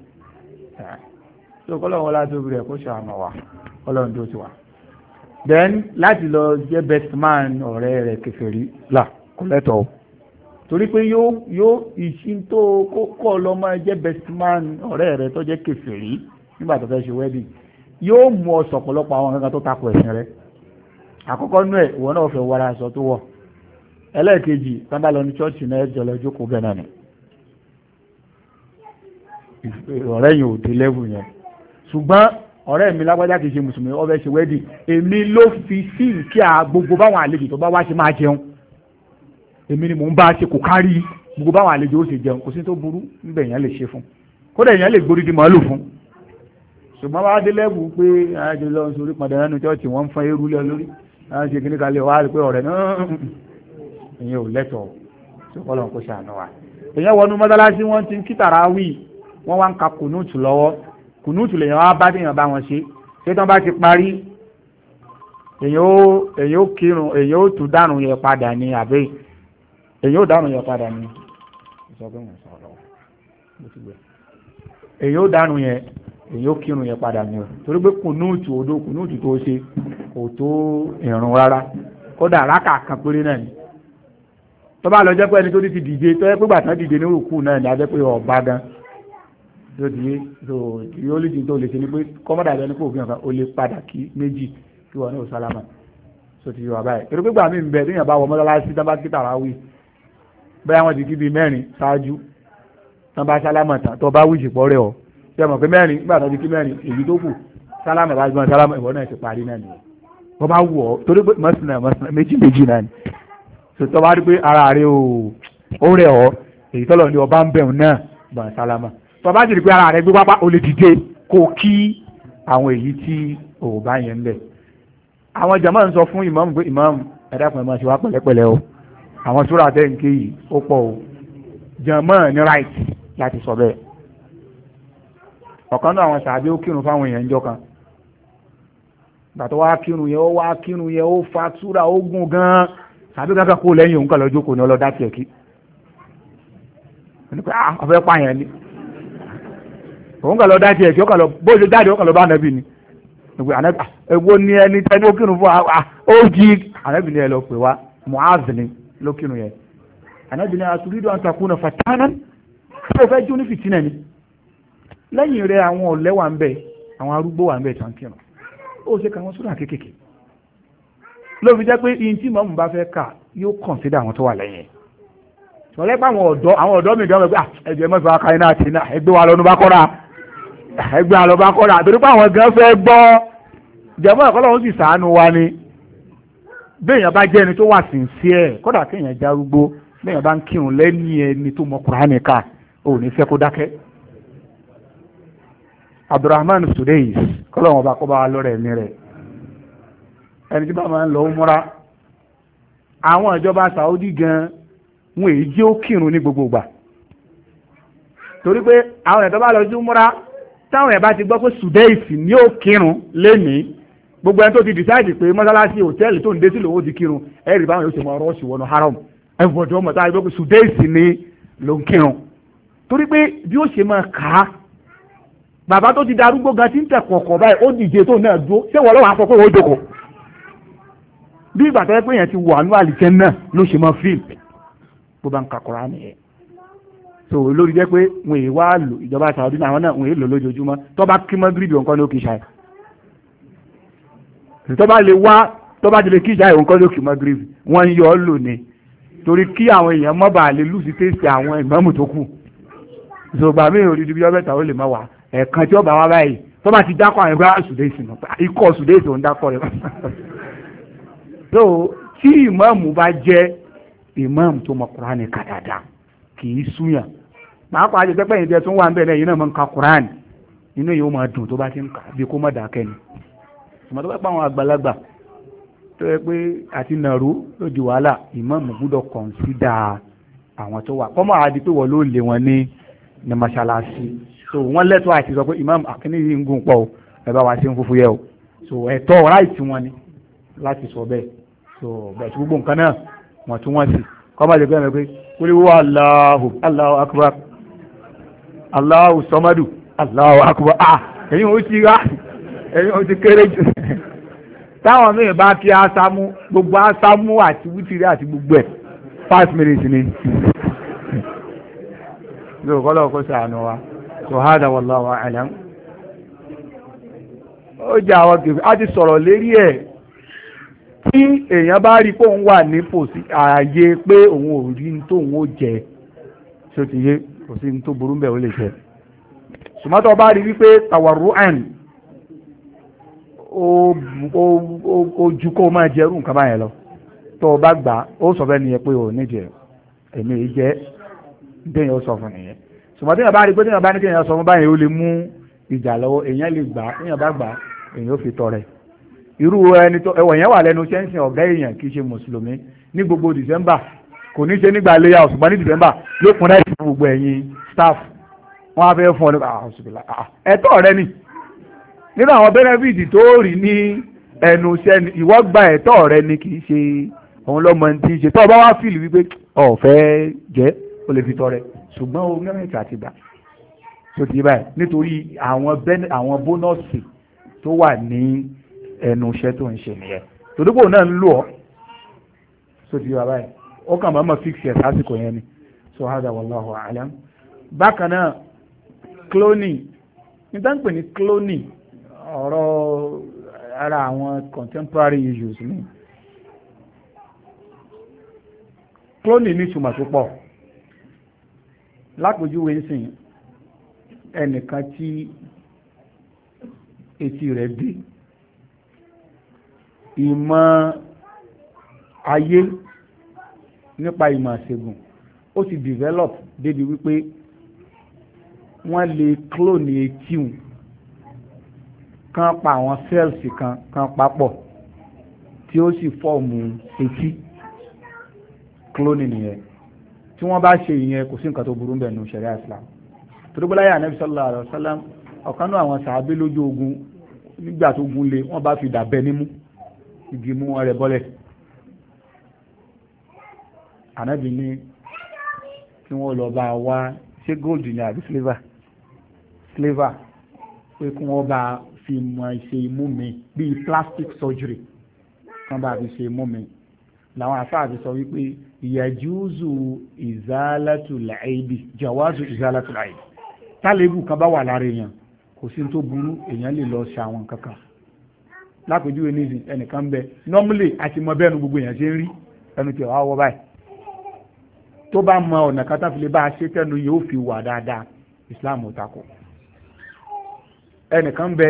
ìṣòwò kọ́lọ́wọ́ láti rẹ̀ kó ṣàmà wà kọ́lọ́wọ́ tó ti wà. Then láti lọ jẹ́ best man ọ̀rẹ́ rẹ̀ kèfèrí là kò lẹ́tọ̀ọ́ torí pé yóò yóò ìṣin tó kọ́ lọ máa jẹ́ best man ọ̀rẹ́ rẹ̀ tó jẹ́ kèfèrí nígbà tó fẹ́ ṣe wedding yóò mú ọ sọ̀pọ̀lọpọ̀ àwọn kankan tó takò ẹ̀sìn rẹ̀. Àkọ́kọ́ nú ẹ̀ ìwọ náà fẹ́ wọra aṣọ tó wọ̀. Ẹlẹ́ẹ̀kejì sábà lọ ní chọ́ọ̀chì náà ẹ̀jọ̀ lọ jókòó bẹ́ẹ̀ náà ni. ọ̀rẹ́ yìí ò dé lẹ́wù yẹn. Ṣùgbọ́n ọ̀rẹ́ mi lágbájá kìí ṣe mùsùlùmí ó fẹ́ ṣe wedding èmi ló fi sí kí a gbogbo báwọn àlejò tó bá wá ṣe máa jẹun. Èmi ni mò ń bá ṣe kò kárí gbogbo báwọn àlejò ó ṣe jẹun kò sí tó burú níbẹ̀ èèyàn lè ṣe fún. Kódà èèyàn lè gbórídì màálù fún. Ṣùgbọ́n wá dé lẹ́bù pé àjọ lọ sórí padà nínú chọ́ọ̀chì wọ́n ń fọ́n eérú lé lórí láti ṣe kíní kalẹ̀ wá rí pé ọ̀rẹ́ náà ìyẹn ò lẹ́tọ̀ọ́ tó kọ́ lọ́n kó ṣàánú wa. Èèyàn wọnú mọ́sálásí wọ́n ti ń kí tàràwí wọ́n wá ń ka kùnúùtù lọ́wọ́ kùnúùtù lèèyàn wá bá téèyàn bá wọn ṣe ṣé tán bá ti parí èèyàn ó èèyàn ó kírun èèyàn ó tún dànù yẹn padà ní àbẹ́ èèyàn ó dànù yẹn padà ní èèyàn ó dànù yẹn èyí ó kírun yẹn padà ní o torí pé kùnúùtù odò kùnúùtù tó ṣe kò tó ìrun rárá kódà rákà kan péré náà ni tó bá lọ jẹ́ pé ẹni tó ti dìde tó yẹ pé gbàtàn dìde ní rùkú náà ni a jẹ́ pé ọba gan tó ti yé tó tí ó lè di tó lè ṣe ni pé kọ́mọ́dà bẹ́ẹ̀ ni kò fi hàn kan ó lè padà kí méjì kí wọ́n ní òsálámà tó ti yọ wà báyìí torí pé gbà mí ń bẹ téèyàn bá wọ mọ́sálásí tán bá kí tàràwí bẹ́ẹ̀ wọ́n ti kí bíi mẹ́rin ṣáájú tán bá sálámà tán tó bá wíṣì pọ̀ rẹ̀ ọ́ ṣe mọ̀ pé mẹ́rin nígbà tó ti kí mẹ́rin èyí tó kù sálámà bá gbọ́n sálámà ìwọ náà ti parí náà ni wọ́n bá wù ọ́ torí pé mọ́sánà mọ́sánà méjì méjì náà ni sọtọ́ bá rí pé ara rẹ̀ ó rẹ̀ ọ́ èyí tọ́lọ̀ ní ọba ń bẹ̀rù náà gbọ́n sálámà tọ́ bá sì rí pé ara rẹ̀ gbé pápá o lè dìde kó kí àwọn èyí tí ò bá yẹn ń bẹ̀. àwọn jàmáà ń sọ fún ìmáàmù pé ìmáàmù ẹ̀dàkùn ẹ̀mọ́ ṣe wá pẹ̀lẹ́pẹ̀lẹ́ o àwọn súrà tẹ́ ń ké yìí ó pọ̀ o jàmáà ní right láti sọ bẹ́ẹ̀ ọ̀kan náà àwọn sàbí ó kírun fáwọn èèyàn jọ kan gbàtọ́ wá kírun yẹn ó wá kírun yẹn ó fa túra ó gùn gan sàbí kankan kó lẹ́yìn òun kan lọ́jọ́ kò ní ọlọ́dá tiẹ̀ kí ní pé ah ọ̀fẹ́ pààyàn ni òun kan lọ́dá tiẹ̀ kí ó kàn lọ bó ṣe jáde ó kàn lọ bá ànábì ni ẹgbó ní ẹni tẹ́ni ó kírun fún wa ó jí ànábì ni ẹ lọ pè wá Mu'adh ni ló kírun yẹn ànábì ni aturidu an takuna fatanan tí o fẹ́ jó ní fìtínà ni lẹ́yìn rẹ̀ àwọn ọ̀lẹ́ wà ń bẹ̀ àwọn arúgbó wà ń bẹ̀ tán kírun ó ṣe kà wọ́n sódà kéékèèké ló fi jẹ́ pé iye tí mọ̀mú bá fẹ́ kà yóò kọ̀nsídà àwọn tó wà lẹ́yìn ṣọlẹ́ pé àwọn ọ̀dọ́ àwọn ọ̀dọ́ mi gan pé ẹ̀jẹ̀ mọ́fẹ́ wa káyọ̀ náà ti náà ẹgbẹ́ wa lọ́nu bá kọ́ra ẹgbẹ́ wa lọ́ bá kọ́ra àbẹ̀rẹ̀ pé àwọn gan fẹ́ gbọ́ jẹ̀mọ́ ẹ̀kọ́ lọ́wọ́ sì sàánú wa ni béèyàn bá jẹ́ ẹni tó wà sincere kódà kéèyàn járúgbó béèyàn bá ń kírun lẹ́ni ẹni tó mọ Kùránì ká ò ní fẹ́ kó dákẹ́. Abdulrahman Sudais kọ́lọ̀ wọn bá kọ́ bá lọ́rẹ̀ ẹ̀mí rẹ̀ ẹni tí bá máa ń lọ múra àwọn ìjọba Saudi gan wọn èyí jẹ́ ó kírun ní gbogbo ìgbà torí pé àwọn ẹ̀tọ́ bá lọ sí múra táwọn ẹ̀ bá ti gbọ́ pé Sudais ní ó kírun lénìí gbogbo ẹni tó ti decide pé mọ́sálásí hòtẹ́ẹ̀lì tó ń dé sí lòun ó ti kírun ẹ̀rì báwọn yóò ṣe mọ ọ̀rọ̀ ṣùwọ́n haram ẹ̀fọ̀dì ọmọ táwọn ẹgbẹ́ pé Sudais ní ló ń kírun torí pé bí ó ṣe máa kà á bàbá tó ti darúgbó gan ti ń tẹ̀ kọ̀ọ̀kọ̀ báyìí ó dìje tó náà dúró ṣé wọ́n lọ́wọ́ àkọ́kọ́ ó jókòó bí ìgbà tó yẹ pé yẹn ti wà ní àlìjẹ́ náà ló ṣe máa fíìmù bó bá ń ka Kùránì nìyẹn so lórí jẹ́ pé wọ́n èyí wá lò ìjọba Saudi náà àwọn náà wọ́n èyí lò lójoojúmọ́ tó bá kí mọ́ gírídì òǹkọ́ ló kì í ṣáì tó bá lè wá tó bá ti lè kí ìṣáì òǹkọ́ ló kì í mọ́ gírídì wọ́n ń yọ ọ́ lò ní torí kí àwọn èèyàn mọ́ bá lè lù sí tẹ́sí àwọn ìmáàmù tó kù ìṣògbà mí ò rí ibi ọbẹ̀ tàwọn lè má wà ẹ̀ẹ̀kan tí ó bá wá báyìí tó bá ti dákọ̀ àwọn ẹgbẹ́ Sudais nù ikọ̀ Sudais ò ń dákọ̀ rẹ̀ so tí ìmáàmù bá jẹ́ ìmáàmù tó mọ Kùránì ká dáadáa kì í súyàn pàápàá jẹ́ pẹ́pẹ́ yìí tẹ́ tún wà ń bẹ̀rẹ̀ yìí náà máa ń ka Kùránì inú yìí ó máa dùn tó bá ti ń kà bí kó má dákẹ́ ni ìmọ̀ tó bá pa àwọn àgbàlagbà tó yẹ pé àti nàró ló di wàhálà ìmáàmù gbúdọ̀ kọ̀ǹsídà àwọn tó wà kọ́mọ̀ àdí pé wọ́n ló lé wọn ní ní mọ́ṣáláṣí so wọ́n lẹ́tọ́ àti sọ pé ìmáàmù àkíní yìí ń gùn pọ̀ o ẹ bá wa ṣe ń fúfú yẹ o so ẹ̀tọ́ ráìtì wọn ni láti sọ bẹ́ẹ̀ so bẹ́ẹ̀ tí gbogbo nǹkan náà wọ́n tún wọ́n sì kọ́mọ̀ lè gbẹ́mẹ̀ pé kúrò wà Allahu Allahu akbar Allahu samadu Allahu akbar ah ẹ̀yin ó ti rá ẹ̀yin ó ti kéré jù táwọn míì bá kí ásámú gbogbo ásámú àti wítìrí àti gbogbo ẹ̀ five minutes ni yóò kọ́ lọ́wọ́ kó sàánú wa so hada wallahu a'lam ó jẹ́ àwọn kìí á ti sọ̀rọ̀ lérí ẹ̀ tí èèyàn bá rí pé òun wà ní pòsí ààyè pé òun ò rí tóun ó jẹ ṣó ti yé kò sí ní tó burú bẹ́ẹ̀ ó lè jẹ ṣùgbọ́n bá rí wípé tàwàrú àn ó ju kó máa jẹrú nǹkan báyẹn lọ tó o bá gbà ó sọ fẹ́ nìyẹn pé ò ní jẹ èmi yìí jẹ déyìn ó sọ fún nìyẹn ṣùgbọ́n téèyàn bá rí pé téèyàn bá ní kéèyàn sọ fún báyẹn ó lè mú ìjà lọ́wọ́ èèyàn lè gbà téèyàn bá gbà èèyàn ó fi tọrẹ irú ẹni tó ẹwọ yẹn wà lẹ́nu sẹ́ńsìn ọ̀gá èèyàn kì í ṣe mùsùlùmí ní gbogbo December kò ní ṣe nígbà léyà ṣùgbọ́n ní December yóò fún láì fún gbogbo ẹ̀yin staff wọ́n á fẹ́ fún ọ ní ẹ̀tọ́ rẹ ni nínú àwọn benefit tó rí ní ẹnu sẹ́ni ìwọ gba ẹ̀tọ́ rẹ ni kì í ṣe òun lọ́mọ tí ń ṣe tó o bá wá fìlì wípé ọ̀fẹ́ jẹ́ o lè fi tọrẹ ṣùgbọ́n o mẹ́rin àti gbà tó ti báyìí nítorí àwọn bónọ́ọ̀sì tó wà ní ẹnu iṣẹ́ tó ń ṣe nìyẹn tòdúgbò náà ń lò ọ́ tó ti báyìí ó kàn máa ma fix ẹ̀ sásìkò yẹn ni so hada wallahu a'lam bákan náà cloning nígbà ń pè ní cloning ọ̀rọ̀ ara àwọn contemporary issues ni cloning ní ìtumọ̀ tó pọ̀ lápòjúwe ń sìn ẹnìkan tí etí rẹ̀ dé ìmọ̀ ayé nípa ìmọ̀ àṣegùn ó ti develop débi wípé wọ́n lè clone etí wọn kan pa àwọn cells kan kan papọ̀ tí ó sì fọ́ọ̀mù etí cloning nìyẹn tí wọ́n bá ṣe ìyẹn kò sí nǹkan tó burú bẹ́ẹ̀ nínú ṣẹ̀ríà Islam torí bọ́láyà Ànábì sallallahu alaihi wasallam ọ̀kan náà àwọn sàábé lójú ogun nígbà tó gun lé wọ́n bá fi dàbẹ́ nímú igi mú wọn rẹ̀ bọ́lẹ̀. ànábì ní kí wọ́n lọ bá wá ṣé gold ní àbí silver silver pé kí wọ́n bá fi mọ ṣe imú mi bíi plastic surgery kan bá fi ṣe imú mi làwọn afáàbí sọ wípé ìyàjúzù ìzálàtúl àìbì jàwázù ìzálàtúl àìbì tálébù kan bá wà lára èèyàn kò sí tó burú èèyàn lè lọ ṣe àwọn kankan lápèjúwe nísìn ẹnìkan bẹ normally àti mọ bẹ́ẹ̀ nu gbogbo èèyàn ṣe ń rí ẹnu tí wàá wọ báyìí tó bá mọ ọ̀nà kátàfilé bá a ṣe tẹnu yóò fi wà dáadáa Islam ò takò ẹnìkan bẹ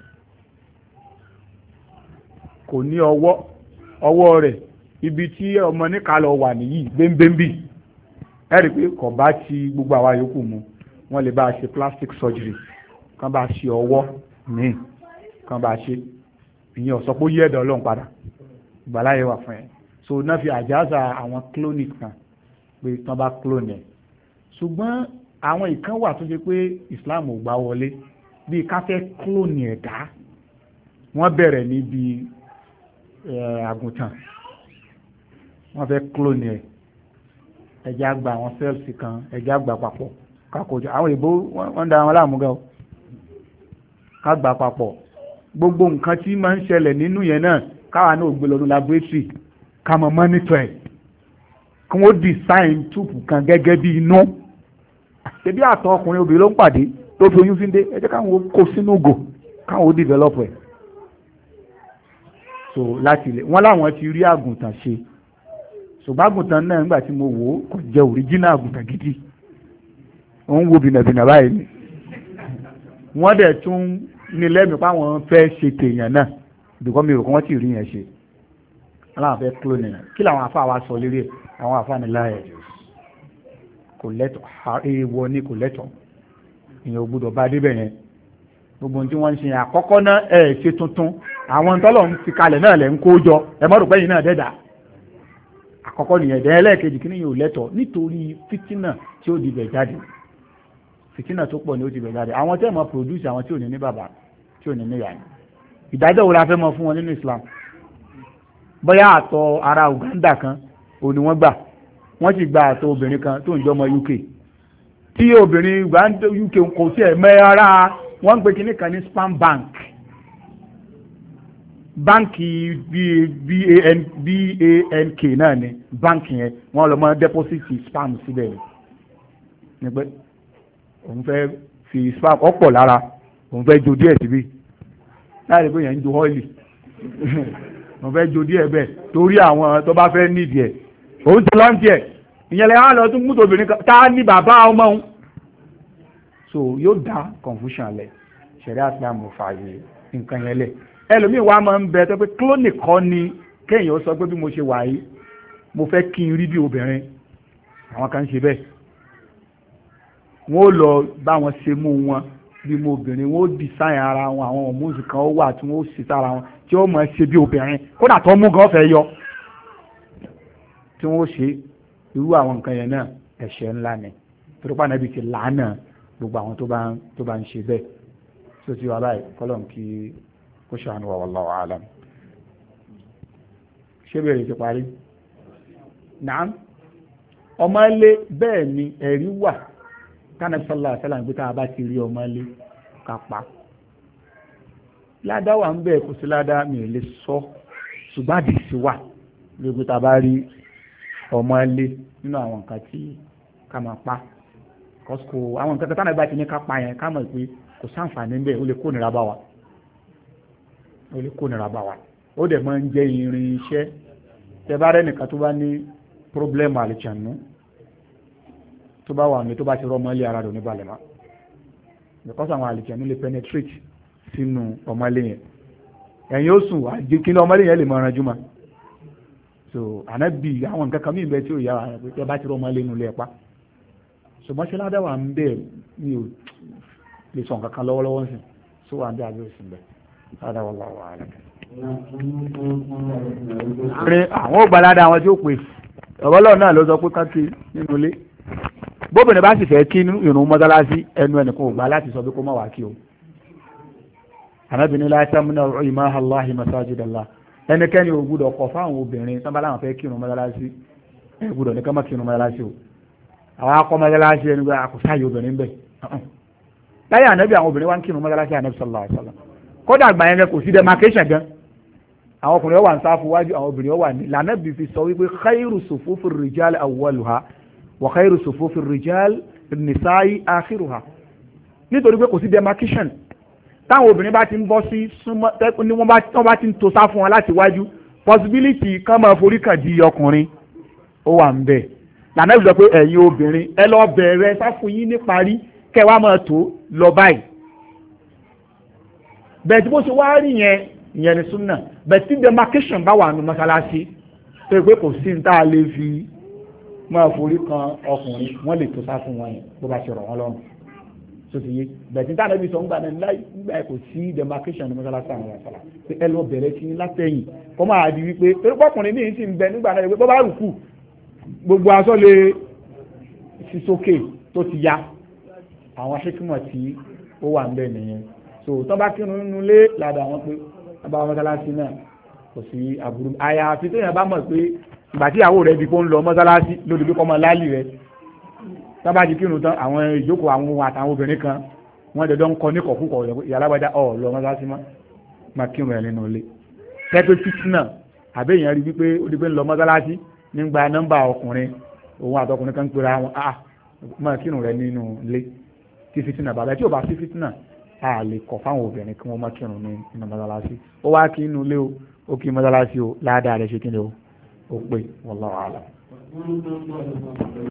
kò ní ọwọ́ ọwọ́ rẹ̀ ibi tí ọmọ níka lọ wà nìyí bẹ́ńbẹ́ńbì ẹ rí i pé kò bá ti gbogbo àwa yòókù mu wọ́n lè bá a ṣe plastic surgery kán bá a ṣe ọwọ́ míì kán bá a ṣe ìyẹn ọ̀sọ́ pé ó yí ẹ̀dọ̀ ọlọ́run padà ìgbàláyé wà fún ẹ so náà fi àjáza àwọn clonic kan pé tán bá clone ẹ̀ ṣùgbọ́n àwọn ìkan wà tó ṣe pé Islam ò gbà wọlé bíi ká fẹ́ clone ẹ̀dá wọ́n bẹ̀rẹ̀ níbi àgùntàn wọ́n fẹ́ clone ẹ̀ ẹ̀jẹ̀ àgbà àwọn cells kan ẹ̀jẹ̀ àgbà papọ̀ kákòjọ àwọn ìbò wọ́n da wọn láàmú gan ká gbà papọ̀ gbogbo nǹkan tí máa ń ṣẹlẹ̀ nínú yẹn náà káwa náà gbé lọ́dún laboratory ká mọ̀ monitor ẹ̀ kí wọ́n design túùpù kan gẹ́gẹ́ bí inú ṣebí àtọ̀ ọkùnrin obìnrin ló ń pàdé tó fi oyún síndé ẹ jẹ́ káwọn kó sínú ògò káwọn ó develop ẹ̀ so láti ilẹ̀ wọ́n láwọn ti rí àgùntàn ṣe ṣùgbọ́n àgùntàn náà nígbà tí mo wò ó kò jẹ́ original àgùntàn gidi wọ́n ń wo bìnàbìnà báyìí ni wọ́n dẹ̀ tún ní lẹ́mìí páwọn fẹ́ ṣe tèèyàn náà bìkọ́ mi rò kí wọ́n ti rí yẹn ṣe aláwọ̀ fẹ́ clone yẹn kí làwọn afá wa sọ lérí ẹ̀ àwọn afá ni láàyè kò lẹ́tọ̀ èèwọ̀ ni kò lẹ́tọ̀ èèyàn ò gbọ́dọ̀ bá débẹ̀ yẹn gbogbo tí wọ́n ń ṣe yẹn àkọ́kọ́ náà ẹ̀ ṣe tuntun àwọn tọ́lọ̀ ń fi kalẹ̀ náà lẹ̀ ń kó jọ ẹ mọ́ rò pé yìí náà dẹ́dà àkọ́kọ́ nìyẹn dẹ́ ẹlẹ́ẹ̀kejì kí nìyẹn ò lẹ́tọ̀ nítorí fìtínà tí ó di bẹ̀ jáde fìtínà tó pọ̀ ní ó ti bẹ̀ jáde àwọn tẹ́ mọ̀ produce àwọn tí ò ní ní bàbá tí ò ní ní ìyá ni ìdájọ́ wo la fẹ́ mọ̀ fún wọn nínú Islam bóyá àtọ̀ ara Uganda kan ò ní wọ́n gbà wọ́n sì gba àtọ̀ obìnrin kan tó ń jọmọ U K tí obìnrin Uganda U K kò sí ẹ̀ mẹ́ ara wọ́n ń pe kinní kan ní spam bank báńkì B A N K náà ni báńkì yẹn wọ́n lọ mọ́ deposit spam síbẹ̀ ni pé òun fẹ́ fi spam ọ̀pọ̀ lára òun fẹ́ jo díẹ̀ síbí láì rí pé yẹn ń jo ọ́ìlì òun fẹ́ jo díẹ̀ bẹ́ẹ̀ torí àwọn tó bá fẹ́ nídìí ẹ̀ òun ti lọ́ntì ẹ̀ ìyẹn lẹ́yìn á lọ tún mú tòbìnrin kan tá a ní bàbá ọmọ òun so yóò dá confusion lẹ̀ ṣẹ̀rí àsìlámù fààyè nǹkan yẹn lẹ̀ ẹlòmíì wa máa ń bẹ tó pé clonic kọ́ ni kéèyàn sọ pé bí mo ṣe wà yìí mo fẹ́ kí n rí bí obìnrin àwọn kan ń ṣe bẹ́ẹ̀ wọ́n lọ bá wọn ṣe mú wọn bí mo obìnrin wọ́n ó design ara wọn àwọn hormones kan ó wà tí wọ́n ó sì sára wọn tí ó máa ṣe bí obìnrin kódà tó mú gan fẹ́ yọ tí wọ́n ó ṣe irú àwọn nǹkan yẹn náà ẹ̀ṣẹ̀ ńlá ni torí pé Ànábì ti làánà gbogbo àwọn tó bá ń tó bá ń ṣe bẹ́ẹ̀ tó ti wà báyìí kọ́lọ́n kí kó ṣàánú wa wallahu alam ṣé bẹ̀rẹ̀ ti parí naam ọmọ ilé bẹ́ẹ̀ ni ẹ̀rí wà kánàbí sallallahu alaihi wasallam pé tá a bá ti rí ọmọ ilé ká pa ládá wà ń bẹ̀ kò sí ládá mi ò lè sọ ṣùgbọ́n àdìsí wà lóògbé tá a bá rí ọmọ ilé nínú àwọn nǹkan tí ká máa pa kọ́sùkò àwọn nǹkan tánà bá ti ní ká pa yẹn ká mọ̀ pé kò sáǹfààní ń bẹ̀ ó lè kó nira bá wa ó lè kó nira bá wa ó dẹ̀ máa ń jẹ́ irin iṣẹ́ tẹ bá rẹ́ nìkan tó bá ní pírọ́blẹ́mù àlìjànú tó bá wà ní tó bá ti rọ́ ọmọ ilé ara rẹ̀ ní balẹ̀ mọ́ because àwọn àlìjànú lè penetrate sínú ọmọ ilé yẹn ẹ̀yin ó sùn kí ní ọmọ ilé yẹn lè mọ ọ̀rànjú ma so ànábì àwọn nǹkan kan mí bẹ tí ò yára ẹ bá ti rọ́ ọmọ ilé inú ilé ẹ̀ pa ṣùgbọ́n ṣe ládà wà ń bẹ̀ mi ò lè sọ nǹkan kan lọ́wọ́lọ́wọ́ sí so wà ń bẹ̀ àbẹ̀ òsì ń bẹ̀ ládà wọ́n lọ́wọ́ àlẹ́ rẹ àwọn ògbàládà àwọn tí ó pè ọ̀rọ̀lọ́ náà ló sọ pé káàkiri nínú ilé bóbìnrin bá sì fẹ́ kí ìrun mọ́sálásí ẹnu ẹnìkan ò gbà láti sọ pé kó má wá kí o Ànábì ní la tamna'u imaha Allahi masajidallah ẹnikẹ́ni ò gbúdọ̀ kọ̀ fáwọn obìnrin tán bá láwọn fẹ́ kírun mọ́sálásí ẹ gbúdọ̀ ní ká má kírun mọ́sálásí o àwọn akọ́ mọ́sálásí ẹni pé àkùsáyé obìnrin bẹ̀ láyé Ànábì àwọn obìnrin wá ń kírun mọ́sálásí Ànábì sallallahu alaihi wasallam kódà àgbà yẹn kò sí demarcation gan àwọn ọkùnrin wà ń sáfù wájú àwọn obìnrin wà ní l'Ànábì fi sọ wípé khayru sufufi rijal awwaluha wa khayru sufufi rijal nisai akhiruha nítorí pé kò sí demarcation táwọn obìnrin bá ti ń bọ́ sí súnmọ́ ní wọ́n bá ti ń to sá fún wọn láti wájú possibility kan máa forí kàn di ọkùnrin ó wà ń bẹ̀ l'Ànábì sọ pé ẹ̀yin obìnrin ẹ lọ bẹ̀rẹ̀ sáfù yín ní parí kẹwàá máa tó lọ báyìí bẹ́ẹ̀ tí bó ṣe wá rí yẹn ìyẹn ni súnà bẹ́ẹ̀ tí demarcation bá wà nù mọ́sálásí tó yẹ pé kò sí ní tá a lè fi máa forí kan ọkùnrin wọ́n lè tó sá fún wọn yẹn bó bá ṣe rọ̀ wọ́n lọ́rùn sotí yé bẹ́ẹ̀ tí táwọn ẹbí sọ ń gbà náà láì nígbà kò sí demarcation ní mọ́sálásí àwọn ọ̀sán pé ẹ lọ bẹ̀rẹ̀ sí látẹ̀yìn kọ́ máa di wípé pé ọkùnrin ní ìsìn bẹ nígbà náà bó bá rùkù gbogbo aṣọ lè sí sókè tó ti ya àwọn hikima tí ó wà ń bẹ nìyẹn so tó bá kírun nínú ilé ládàá wọn pé wọn bá mọ́sálásí náà kò sí àbúrú àyàfi tó yẹn bá mọ̀ pé ìgbà tí ìyàwó rẹ̀ di kó ń lọ mọ́sálásí lórí bí kò mọ láàlì rẹ̀ tábà di kírun tán àwọn ìjókòó àwọn àtàwọn obìnrin kan wọ́n dẹ̀dọ́ ń kọ ní kọ̀kúkọ̀ ìyàlágbádá ọ̀ lọ mọ́sálásí má má kírun ẹ̀ nínú ilé tẹ́pẹ́ fìtínà àbẹ́ èèyàn rí wípé ó di pé ń lọ mọ́sálásí nígbà nọ́mbà ọkùnrin òun àtọkùnrin kan ń pera wọn ah má kírun rẹ̀ nínú ilé tí fìtínà bàbá tí ò bá sí fìtínà a lè kọ̀ fáwọn obìnrin kí wọ́n má kírun ní inú mọ́sálásí ó wá kí inú ilé o ó kí mọ́sálásí o ládàá rẹ̀ ṣe kí ni o ó pè wallahu a'lam.